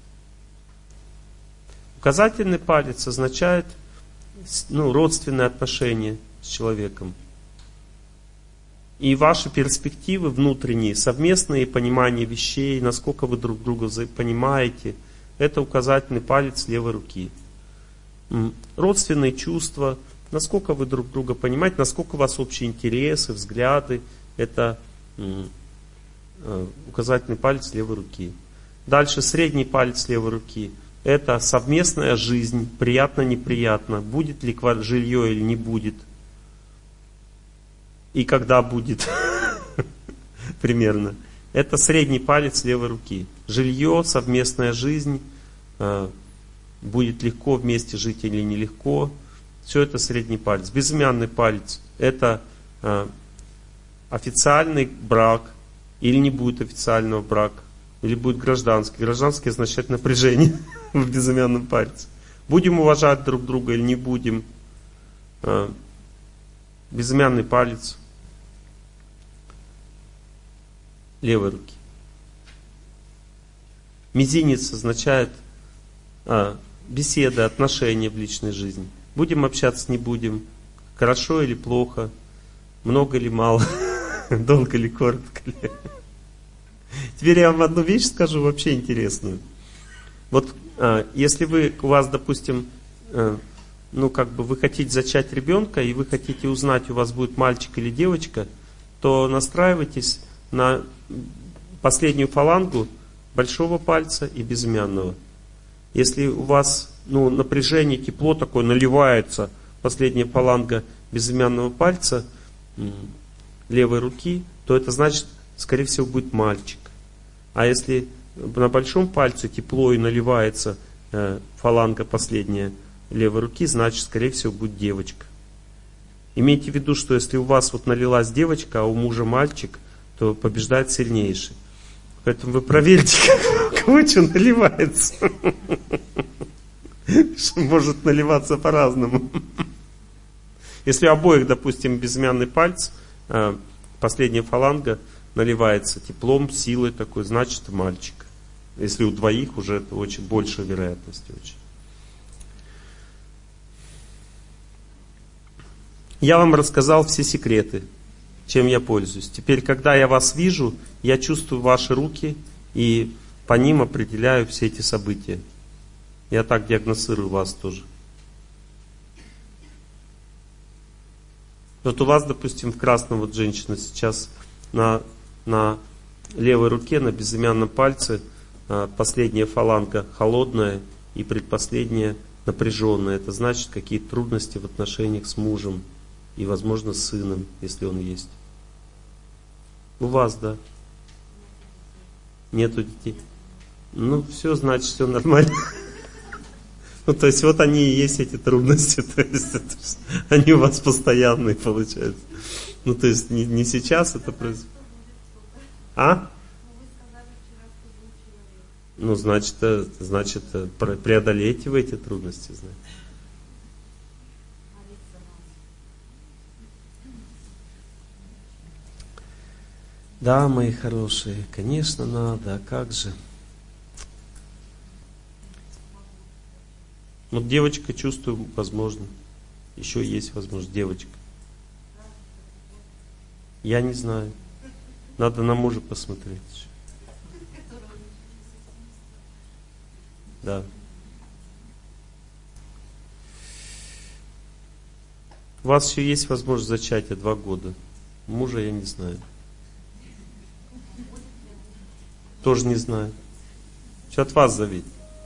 Указательный палец означает ну, родственные отношения с человеком. И ваши перспективы внутренние, совместные понимание вещей, насколько вы друг друга понимаете, это указательный палец левой руки. Родственные чувства, насколько вы друг друга понимаете, насколько у вас общие интересы, взгляды, это указательный палец левой руки. Дальше средний палец левой руки. Это совместная жизнь, приятно-неприятно, будет ли жилье или не будет. И когда будет, примерно. Это средний палец левой руки. Жилье, совместная жизнь, будет легко вместе жить или нелегко. Все это средний палец. Безымянный палец — это официальный брак, или не будет официального брака, или будет гражданский. Гражданский означает напряжение в безымянном пальце. Будем уважать друг друга или не будем. Безымянный палец левой руки. Мизинец означает а, беседы, отношения в личной жизни. Будем общаться, не будем. Хорошо или плохо. Много или мало. Долго или коротко ли. Теперь я вам одну вещь скажу, вообще интересную. Вот а, если вы, у вас, допустим, а, ну как бы вы хотите зачать ребенка, и вы хотите узнать, у вас будет мальчик или девочка, то настраивайтесь на последнюю фалангу большого пальца и безымянного. Если у вас ну, напряжение, тепло такое наливается, последняя фаланга безымянного пальца левой руки, то это значит, скорее всего, будет мальчик. А если на большом пальце тепло и наливается э, фаланга последняя левой руки, значит, скорее всего, будет девочка. Имейте в виду, что если у вас вот налилась девочка, а у мужа мальчик, то побеждает сильнейший. Поэтому вы проверьте, как кого что наливается. Может наливаться по-разному. Если у обоих, допустим, безымянный палец, последняя фаланга наливается теплом, силой такой, значит мальчик. Если у двоих уже это очень большая вероятность. Очень. Я вам рассказал все секреты, чем я пользуюсь. Теперь, когда я вас вижу, я чувствую ваши руки и по ним определяю все эти события. Я так диагностирую вас тоже. Вот у вас, допустим, в красном вот женщина сейчас на, на левой руке, на безымянном пальце последняя фаланга холодная и предпоследняя напряженная. Это значит какие-то трудности в отношениях с мужем и, возможно, с сыном, если он есть. У вас, да? Нету детей? Ну, все, значит, все нормально. Ну, то есть, вот они и есть эти трудности. То есть, это, они у вас постоянные, получается. Ну, то есть, не, не сейчас это происходит. А? Ну, значит, значит, преодолейте вы эти трудности, знаете. Да, мои хорошие, конечно, надо, а как же? Вот девочка, чувствую, возможно. Еще есть возможность, девочка. Я не знаю. Надо на мужа посмотреть. Да. У вас еще есть возможность зачатия два года. Мужа я не знаю. Тоже не знаю. Все от вас зависит.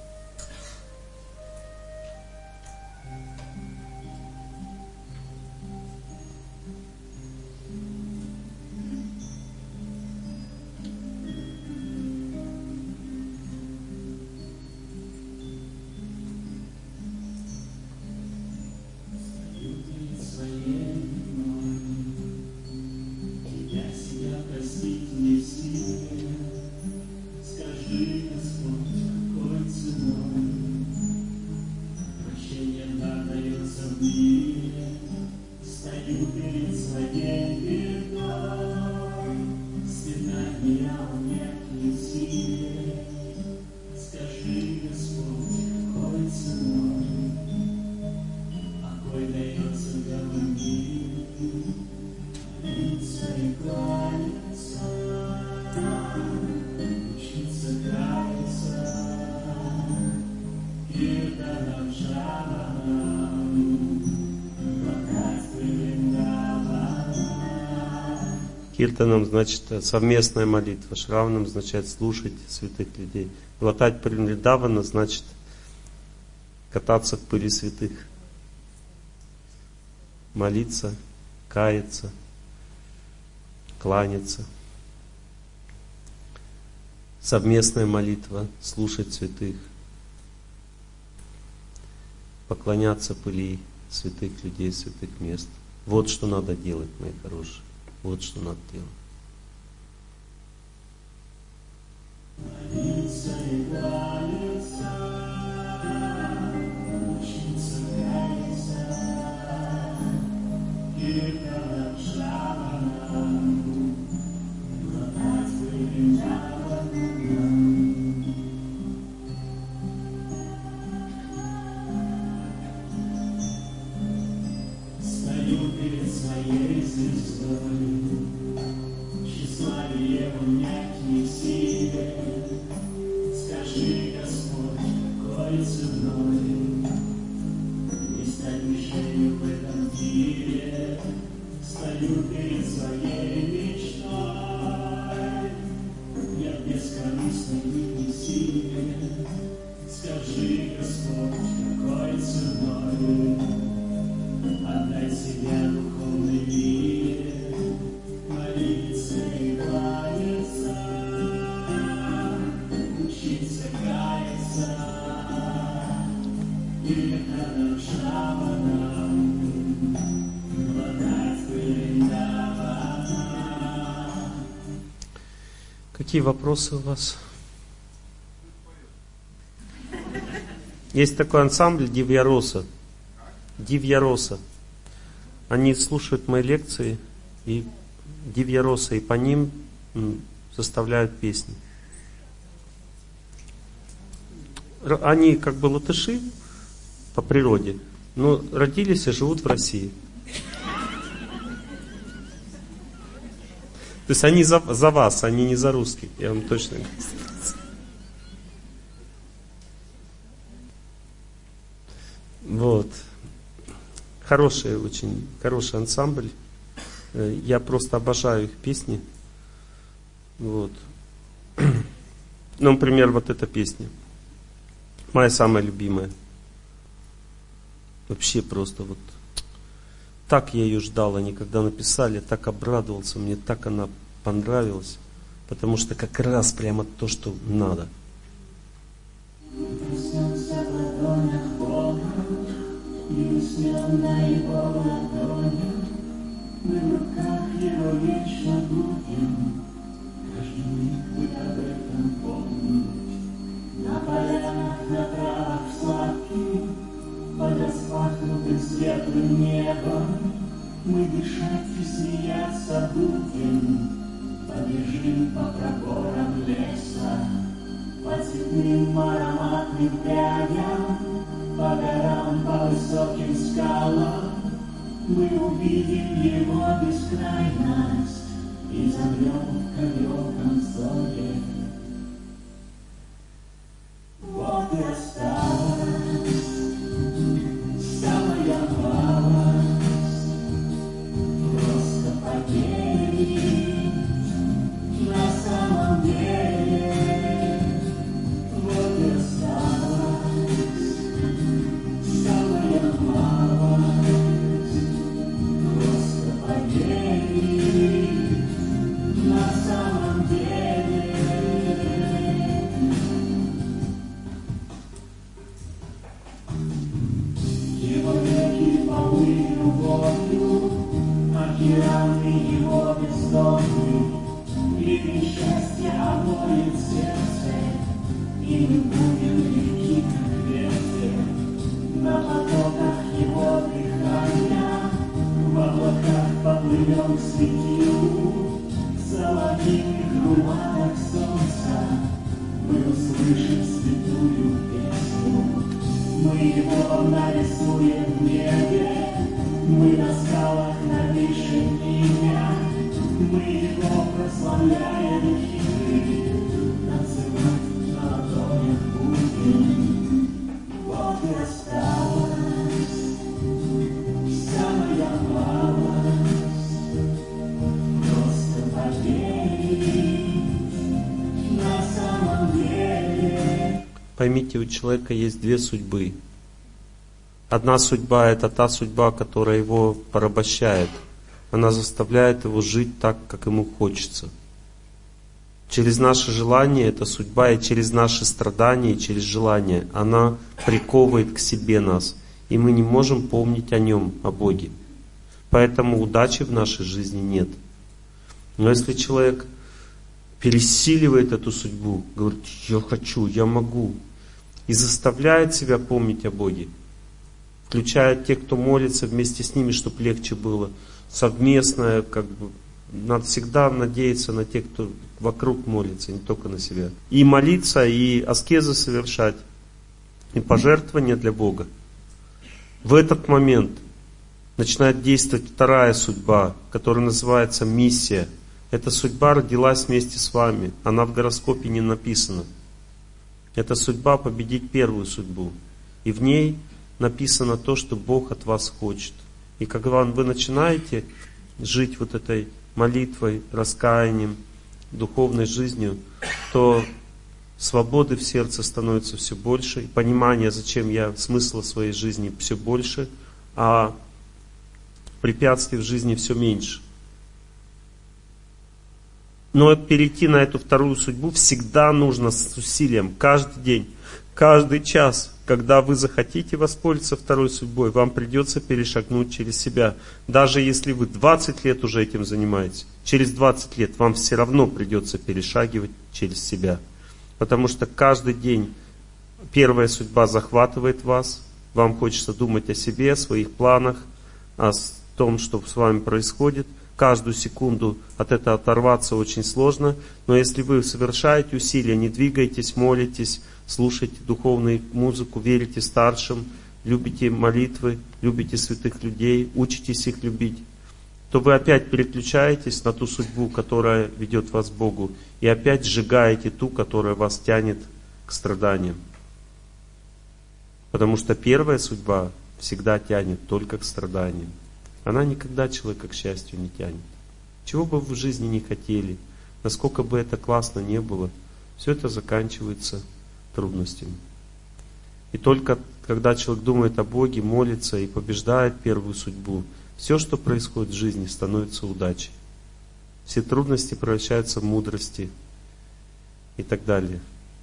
Киртаном значит совместная молитва, шраванам означает слушать святых людей. Глотать Вриндавана значит кататься в пыли святых. Молиться, каяться, кланяться. Совместная молитва, слушать святых. Поклоняться пыли святых людей, святых мест. Вот что надо делать, мои хорошие. Вот что надо делать. Какие вопросы у вас? Есть такой ансамбль Дивьяроса. Дивьяроса. Они слушают мои лекции и Дивьяроса, и по ним составляют песни. Они как бы латыши по природе, но родились и живут в России. То есть они за, за вас, они не за русских, я вам точно говорю. Вот. Хороший очень, хороший ансамбль. Я просто обожаю их песни. Вот. Ну, например, вот эта песня. Моя самая любимая. Вообще просто вот. Так я ее ждал, они когда написали, так обрадовался, мне так она понравилась. Потому что как раз прямо то, что надо. И уснем на его ладонях, мы в руках его вечно будем, каждый миг будет об этом помнить. На полянах, на травах сладких, под распахнутым светлым небом, мы дышать и смеяться будем, побежим по проборам леса, по цветным ароматным прядям. По горам, по высоким скалам мы увидим его бескрайность и замрем в каленом зоре. Вот и осталась самая малость, просто поверить на самом деле. Вот и осталась самая малость, просто поверить на самом деле. Его реки полны любовью, океаны его бездонны, ливень счастья омоет сердце, и мы будем реки, как ветер. На потоках его дыхания, в облаках поплывем к светилу, в золотых руманах солнца мы услышим святую песню. Мы его нарисуем в небе, мы на скалах напишем имя, мы его прославляем химной, танцевать на ладонях будем. Вот и осталась самая малость, просто поверить на самом деле. Поймите, у человека есть две судьбы. Одна судьба — это та судьба, которая его порабощает. Она заставляет его жить так, как ему хочется. Через наше желание, эта судьба, и через наши страдания, и через желание, она приковывает к себе нас. И мы не можем помнить о Нем, о Боге. Поэтому удачи в нашей жизни нет. Но если человек пересиливает эту судьбу, говорит: я хочу, я могу, и заставляет себя помнить о Боге, включая тех, кто молится вместе с ними, чтобы легче было, совместное, как бы, надо всегда надеяться на тех, кто вокруг молится, не только на себя. И молиться, и аскезы совершать, и пожертвования для Бога. В этот момент начинает действовать вторая судьба, которая называется миссия. Эта судьба родилась вместе с вами. Она в гороскопе не написана. Это судьба победить первую судьбу. И в ней написано то, что Бог от вас хочет. И когда вы начинаете жить вот этой молитвой, раскаянием, духовной жизнью, то свободы в сердце становится все больше, и понимание, зачем я, смысла своей жизни все больше, а препятствий в жизни все меньше. Но перейти на эту вторую судьбу всегда нужно с усилием, каждый день, каждый час. Когда вы захотите воспользоваться второй судьбой, вам придется перешагнуть через себя. Даже если вы двадцать лет уже этим занимаетесь, через двадцать лет вам все равно придется перешагивать через себя. Потому что каждый день первая судьба захватывает вас, вам хочется думать о себе, о своих планах, о том, что с вами происходит. Каждую секунду от этого оторваться очень сложно, но если вы совершаете усилия, не двигаетесь, молитесь, слушаете духовную музыку, верите старшим, любите молитвы, любите святых людей, учитесь их любить, то вы опять переключаетесь на ту судьбу, которая ведет вас к Богу, и опять сжигаете ту, которая вас тянет к страданиям. Потому что первая судьба всегда тянет только к страданиям. Она никогда человека к счастью не тянет. Чего бы вы в жизни не хотели, насколько бы это классно не было, все это заканчивается трудностями. И только когда человек думает о Боге, молится и побеждает первую судьбу, все, что происходит в жизни, становится удачей. Все трудности превращаются в мудрости и так далее.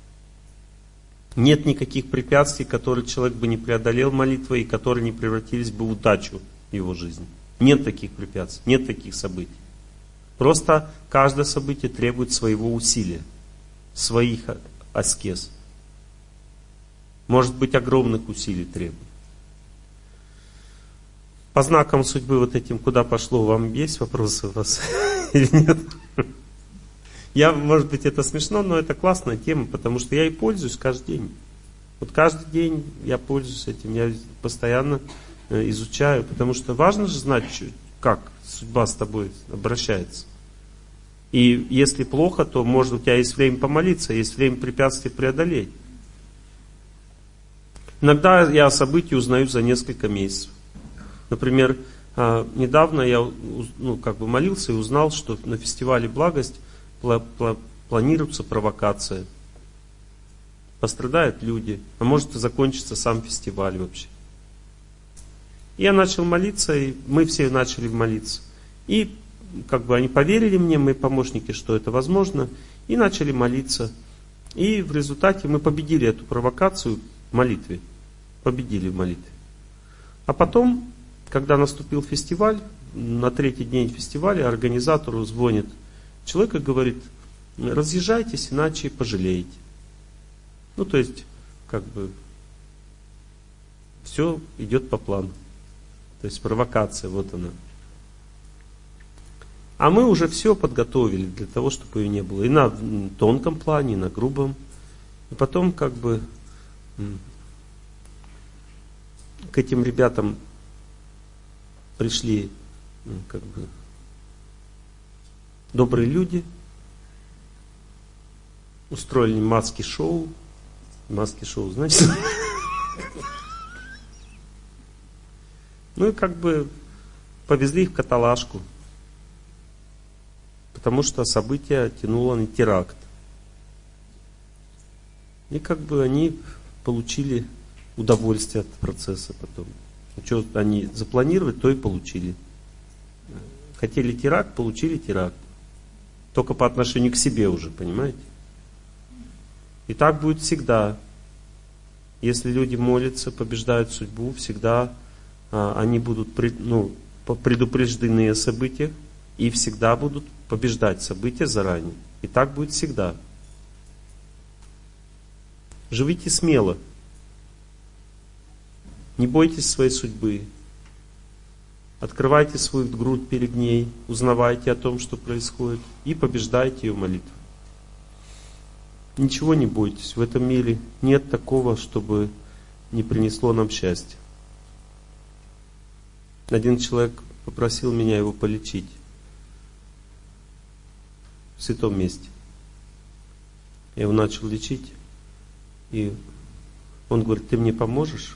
Нет никаких препятствий, которые человек бы не преодолел молитвой и которые не превратились бы в удачу в его жизни. Нет таких препятствий, нет таких событий. Просто каждое событие требует своего усилия, своих аскез. Может быть, огромных усилий требует. По знакам судьбы вот этим, куда пошло, вам есть вопросы у вас или нет? Я, может быть, это смешно, но это классная тема, потому что я и пользуюсь каждый день. Вот каждый день я пользуюсь этим, я постоянно изучаю, потому что важно же знать, как судьба с тобой обращается. И если плохо, то, может, у тебя есть время помолиться, есть время препятствий преодолеть. Иногда я о событии узнаю за несколько месяцев. Например, недавно я ну, как бы молился и узнал, что на фестивале «Благость» планируется провокация. Пострадают люди, а может и закончится сам фестиваль вообще. И я начал молиться, и мы все начали молиться. И как бы они поверили мне, мои помощники, что это возможно, и начали молиться. И в результате мы победили эту провокацию в молитве. Победили в молитве. А потом, когда наступил фестиваль, на третий день фестиваля организатору звонит человек и говорит: разъезжайтесь, иначе пожалеете. Ну, то есть, как бы, все идет по плану. То есть, провокация, вот она. А мы уже все подготовили для того, чтобы ее не было. И на тонком плане, и на грубом. И потом, как бы, к этим ребятам пришли, как бы, добрые люди, устроили маски-шоу. Маски-шоу, знаете? Ну и как бы повезли их в каталажку, потому что событие тянуло на теракт. И как бы они получили удовольствие от процесса потом. Что они запланировали, то и получили. Хотели теракт, получили теракт. Только по отношению к себе уже, понимаете? И так будет всегда. Если люди молятся, побеждают судьбу, всегда а, они будут пред, ну, предупреждены о событиях и всегда будут побеждать события заранее. И так будет всегда. Живите смело. Не бойтесь своей судьбы. Открывайте свою грудь перед ней, узнавайте о том, что происходит, и побеждайте ее молитвой. Ничего не бойтесь. В этом мире нет такого, чтобы не принесло нам счастье. Один человек попросил меня его полечить в святом месте. Я его начал лечить, и он говорит: ты мне поможешь?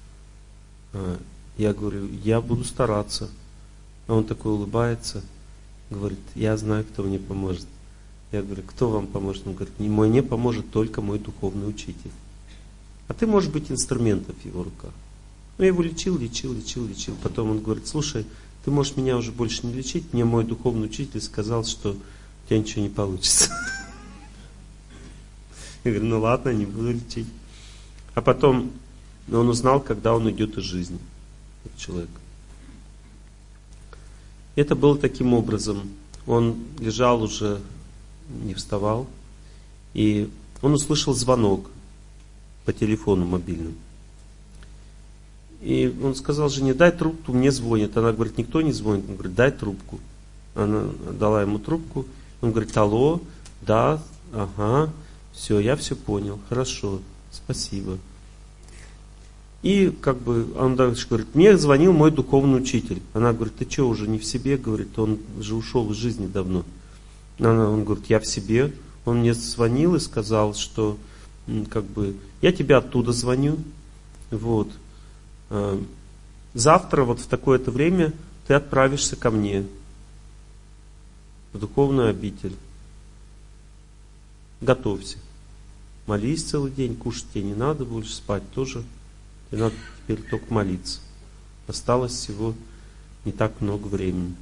Я говорю: я буду стараться. А он такой улыбается, говорит: я знаю, кто мне поможет. Я говорю: кто вам поможет? Он говорит: мне поможет только мой духовный учитель. А ты можешь быть инструментом в его руках. Ну, я его лечил, лечил, лечил, лечил. Потом он говорит: слушай, ты можешь меня уже больше не лечить. Мне мой духовный учитель сказал, что у тебя ничего не получится. Я говорю: ну ладно, не буду лечить. А потом он узнал, когда он уйдет из жизни, этот человек. Это было таким образом. Он лежал уже, не вставал, и он услышал звонок по телефону мобильному. И он сказал жене: дай трубку, мне звонят. Она говорит: никто не звонит. Он говорит: дай трубку. Она дала ему трубку. Он говорит: алло, да, ага, все, я все понял, хорошо, спасибо. И как бы он дальше говорит, мне звонил мой духовный учитель. Она говорит, ты что, уже не в себе? Говорит, он же ушел из жизни давно. Она, он говорит, я в себе. Он мне звонил и сказал, что как бы я тебе оттуда звоню. Вот. Завтра вот в такое-то время ты отправишься ко мне в духовную обитель. Готовься. Молись целый день, кушать тебе не надо, будешь спать тоже. Тебе надо теперь только молиться. Осталось всего не так много времени.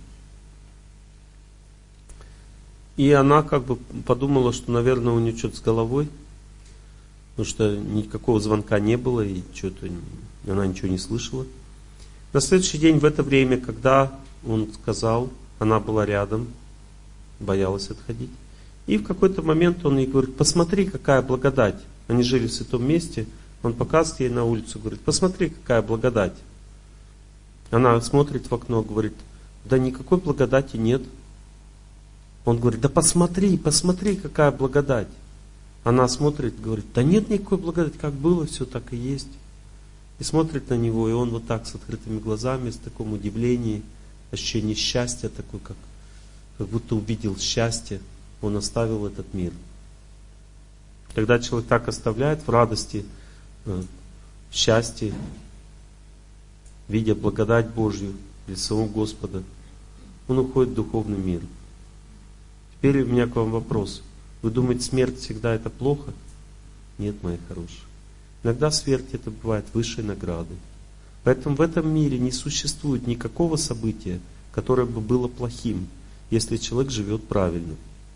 И она как бы подумала, что, наверное, у нее что-то с головой, потому что никакого звонка не было, и что-то она ничего не слышала. На следующий день, в это время, когда он сказал, она была рядом, боялась отходить. И в какой-то момент он ей говорит, посмотри, какая благодать. Они жили в святом месте, он показывает ей на улицу, говорит, посмотри, какая благодать. Она смотрит в окно, говорит, да никакой благодати нет. Он говорит, да посмотри, посмотри, какая благодать. Она смотрит, говорит, да нет никакой благодати, как было, все так и есть. И смотрит на него, и он вот так с открытыми глазами, с таким удивлением, ощущение счастья, такое, как, как будто увидел счастье, он оставил этот мир. Когда человек так оставляет в радости, в счастье, видя благодать Божью, лицо Господа, он уходит в духовный мир. Теперь у меня к вам вопрос. Вы думаете, смерть всегда это плохо? Нет, мои хорошие. Иногда смерть это бывает высшей наградой. Поэтому в этом мире не существует никакого события, которое бы было плохим, если человек живет правильно.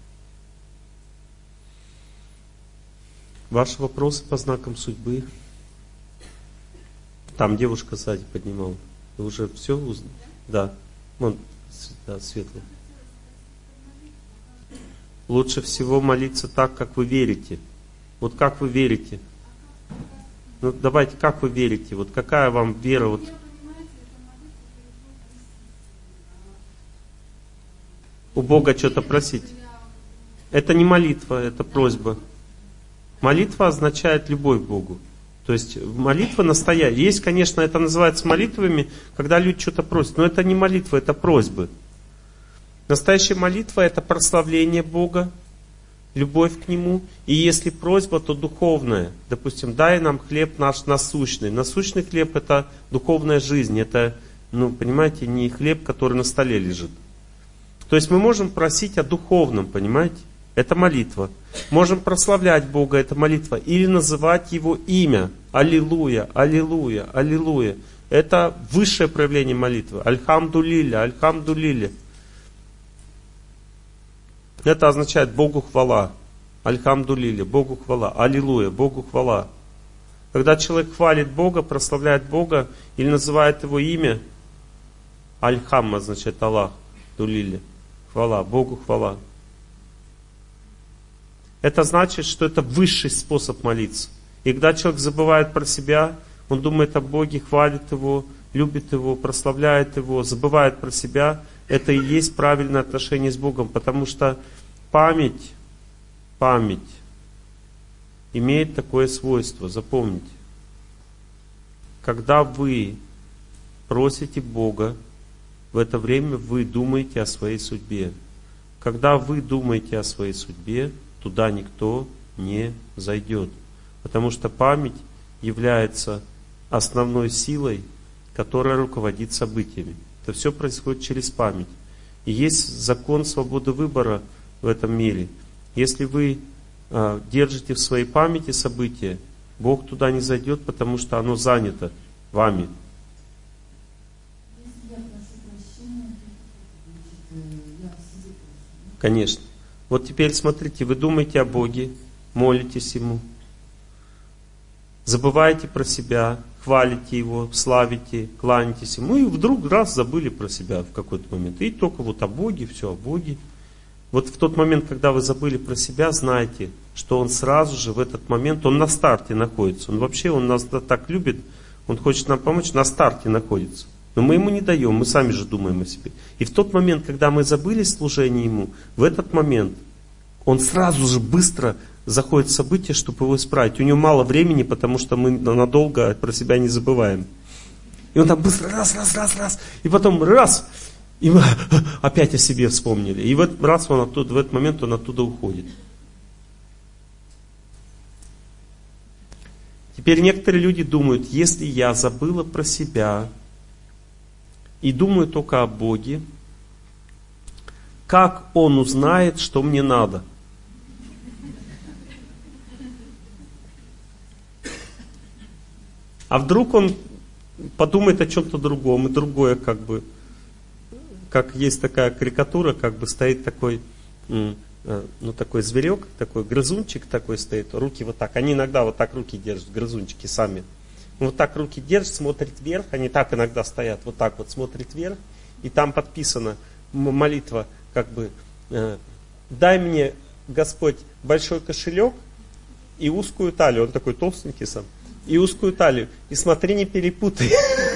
Ваши вопросы по знакам судьбы? Там девушка сзади поднимала. Вы уже все узнали? Да. Вон, да, светлый. Лучше всего молиться так, как вы верите. Вот как вы верите? Ну давайте, как вы верите? Вот какая вам вера? Вот... У Бога что-то просить. Это не молитва, это просьба. Молитва означает любовь к Богу. То есть молитва настоящая. Есть, конечно, это называется молитвами, когда люди что-то просят. Но это не молитва, это просьбы. Настоящая молитва это прославление Бога, любовь к Нему. И если просьба, то духовная. Допустим, дай нам хлеб наш насущный. Насущный хлеб это духовная жизнь. Это, ну, понимаете, не хлеб, который на столе лежит. То есть мы можем просить о духовном, понимаете? Это молитва. Можем прославлять Бога, это молитва. Или называть Его имя. Аллилуйя, аллилуйя, аллилуйя. Это высшее проявление молитвы. Альхамдулилля, альхамдулилля. Это означает Богу хвала. Альхамдулилля, Богу хвала. Аллилуйя, Богу хвала. Когда человек хвалит Бога, прославляет Бога или называет Его имя, Альхам означает Аллах, Дулилля. Хвала, Богу хвала. Это значит, что это высший способ молиться. И когда человек забывает про себя, он думает о Боге, хвалит Его, любит Его, прославляет Его, забывает про себя, это и есть правильное отношение с Богом, потому что память, память имеет такое свойство, запомните. Когда вы просите Бога, в это время вы думаете о своей судьбе. Когда вы думаете о своей судьбе, туда никто не зайдет. Потому что память является основной силой, которая руководит событиями. Это все происходит через память. И есть закон свободы выбора в этом мире. Если вы э, держите в своей памяти события, Бог туда не зайдет, потому что оно занято вами. Конечно. Вот теперь смотрите, вы думаете о Боге, молитесь Ему, забываете про себя, хвалите Его, славите, кланяетесь Ему, и вдруг раз забыли про себя в какой-то момент. И только вот о Боге, все о Боге. Вот в тот момент, когда вы забыли про себя, знайте, что Он сразу же в этот момент, Он на старте находится. Он вообще, Он нас так любит, Он хочет нам помочь, на старте находится. Но мы Ему не даем, мы сами же думаем о себе. И в тот момент, когда мы забыли служение Ему, в этот момент Он сразу же быстро заходит в событие, чтобы его исправить. У него мало времени, потому что мы надолго про себя не забываем. И он там быстро раз, раз, раз, раз, и потом раз, и мы опять о себе вспомнили. И в этот раз он оттуда, в этот момент он оттуда уходит. Теперь некоторые люди думают, если я забыла про себя и думаю только о Боге, как Он узнает, что мне надо? А вдруг он подумает о чем-то другом, и другое как бы, как есть такая карикатура, как бы стоит такой, ну такой зверек, такой грызунчик такой стоит, руки вот так, они иногда вот так руки держат, грызунчики сами. Вот так руки держат, смотрят вверх, они так иногда стоят, вот так вот смотрят вверх, и там подписана молитва, как бы, дай мне, Господь, большой кошелек и узкую талию, он такой толстенький сам, и узкую талию, и смотри, не перепутай.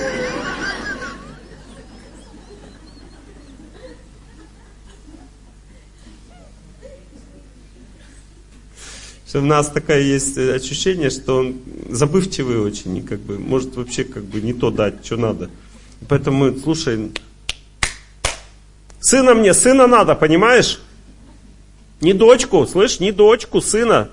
Что у нас такое есть ощущение, что он забывчивый очень, и как бы может вообще как бы не то дать, что надо. Поэтому мы слушаем. Сына мне, сына надо, понимаешь? Не дочку, слышь, не дочку, сына.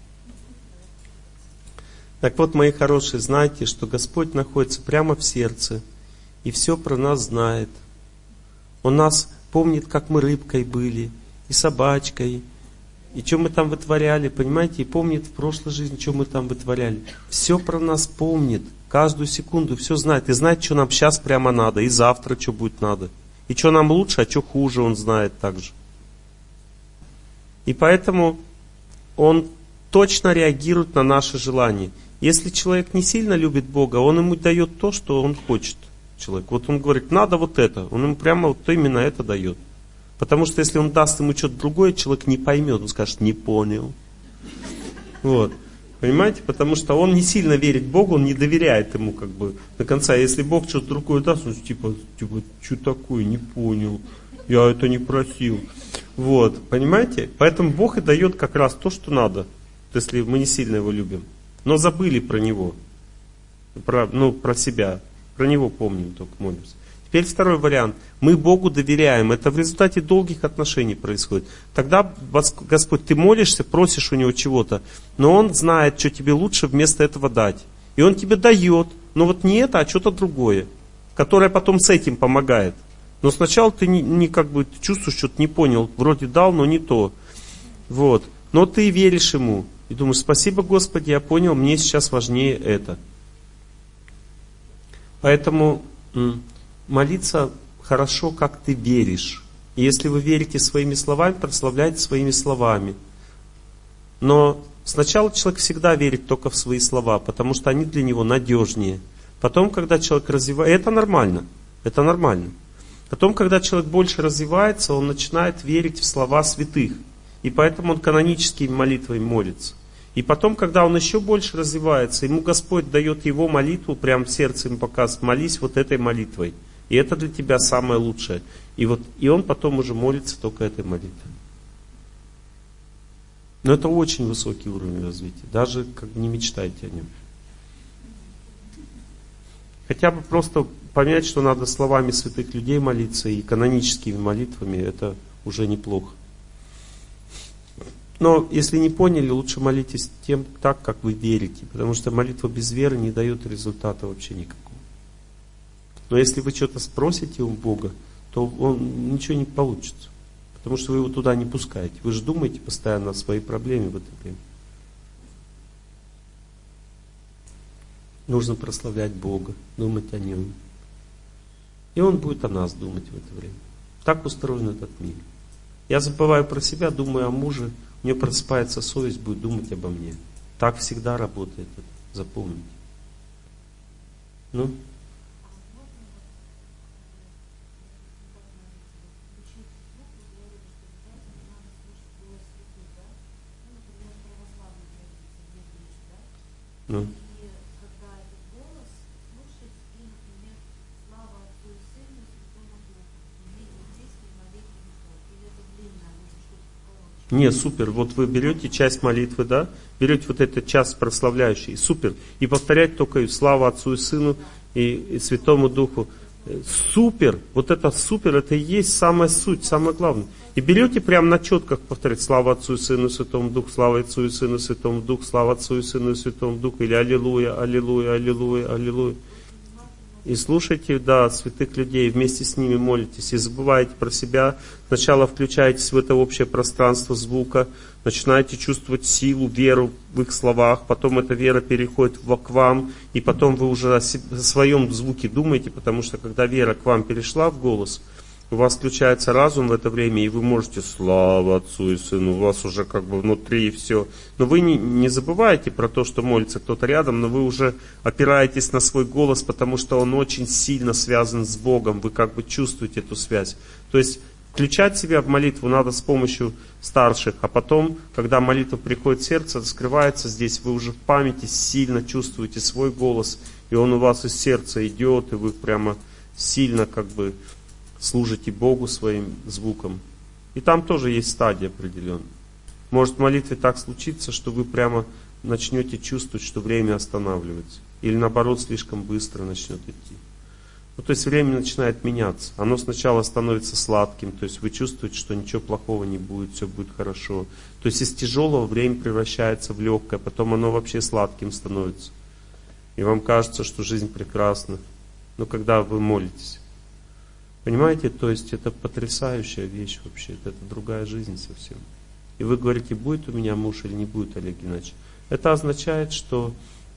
Так вот, мои хорошие, знайте, что Господь находится прямо в сердце и все про нас знает. Он нас помнит, как мы рыбкой были, и собачкой, и что мы там вытворяли, понимаете, и помнит в прошлой жизни, что мы там вытворяли. Все про нас помнит, каждую секунду все знает, и знает, что нам сейчас прямо надо, и завтра, что будет надо. И что нам лучше, а что хуже, Он знает также. И поэтому Он точно реагирует на наши желания. Если человек не сильно любит Бога, Он ему дает то, что он хочет. Человек. Вот он говорит, надо вот это. Он ему прямо вот именно это дает. Потому что если он даст ему что-то другое, человек не поймет. Он скажет, не понял. Вот. Понимаете? Потому что он не сильно верит Богу, он не доверяет ему как бы до конца. Если Бог что-то другое даст, он типа, типа, что такое, не понял. Я это не просил. Вот. Понимаете? Поэтому Бог и дает как раз то, что надо. Если мы не сильно его любим. Но забыли про него. Про, ну, про себя. Про него помним, только молимся. Теперь второй вариант. Мы Богу доверяем. Это в результате долгих отношений происходит. Тогда, Господь, ты молишься, просишь у Него чего-то, но Он знает, что тебе лучше вместо этого дать. И Он тебе дает. Но вот не это, а что-то другое, которое потом с этим помогает. Но сначала ты не, не как бы чувствуешь, что-то не понял. Вроде дал, но не то. Вот. Но ты веришь Ему. И думаешь, спасибо, Господи, я понял, мне сейчас важнее это. Поэтому молиться хорошо, как ты веришь. И если вы верите своими словами, прославляйте своими словами. Но сначала человек всегда верит только в свои слова, потому что они для него надежнее. Потом, когда человек развивается, это нормально, это нормально. Потом, когда человек больше развивается, он начинает верить в слова святых. И поэтому он каноническими молитвами молится. И потом, когда он еще больше развивается, ему Господь дает его молитву, прямо в сердце ему показывает, молись вот этой молитвой. И это для тебя самое лучшее. И, вот, и он потом уже молится только этой молитвой. Но это очень высокий уровень развития. Даже как бы не мечтайте о нем. Хотя бы просто понять, что надо словами святых людей молиться и каноническими молитвами, это уже неплохо. Но если не поняли, лучше молитесь тем так, как вы верите. Потому что молитва без веры не дает результата вообще никакого. Но если вы что-то спросите у Бога, то он, ничего не получится. Потому что вы его туда не пускаете. Вы же думаете постоянно о своей проблеме в это время. Нужно прославлять Бога, думать о Нем. И Он будет о нас думать в это время. Так устроен этот мир. Я забываю про себя, думаю о муже, у нее просыпается совесть, будет думать обо мне. Так всегда работает это, запомните. Ну? Ну? Не, супер. Вот вы берете часть молитвы, да? Берете вот эту часть прославляющей, супер. И повторять только слава Отцу и Сыну и, и Святому Духу. Супер. Вот это супер, это и есть самая суть, самое главное. И берете прямо на четках повторять слава Отцу и Сыну и Святому Духу, слава Отцу и Сыну и Святому Духу, слава Отцу и Сыну и Святому Духу, или аллилуйя, аллилуйя, аллилуйя, аллилуйя. И слушайте, да, святых людей, вместе с ними молитесь, и забывайте про себя. Сначала включаетесь в это общее пространство звука, начинаете чувствовать силу, веру в их словах, потом эта вера переходит к вам, и потом вы уже о своем звуке думаете, потому что когда вера к вам перешла в голос, у вас включается разум в это время, и вы можете слава Отцу и Сыну, у вас уже как бы внутри все. Но вы не, не забываете про то, что молится кто-то рядом, но вы уже опираетесь на свой голос, потому что он очень сильно связан с Богом, вы как бы чувствуете эту связь. То есть включать себя в молитву надо с помощью старших, а потом, когда молитва приходит в сердце, раскрывается здесь, вы уже в памяти сильно чувствуете свой голос, и он у вас из сердца идет, и вы прямо сильно как бы служите Богу своим звуком. И там тоже есть стадия определенная. Может в молитве так случиться, что вы прямо начнете чувствовать, что время останавливается. Или наоборот, слишком быстро начнет идти. Ну, то есть время начинает меняться. Оно сначала становится сладким, то есть вы чувствуете, что ничего плохого не будет, все будет хорошо. То есть из тяжелого время превращается в легкое, потом оно вообще сладким становится. И вам кажется, что жизнь прекрасна. Но когда вы молитесь. Понимаете, то есть это потрясающая вещь вообще, это другая жизнь совсем. И вы говорите, будет у меня муж или не будет, Олег Геннадьевич. Это означает, что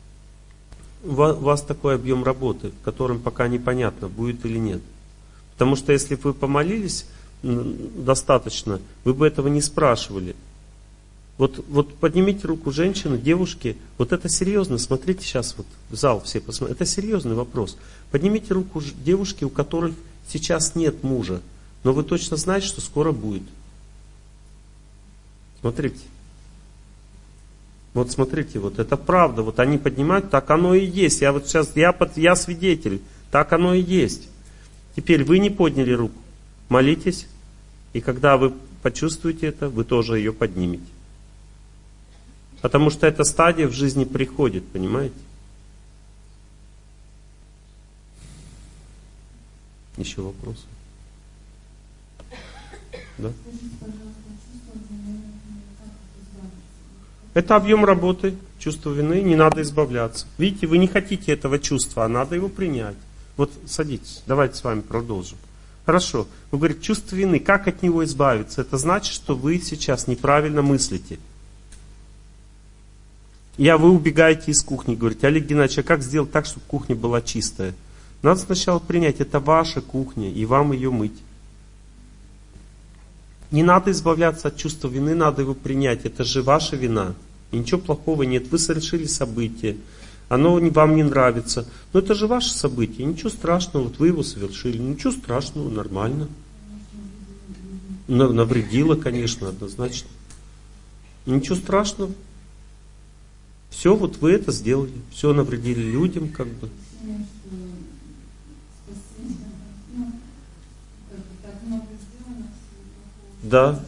у вас такой объем работы, в котором пока непонятно, будет или нет. Потому что если бы вы помолились достаточно, вы бы этого не спрашивали. Вот, вот поднимите руку женщины, девушки, вот это серьезно, смотрите сейчас вот в зал все посмотрите, это серьезный вопрос. Поднимите руку девушки, у которых сейчас нет мужа, но вы точно знаете, что скоро будет. Смотрите. Вот смотрите, вот это правда, вот они поднимают, так оно и есть. Я вот сейчас, я, под, я свидетель, так оно и есть. Теперь вы не подняли руку, молитесь, и когда вы почувствуете это, вы тоже ее поднимете. Потому что эта стадия в жизни приходит, понимаете? Еще вопросы? Да? Это объем работы, чувство вины, не надо избавляться. Видите, вы не хотите этого чувства, а надо его принять. Вот садитесь, давайте с вами продолжим. Хорошо, вы говорите, чувство вины, как от него избавиться? Это значит, что вы сейчас неправильно мыслите. Я, вы убегаете из кухни, говорите, Олег Геннадьевич, а как сделать так, чтобы кухня была чистая? Надо сначала принять, это ваша кухня, и вам ее мыть. Не надо избавляться от чувства вины, надо его принять. Это же ваша вина. И ничего плохого нет. Вы совершили событие. Оно вам не нравится. Но это же ваше событие. Ничего страшного. Вот вы его совершили. Ничего страшного, нормально. Навредило, конечно, однозначно. Ничего страшного. Все, вот вы это сделали. Все навредили людям, как бы. Да.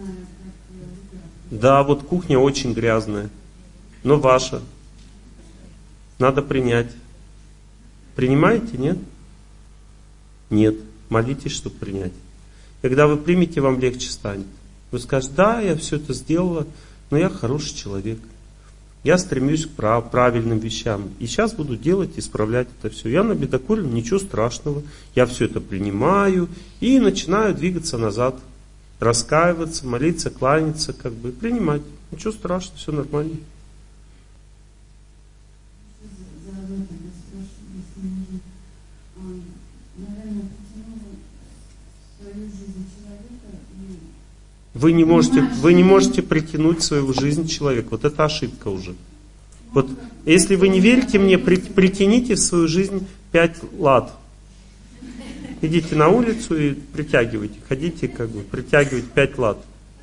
Да, вот кухня очень грязная. Но ваша. Надо принять. Принимаете, нет? Нет. Молитесь, чтобы принять. Когда вы примете, вам легче станет. Вы скажете, да, я все это сделала, но я хороший человек. Я стремлюсь к прав, правильным вещам. И сейчас буду делать, исправлять это все. Я набедокурен, ничего страшного. Я все это принимаю и начинаю двигаться назад. Раскаиваться, молиться, кланяться, как бы, принимать. Ничего страшного, все нормально. Вы не можете, вы не можете притянуть в свою жизнь человека. Вот это ошибка уже. Вот если вы не верите мне, притяните в свою жизнь пять лад. Идите на улицу и притягивайте. Ходите, как бы, притягивать пять лад.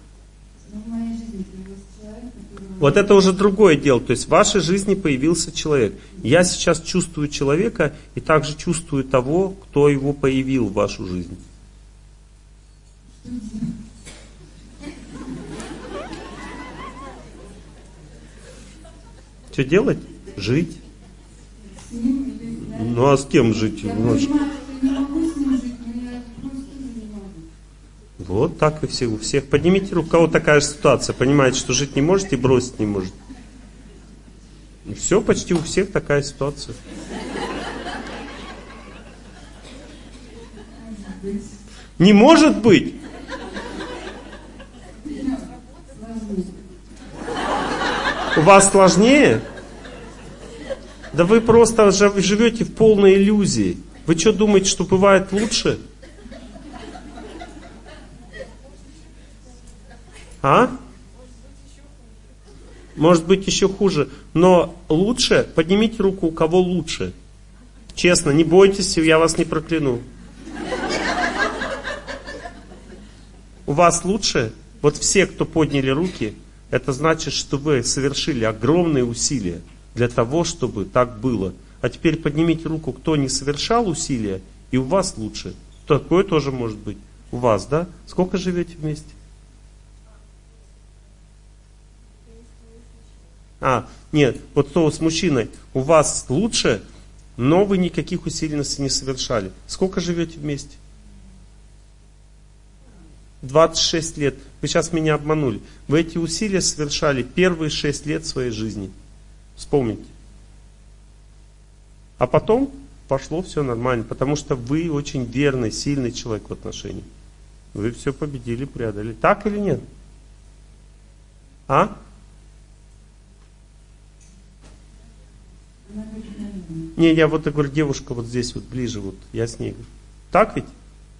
Вот это уже другое дело. То есть в вашей жизни появился человек. Я сейчас чувствую человека и также чувствую того, кто его появил в вашу жизнь. Что делать? Жить. С ним или... Ну а с кем жить? Я Ну, понимаю, что я не могу с ним жить, но я просто не могу. вот так и все, у всех. Поднимите руку, у кого такая же ситуация. Понимаете, что жить не можете и бросить не можете. И все, почти у всех такая ситуация. Не может быть! У вас сложнее? Да вы просто живете в полной иллюзии. Вы что думаете, что бывает лучше? А? Может быть еще хуже. Но лучше, поднимите руку, у кого лучше. Честно, не бойтесь, я вас не прокляну. У вас лучше? Вот все, кто подняли руки, это значит, что вы совершили огромные усилия для того, чтобы так было. А теперь поднимите руку, кто не совершал усилия, и у вас лучше. Такое тоже может быть. У вас, да? Сколько живете вместе? А, нет, вот то с мужчиной. У вас лучше, но вы никаких усилий не совершали. Сколько живете вместе? двадцать шесть лет. Вы сейчас меня обманули. Вы эти усилия совершали первые шесть лет своей жизни. Вспомните. А потом пошло все нормально, потому что вы очень верный, сильный человек в отношениях. Вы все победили, преодолели. Так или нет? А? Не, я вот говорю, девушка вот здесь вот ближе, вот я с ней говорю. Так ведь?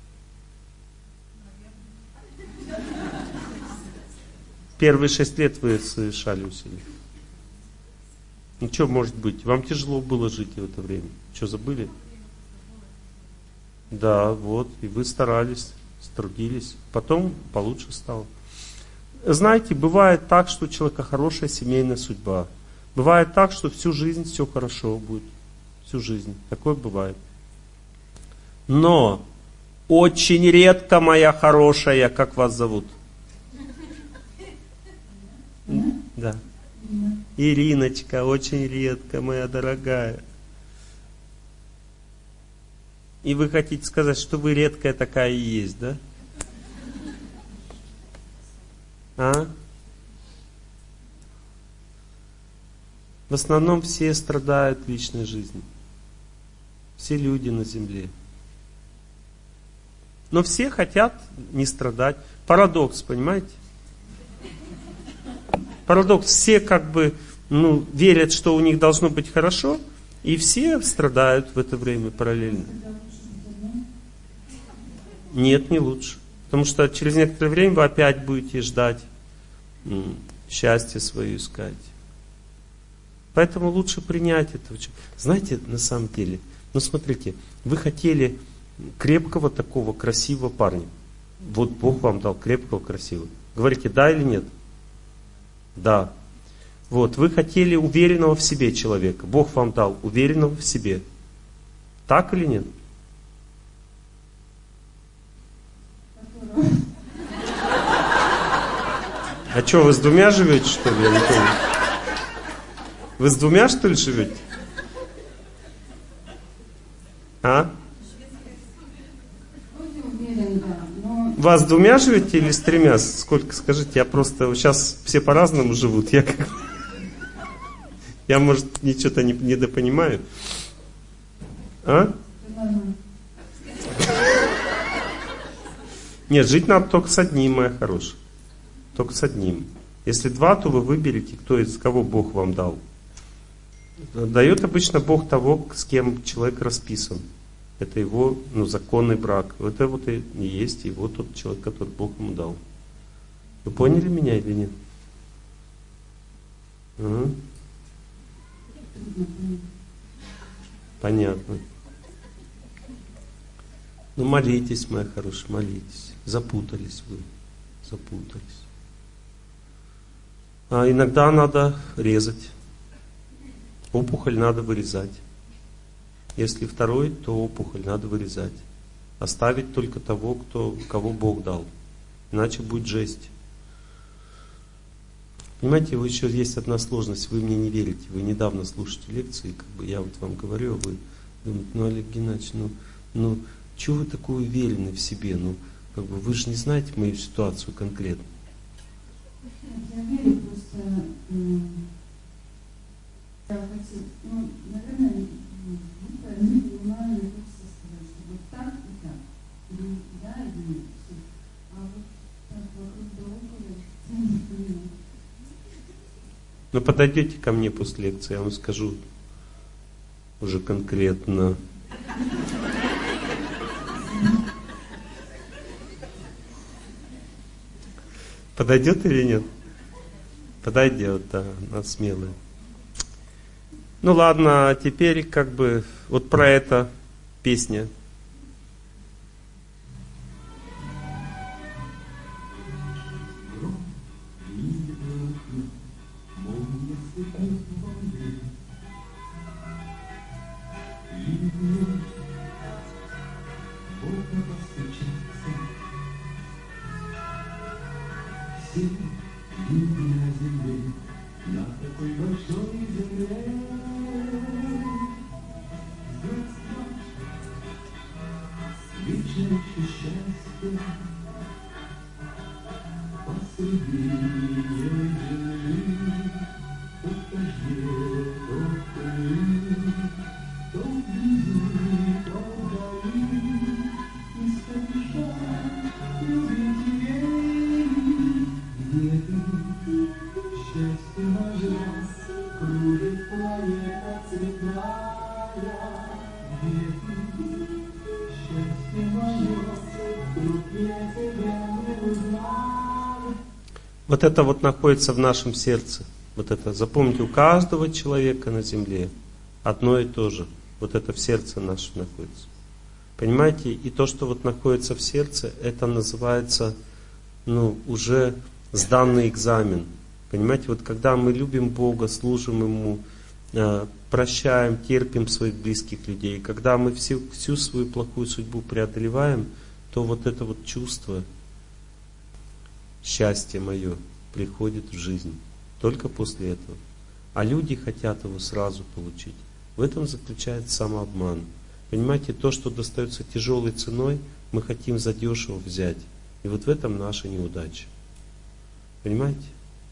Первые шесть лет вы совершали усилия. Ну что может быть? Вам тяжело было жить в это время. Что, забыли? Да, вот. И вы старались, трудились. Потом получше стало. Знаете, бывает так, что у человека хорошая семейная судьба. Бывает так, что всю жизнь все хорошо будет. Всю жизнь. Такое бывает. Но очень редко, моя хорошая, как вас зовут? Да. Ириночка, очень редко, моя дорогая. И вы хотите сказать, что вы редкая такая и есть, да? А? В основном все страдают в личной жизни. Все люди на земле. Но все хотят не страдать. Парадокс, понимаете? Парадокс. Все как бы ну, верят, что у них должно быть хорошо, и все страдают в это время параллельно. Нет, не лучше. Потому что через некоторое время вы опять будете ждать м, счастье свое искать. Поэтому лучше принять этого человека. Знаете, на самом деле, ну смотрите, вы хотели крепкого такого красивого парня. Вот Бог вам дал крепкого, красивого. Говорите, да или нет? Да. Вот, вы хотели уверенного в себе человека. Бог вам дал уверенного в себе. Так или нет? А что, вы с двумя живете, что ли? Я не понял. Вы с двумя, что ли, живете? А? Вас с двумя живете или с тремя? Сколько, скажите, я просто... Сейчас все по-разному живут. Я, как... я может, ничего-то не, недопонимаю. А? Нет, жить надо только с одним, моя хорошая. Только с одним. Если два, то вы выберете, кто из кого Бог вам дал. Дает обычно Бог того, с кем человек расписан. Это его ну, законный брак. Это вот и есть его тот человек, который Бог ему дал. Вы поняли меня или нет? Угу. Понятно. Ну молитесь, моя хорошая, молитесь. Запутались вы. Запутались. А иногда надо резать. Опухоль надо вырезать. Если второй, то опухоль надо вырезать. Оставить только того, кто, кого Бог дал. Иначе будет жесть. Понимаете, вы еще есть одна сложность, вы мне не верите. Вы недавно слушаете лекции, как бы я вот вам говорю, а вы думаете, ну, Олег Геннадьевич, ну, ну, чего вы такой уверены в себе? Ну, как бы вы же не знаете мою ситуацию конкретно. Я верю, просто я хочу, ну, наверное, не, не понимаю, не хочется сказать, что вот так и так. Или да, или нет. А вот так вокруг да около, я не понимаю. Ну, подойдете ко мне после лекции, я вам скажу уже конкретно. Подойдет или нет? Подойдет, да, она смелая. Ну ладно, а теперь как бы вот про это песня. На такой большой земле встречаешь счастье посреди земли, то в дожде, то в пыли, то вблизи, то вдали, и спеша любить ей, где ты? Счастье мое, кружит планета цветная, где ты? Счастье мое, вдруг я тебя не узнаю. Вот это вот находится в нашем сердце. Вот это, запомните, у каждого человека на земле одно и то же. Вот это в сердце нашем находится. Понимаете? И то, что вот находится в сердце, это называется, ну, уже сданный экзамен. Понимаете, вот когда мы любим Бога, служим Ему, прощаем, терпим своих близких людей, когда мы всю, всю свою плохую судьбу преодолеваем, то вот это вот чувство, счастье мое, приходит в жизнь. Только после этого. А люди хотят его сразу получить. В этом заключается самообман. Понимаете, то, что достается тяжелой ценой, мы хотим задешево взять. И вот в этом наша неудача. Понимаете?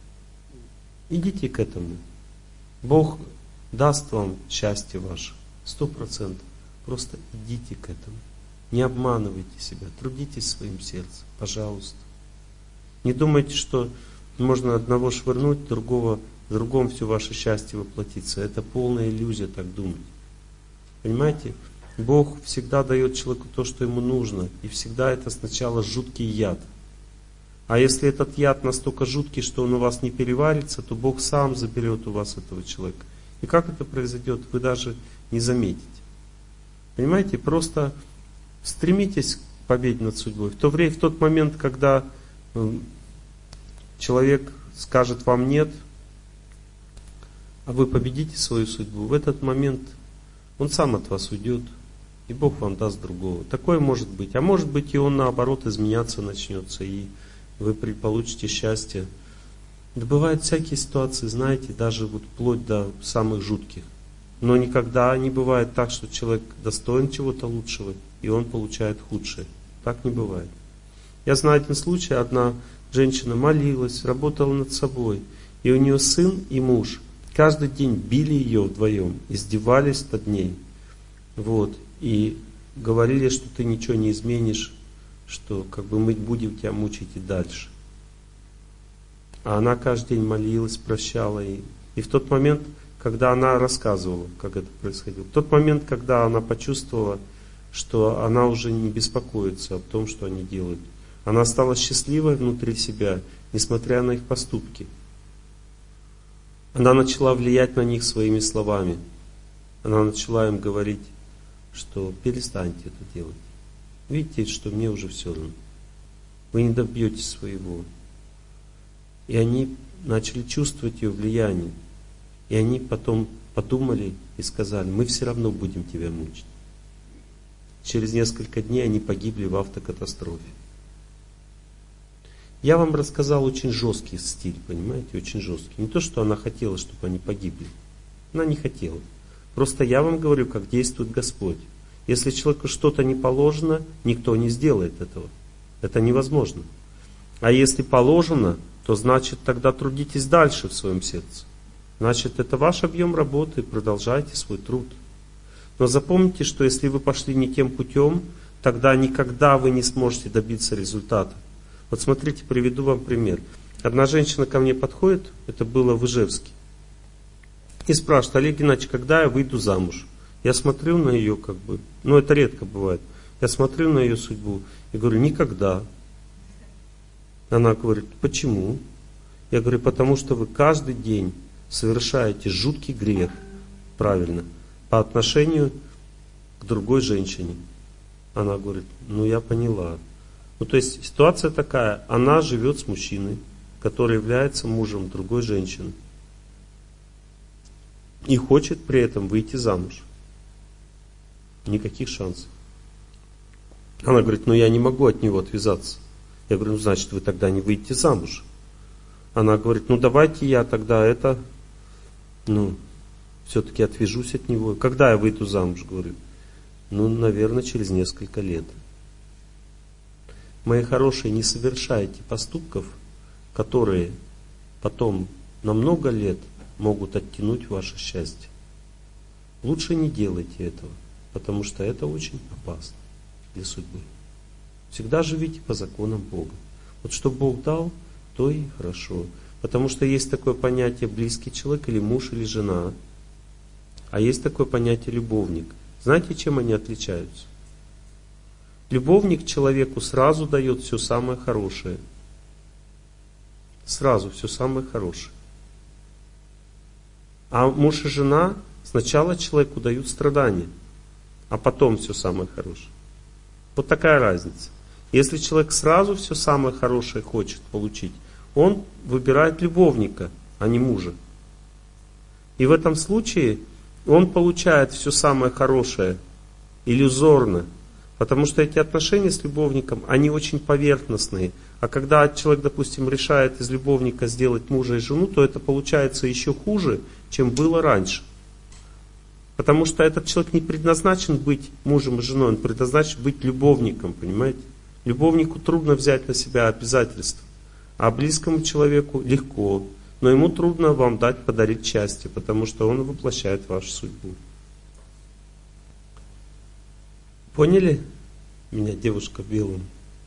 Идите к этому. Бог даст вам счастье ваше. Сто процентов. Просто идите к этому. Не обманывайте себя. Трудитесь своим сердцем. Пожалуйста. Не думайте, что можно одного швырнуть, другого, другому все ваше счастье воплотится. Это полная иллюзия так думать. Понимаете? Бог всегда дает человеку то, что ему нужно. И всегда это сначала жуткий яд. А если этот яд настолько жуткий, что он у вас не переварится, то Бог сам заберет у вас этого человека. И как это произойдет, вы даже не заметите. Понимаете? Просто стремитесь к победе над судьбой. В то время, в тот момент, когда человек скажет вам нет, а вы победите свою судьбу, в этот момент он сам от вас уйдет, и Бог вам даст другого. Такое может быть. А может быть, и он наоборот изменяться начнется, и вы получите счастье. Да бывают всякие ситуации, знаете, даже вот вплоть до самых жутких. Но никогда не бывает так, что человек достоин чего-то лучшего, и он получает худшее. Так не бывает. Я знаю один случай, одна женщина молилась, работала над собой, и у нее сын и муж каждый день били ее вдвоем, издевались над ней. Вот, и говорили, что ты ничего не изменишь, что как бы мы будем тебя мучить и дальше. А она каждый день молилась, прощала. И, и в тот момент, когда она рассказывала, как это происходило, в тот момент, когда она почувствовала, что она уже не беспокоится о том, что они делают, она стала счастливой внутри себя, несмотря на их поступки. Она начала влиять на них своими словами. Она начала им говорить, что перестаньте это делать. Видите, что мне уже все равно. Вы не добьетесь своего. И они начали чувствовать ее влияние. И они потом подумали и сказали, мы все равно будем тебя мучить. Через несколько дней они погибли в автокатастрофе. Я вам рассказал очень жесткий стиль, понимаете, очень жесткий. Не то, что она хотела, чтобы они погибли. Она не хотела. Просто я вам говорю, как действует Господь. Если человеку что-то не положено, никто не сделает этого. Это невозможно. А если положено, то значит тогда трудитесь дальше в своем сердце. Значит, это ваш объем работы, продолжайте свой труд. Но запомните, что если вы пошли не тем путем, тогда никогда вы не сможете добиться результата. Вот смотрите, приведу вам пример. Одна женщина ко мне подходит, это было в Ижевске, и спрашивает: Олег Геннадьевич, когда я выйду замуж? Я смотрю на ее, как бы, ну это редко бывает, я смотрю на ее судьбу и говорю: никогда. Она говорит: почему? Я говорю: потому что вы каждый день совершаете жуткий грех, правильно, по отношению к другой женщине. Она говорит: ну я поняла. Ну то есть ситуация такая, она живет с мужчиной, который является мужем другой женщины, и хочет при этом выйти замуж. Никаких шансов. Она говорит: ну я не могу от него отвязаться. Я говорю: ну значит вы тогда не выйдете замуж. Она говорит: ну давайте я тогда это, ну, все-таки отвяжусь от него. Когда я выйду замуж, говорю? Ну, наверное, через несколько лет. Мои хорошие, не совершайте поступков, которые потом на много лет могут оттянуть ваше счастье. Лучше не делайте этого, потому что это очень опасно для судьбы. Всегда живите по законам Бога. Вот что Бог дал, то и хорошо. Потому что есть такое понятие близкий человек, или муж, или жена. А есть такое понятие любовник. Знаете, чем они отличаются? Любовник человеку сразу дает все самое хорошее. Сразу все самое хорошее. А муж и жена сначала человеку дают страдания, а потом все самое хорошее. Вот такая разница. Если человек сразу все самое хорошее хочет получить, он выбирает любовника, а не мужа. И в этом случае он получает все самое хорошее иллюзорно, потому что эти отношения с любовником, они очень поверхностные. А когда человек, допустим, решает из любовника сделать мужа и жену, то это получается еще хуже, чем было раньше. Потому что этот человек не предназначен быть мужем и женой, он предназначен быть любовником, понимаете? Любовнику трудно взять на себя обязательства, а близкому человеку легко. Но ему трудно вам дать, подарить счастье, потому что он воплощает вашу судьбу. Поняли меня, девушка в белом?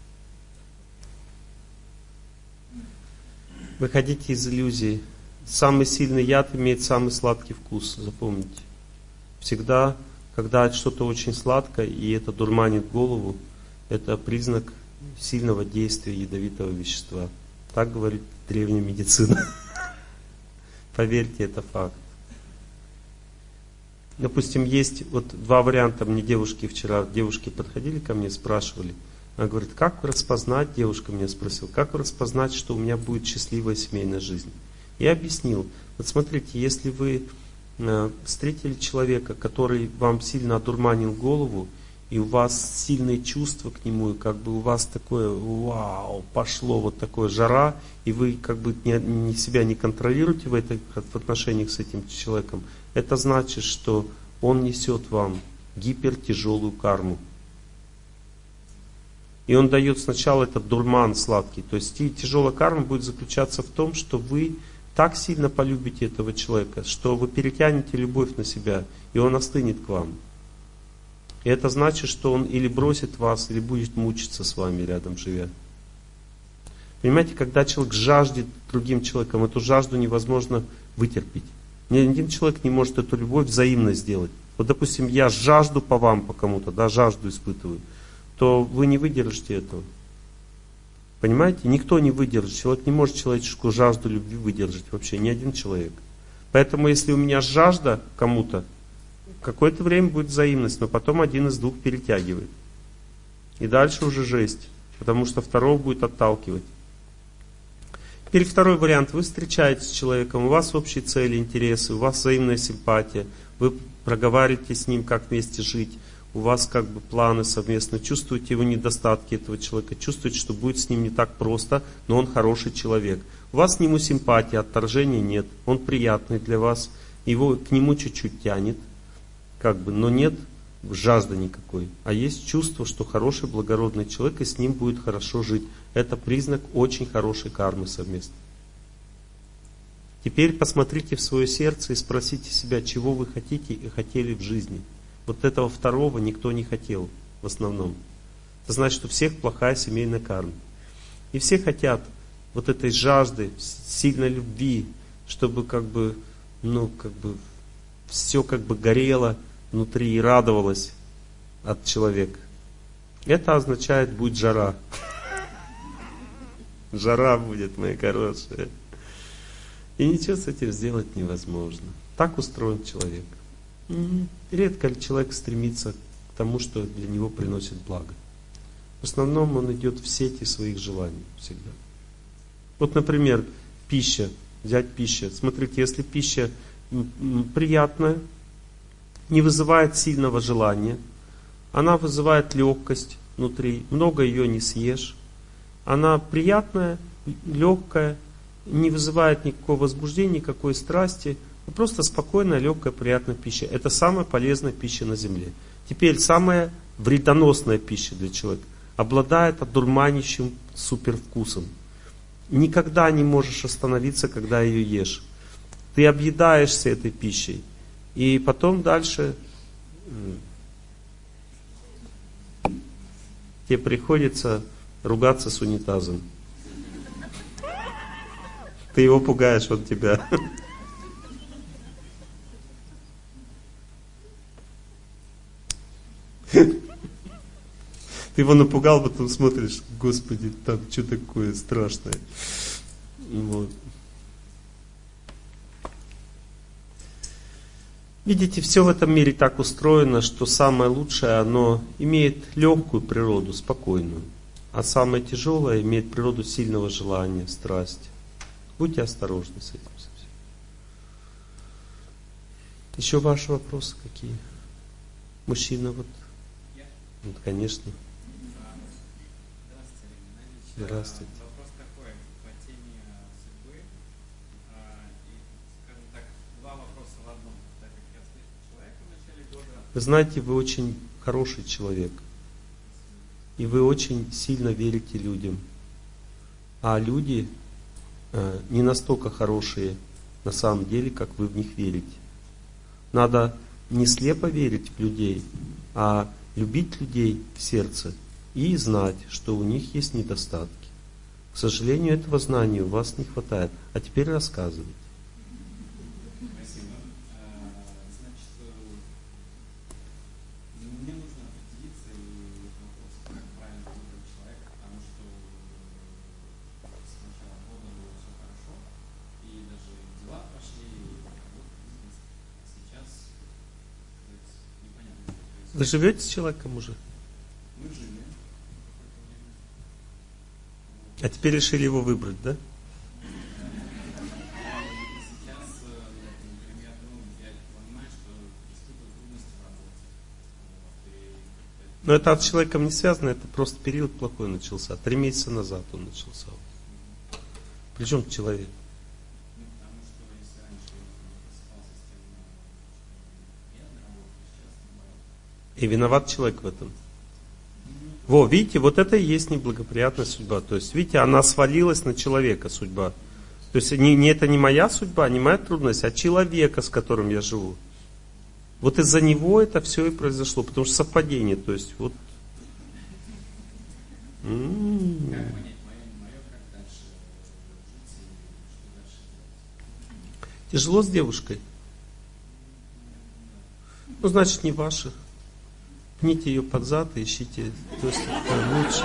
Выходите из иллюзии. Самый сильный яд имеет самый сладкий вкус, запомните. Всегда, когда что-то очень сладкое, и это дурманит голову, это признак сильного действия ядовитого вещества. Так говорит древняя медицина. Поверьте, это факт. Допустим, есть вот два варианта. Мне девушки вчера, девушки подходили ко мне, спрашивали. Она говорит: как распознать, девушка меня спросила, как распознать, что у меня будет счастливая семейная жизнь? Я объяснил. Вот смотрите, если вы э, встретили человека, который вам сильно одурманил голову, и у вас сильные чувства к нему, и как бы у вас такое, вау, пошло вот такое жара, и вы как бы не, не себя не контролируете в, этой, в отношениях с этим человеком, это значит, что он несет вам гипертяжелую карму. И он дает сначала этот дурман сладкий. То есть тяжелая карма будет заключаться в том, что вы так сильно полюбите этого человека, что вы перетянете любовь на себя, и он остынет к вам. И это значит, что он или бросит вас, или будет мучиться с вами рядом живя. Понимаете, когда человек жаждет другим человеком, эту жажду невозможно вытерпеть. Ни один человек не может эту любовь взаимно сделать. Вот, допустим, я жажду по вам, по кому-то, да, жажду испытываю, то вы не выдержите этого. Понимаете? Никто не выдержит. Человек не может человеческую жажду любви выдержать вообще, ни один человек. Поэтому, если у меня жажда кому-то, какое-то время будет взаимность, но потом один из двух перетягивает. И дальше уже жесть, потому что второго будет отталкивать. Теперь второй вариант. Вы встречаетесь с человеком, у вас общие цели, интересы, у вас взаимная симпатия, вы проговариваете с ним, как вместе жить, у вас как бы планы совместно, чувствуете его недостатки этого человека, чувствуете, что будет с ним не так просто, но он хороший человек. У вас к нему симпатии, отторжения нет, он приятный для вас, его к нему чуть-чуть тянет, как бы, но нет жажды никакой. А есть чувство, что хороший, благородный человек, и с ним будет хорошо жить. Это признак очень хорошей кармы совместно. Теперь посмотрите в свое сердце и спросите себя, чего вы хотите и хотели в жизни. Вот этого второго никто не хотел в основном. Это значит, что у всех плохая семейная карма. И все хотят вот этой жажды, сильной любви, чтобы как бы, ну, как бы все как бы горело внутри и радовалось от человека. Это означает, будет жара. Жара будет, мои хорошие. И ничего с этим сделать невозможно. Так устроен человек. Редко человек стремится к тому, что для него приносит благо. В основном он идет в сети своих желаний всегда. Вот, например, пища. Взять пищу. Смотрите, если пища приятная, не вызывает сильного желания, она вызывает легкость внутри, много ее не съешь. Она приятная, легкая, не вызывает никакого возбуждения, никакой страсти. Просто спокойная, легкая, приятная пища. Это самая полезная пища на земле. Теперь самая вредоносная пища для человека обладает одурманящим супервкусом. Никогда не можешь остановиться, когда ее ешь. Ты объедаешься этой пищей. И потом дальше тебе приходится ругаться с унитазом. Ты его пугаешь, он тебя. Ты его напугал, потом смотришь, Господи, там что такое страшное. Вот. Видите, все в этом мире так устроено, что самое лучшее, оно имеет легкую природу, спокойную. А самое тяжелое имеет природу сильного желания, страсти. Будьте осторожны с этим совсем. Еще ваши вопросы какие? Мужчина вот. Вот, конечно. Здравствуйте. Вопрос такой, по теме судьбы. И, скажем так, два вопроса в одном. Так как я встречал человека в начале года. Вы знаете, вы очень хороший человек. И вы очень сильно верите людям. А люди э, не настолько хорошие на самом деле, как вы в них верите. Надо не слепо верить в людей, а любить людей в сердце и знать, что у них есть недостатки. К сожалению, этого знания у вас не хватает. А теперь рассказывайте. Спасибо. Значит, мне нужно определиться и вопрос, как правильно выбрать человека, потому что с начала года было все хорошо, и даже дела прошли, и работа, бизнес. А сейчас, непонятно, что происходит. Вы живете с человеком уже? Мы жили. А теперь решили его выбрать, да? Сейчас, например, ну, я понимаю, что испытываю трудности в работе. Но это с человеком не связано, это просто период плохой начался. Три месяца назад он начался. Причем человек? Ну, потому что если раньше я просыпался с тем, что я на работе, сейчас не бывает. И виноват человек в этом. Во, видите, вот это и есть неблагоприятная судьба. То есть, видите, она свалилась на человека, судьба. То есть, не, не, это не моя судьба, не моя трудность, а человека, с которым я живу. Вот из-за него это все и произошло, потому что совпадение. То есть, вот. М-м-м. Как понять, мое, не мое, как дальше жить и что дальше делать? Тяжело с девушкой? Ну, значит, не ваша. Пните ее под зад и ищите то, что лучше.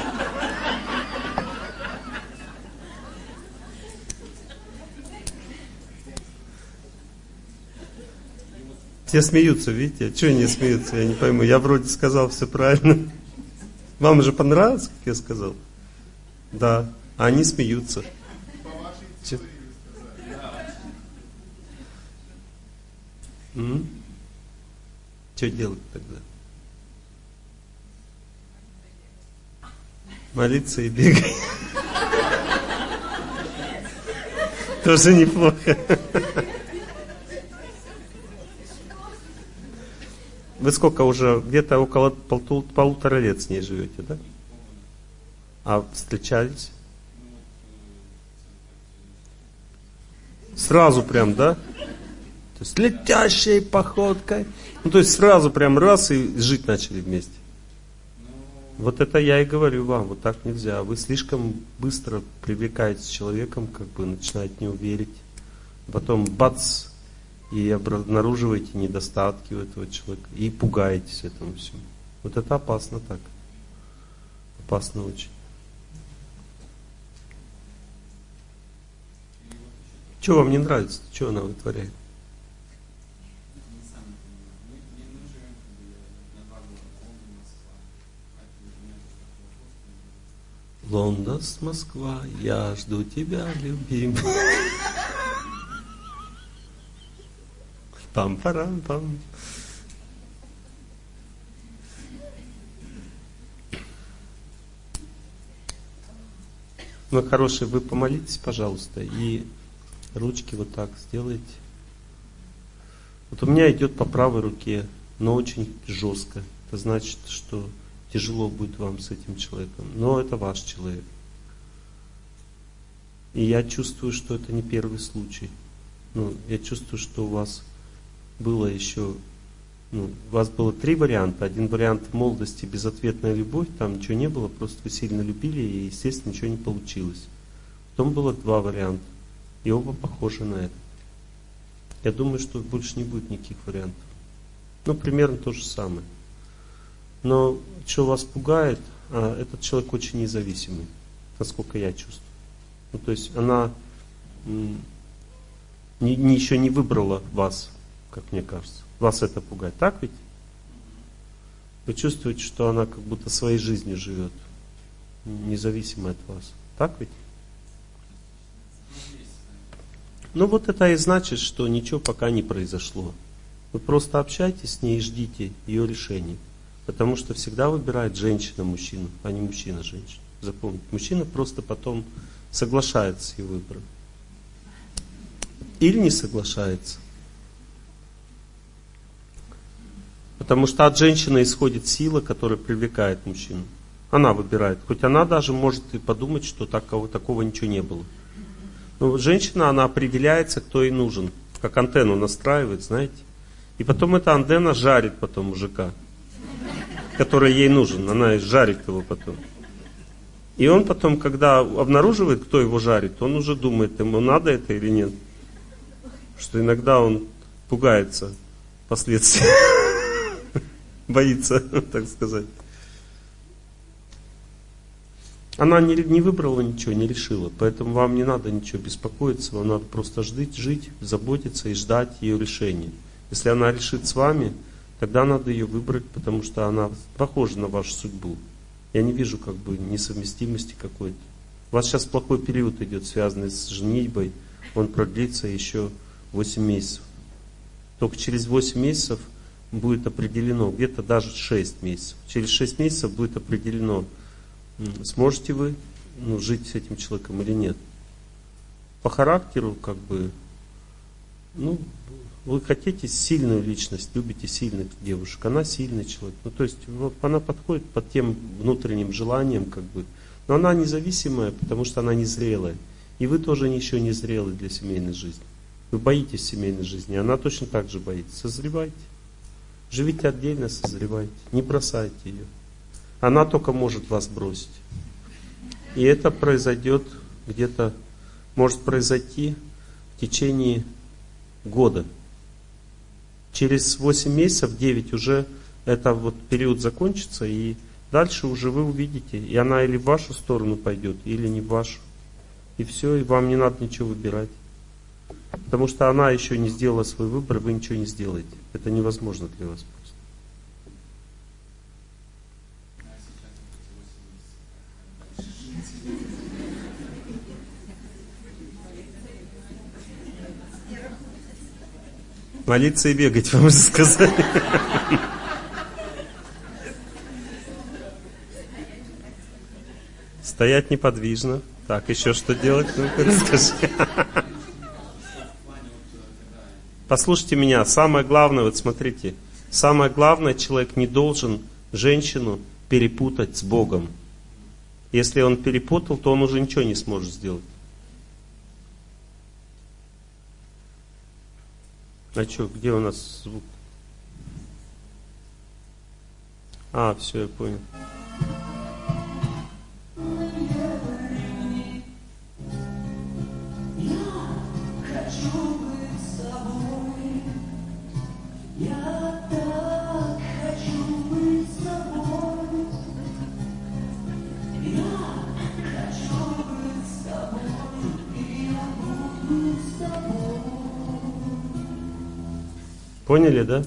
Все смеются, видите? Чего они смеются? Я не пойму. Я вроде сказал все правильно. Вам же понравилось, как я сказал? Да. А они смеются. Че? Что делать тогда? Молиться и бегать. Тоже неплохо. Вы сколько уже? Где-то около полту, полутора лет с ней живете, да? А встречались? Сразу прям, да? То есть летящей походкой. Ну, то есть сразу прям раз и жить начали вместе. Вот это я и говорю вам, вот так нельзя. Вы слишком быстро привлекаетесь человеком, как бы начинаете в него верить. Потом бац, и обнаруживаете недостатки у этого человека. И пугаетесь этому всему. Вот это опасно так. Опасно очень. Что вам не нравится? Что она вытворяет? Лондон, Москва, я жду тебя, любимый. Пам-парам-пам. Ну, хороший, вы помолитесь, пожалуйста, и ручки вот так сделайте. Вот у меня идет по правой руке, но очень жестко. Это значит, что тяжело будет вам с этим человеком. Но это ваш человек. И я чувствую, что это не первый случай. Ну, я чувствую, что у вас было еще, ну, у вас было три варианта. Один вариант в молодости, безответная любовь, там ничего не было, просто вы сильно любили, и, естественно, ничего не получилось. Потом было два варианта, и оба похожи на это. Я думаю, что больше не будет никаких вариантов. Ну, примерно то же самое. Но что вас пугает, а, этот человек очень независимый, насколько я чувствую. Ну, то есть она м, не, не, еще не выбрала вас, как мне кажется. Вас это пугает, так ведь? Вы чувствуете, что она как будто своей жизнью живет, независимо от вас. Так ведь? Ну вот это и значит, что ничего пока не произошло. Вы просто общайтесь с ней и ждите ее решения. Потому что всегда выбирает женщина мужчину, а не мужчина женщину. Запомните, мужчина просто потом соглашается с ее выбором. Или не соглашается. Потому что от женщины исходит сила, которая привлекает мужчину. Она выбирает. Хоть она даже может и подумать, что такого, такого ничего не было. Но вот женщина, она определяется, кто ей нужен. Как антенну настраивает, знаете. И потом эта антенна жарит потом мужика, который ей нужен. Она жарит его потом. И он потом, когда обнаруживает, кто его жарит, он уже думает, ему надо это или нет. Что иногда он пугается последствий. Боится, так сказать. Она не, не выбрала ничего, не решила. Поэтому вам не надо ничего беспокоиться. Вам надо просто жить, жить, заботиться и ждать ее решения. Если она решит с вами, тогда надо ее выбрать, потому что она похожа на вашу судьбу. Я не вижу как бы несовместимости какой-то. У вас сейчас плохой период идет, связанный с женитьбой. Он продлится еще восемь месяцев. Только через восемь месяцев будет определено, где-то даже шесть месяцев. Через шесть месяцев будет определено, сможете вы ну, жить с этим человеком или нет. По характеру, как бы, ну, вы хотите сильную личность, любите сильных девушек, она сильный человек. Ну, то есть, вот, она подходит под тем внутренним желанием, как бы, но она независимая, потому что она незрелая. И вы тоже еще не зрелы для семейной жизни. Вы боитесь семейной жизни, она точно так же боится. Созревайте. Живите отдельно, созревайте. Не бросайте ее. Она только может вас бросить. И это произойдет где-то, может произойти в течение года. Через восемь месяцев, девять уже это вот период закончится, и дальше уже вы увидите, и она или в вашу сторону пойдет, или не в вашу. И все, и вам не надо ничего выбирать. Потому что она еще не сделала свой выбор, вы ничего не сделаете. Это невозможно для вас просто. Молиться и бегать, вам же сказали. Стоять неподвижно. Так, еще что делать? Ну-ка, расскажи. Послушайте меня, самое главное, вот смотрите, самое главное, человек не должен женщину перепутать с Богом. Если он перепутал, то он уже ничего не сможет сделать. А что, где у нас звук? А, все, я понял. Поняли, да?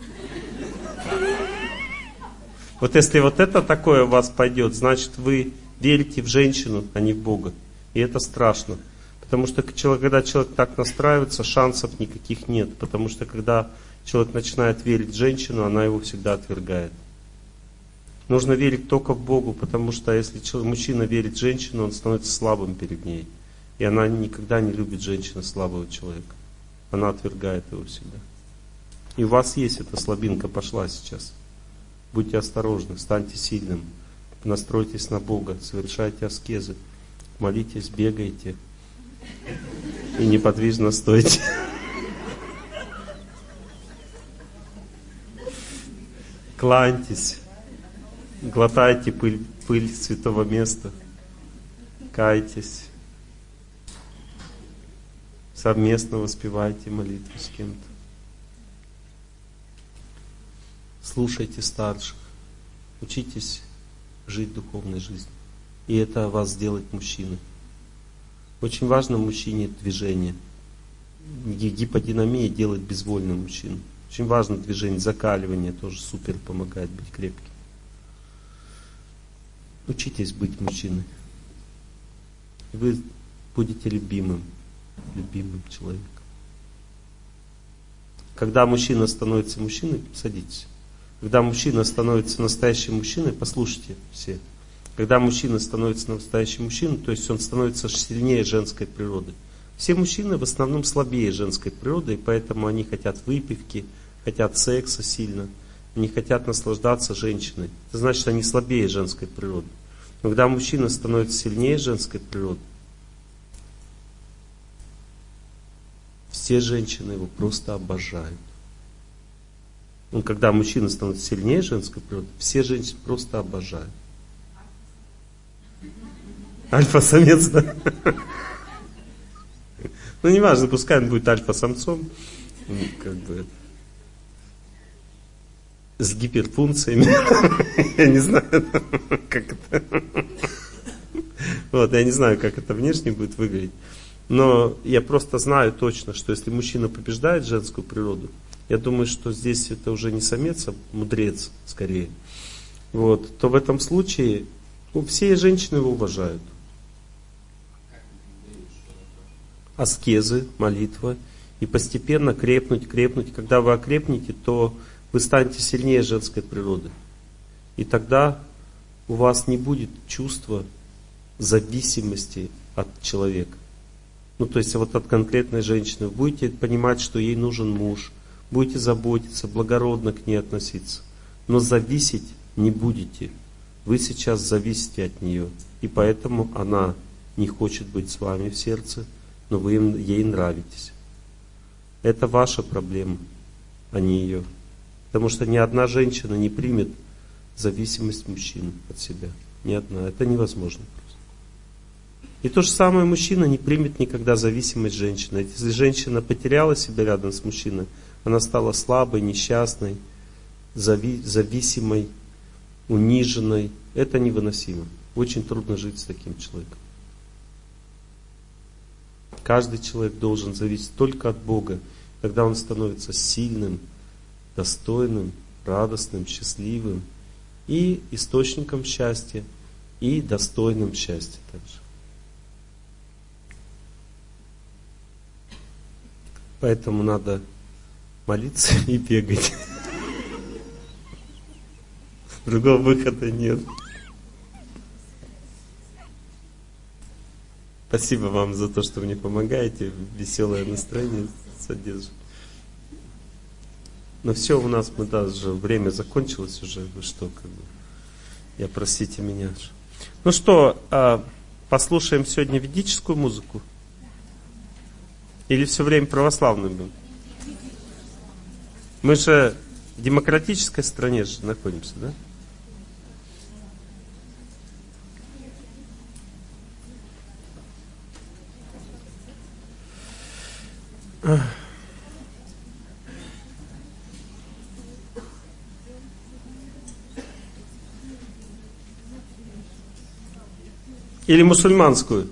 Вот если вот это такое у вас пойдет, значит вы верите в женщину, а не в Бога. И это страшно. Потому что когда человек так настраивается, шансов никаких нет. Потому что когда человек начинает верить в женщину, она его всегда отвергает. Нужно верить только в Богу, потому что если мужчина верит в женщину, он становится слабым перед ней. И она никогда не любит женщину слабого человека. Она отвергает его всегда. И у вас есть эта слабинка, пошла сейчас. Будьте осторожны, станьте сильным, настройтесь на Бога, совершайте аскезы, молитесь, бегайте и неподвижно стойте. Кланяйтесь, глотайте пыль, пыль святого места, кайтесь, совместно воспевайте молитву с кем-то. Слушайте старших, учитесь жить духовной жизнью. И это вас сделает мужчиной. Очень важно мужчине движение. Гиподинамия делает безвольным мужчину. Очень важно движение, закаливание тоже супер помогает быть крепким. Учитесь быть мужчиной. И вы будете любимым, любимым человеком. Когда мужчина становится мужчиной, садитесь. Когда мужчина становится настоящим мужчиной, послушайте все, когда мужчина становится настоящим мужчиной, то есть он становится сильнее женской природы. Все мужчины в основном слабее женской природы, и поэтому они хотят выпивки, хотят секса сильно, они хотят наслаждаться женщиной. Это значит, они слабее женской природы. Но когда мужчина становится сильнее женской природы, все женщины его просто обожают. Ну, когда мужчина становится сильнее женской природы, все женщины просто обожают. Альфа-самец, да? Ну, не важно, пускай он будет альфа-самцом, как бы, с гиперфункциями. Я не знаю, как это. Вот, я не знаю, как это внешне будет выглядеть. Но я просто знаю точно, что если мужчина побеждает женскую природу, я думаю, что здесь это уже не самец, а мудрец скорее. Вот, то в этом случае ну, все женщины его уважают. Аскезы, молитва. И постепенно крепнуть, крепнуть. Когда вы окрепнете, то вы станете сильнее женской природы. И тогда у вас не будет чувства зависимости от человека. Ну, то есть вот от конкретной женщины. Вы будете понимать, что ей нужен муж. Будете заботиться, благородно к ней относиться. Но зависеть не будете. Вы сейчас зависите от нее. И поэтому она не хочет быть с вами в сердце, но вы ей нравитесь. Это ваша проблема, а не ее. Потому что ни одна женщина не примет зависимость мужчины от себя. Ни одна. Это невозможно просто. И то же самое мужчина не примет никогда зависимость женщины. Если женщина потеряла себя рядом с мужчиной, она стала слабой, несчастной, зави- зависимой, униженной. Это невыносимо. Очень трудно жить с таким человеком. Каждый человек должен зависеть только от Бога. Когда он становится сильным, достойным, радостным, счастливым и источником счастья, и достойным счастья также. Поэтому надо молиться и бегать. Другого выхода нет. Спасибо вам за то, что мне помогаете, веселое настроение содержит. Но все у нас, мы даже время закончилось уже, вы что, как бы, я простите меня. Ну что, послушаем сегодня ведическую музыку? Или все время православную будем? Мы же в демократической стране же находимся, да? Или мусульманскую?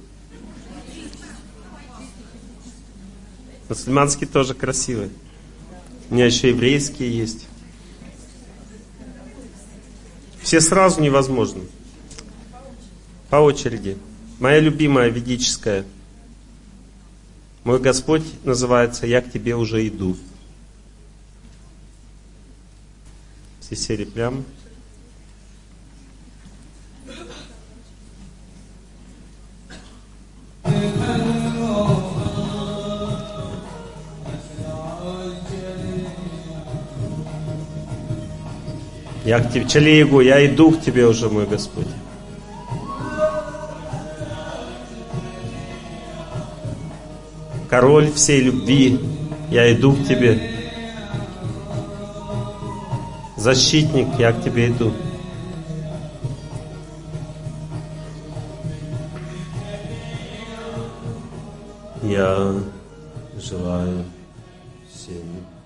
Мусульманские тоже красивые. У меня еще еврейские есть. Все сразу невозможно. По очереди. Моя любимая ведическая. Мой Господь называется «Я к тебе уже иду». Все серии прямо. Я к тебе, Чалиегу, я иду к тебе уже, мой Господь. Король всей любви, я иду к тебе. Защитник, я к тебе иду. Я желаю всем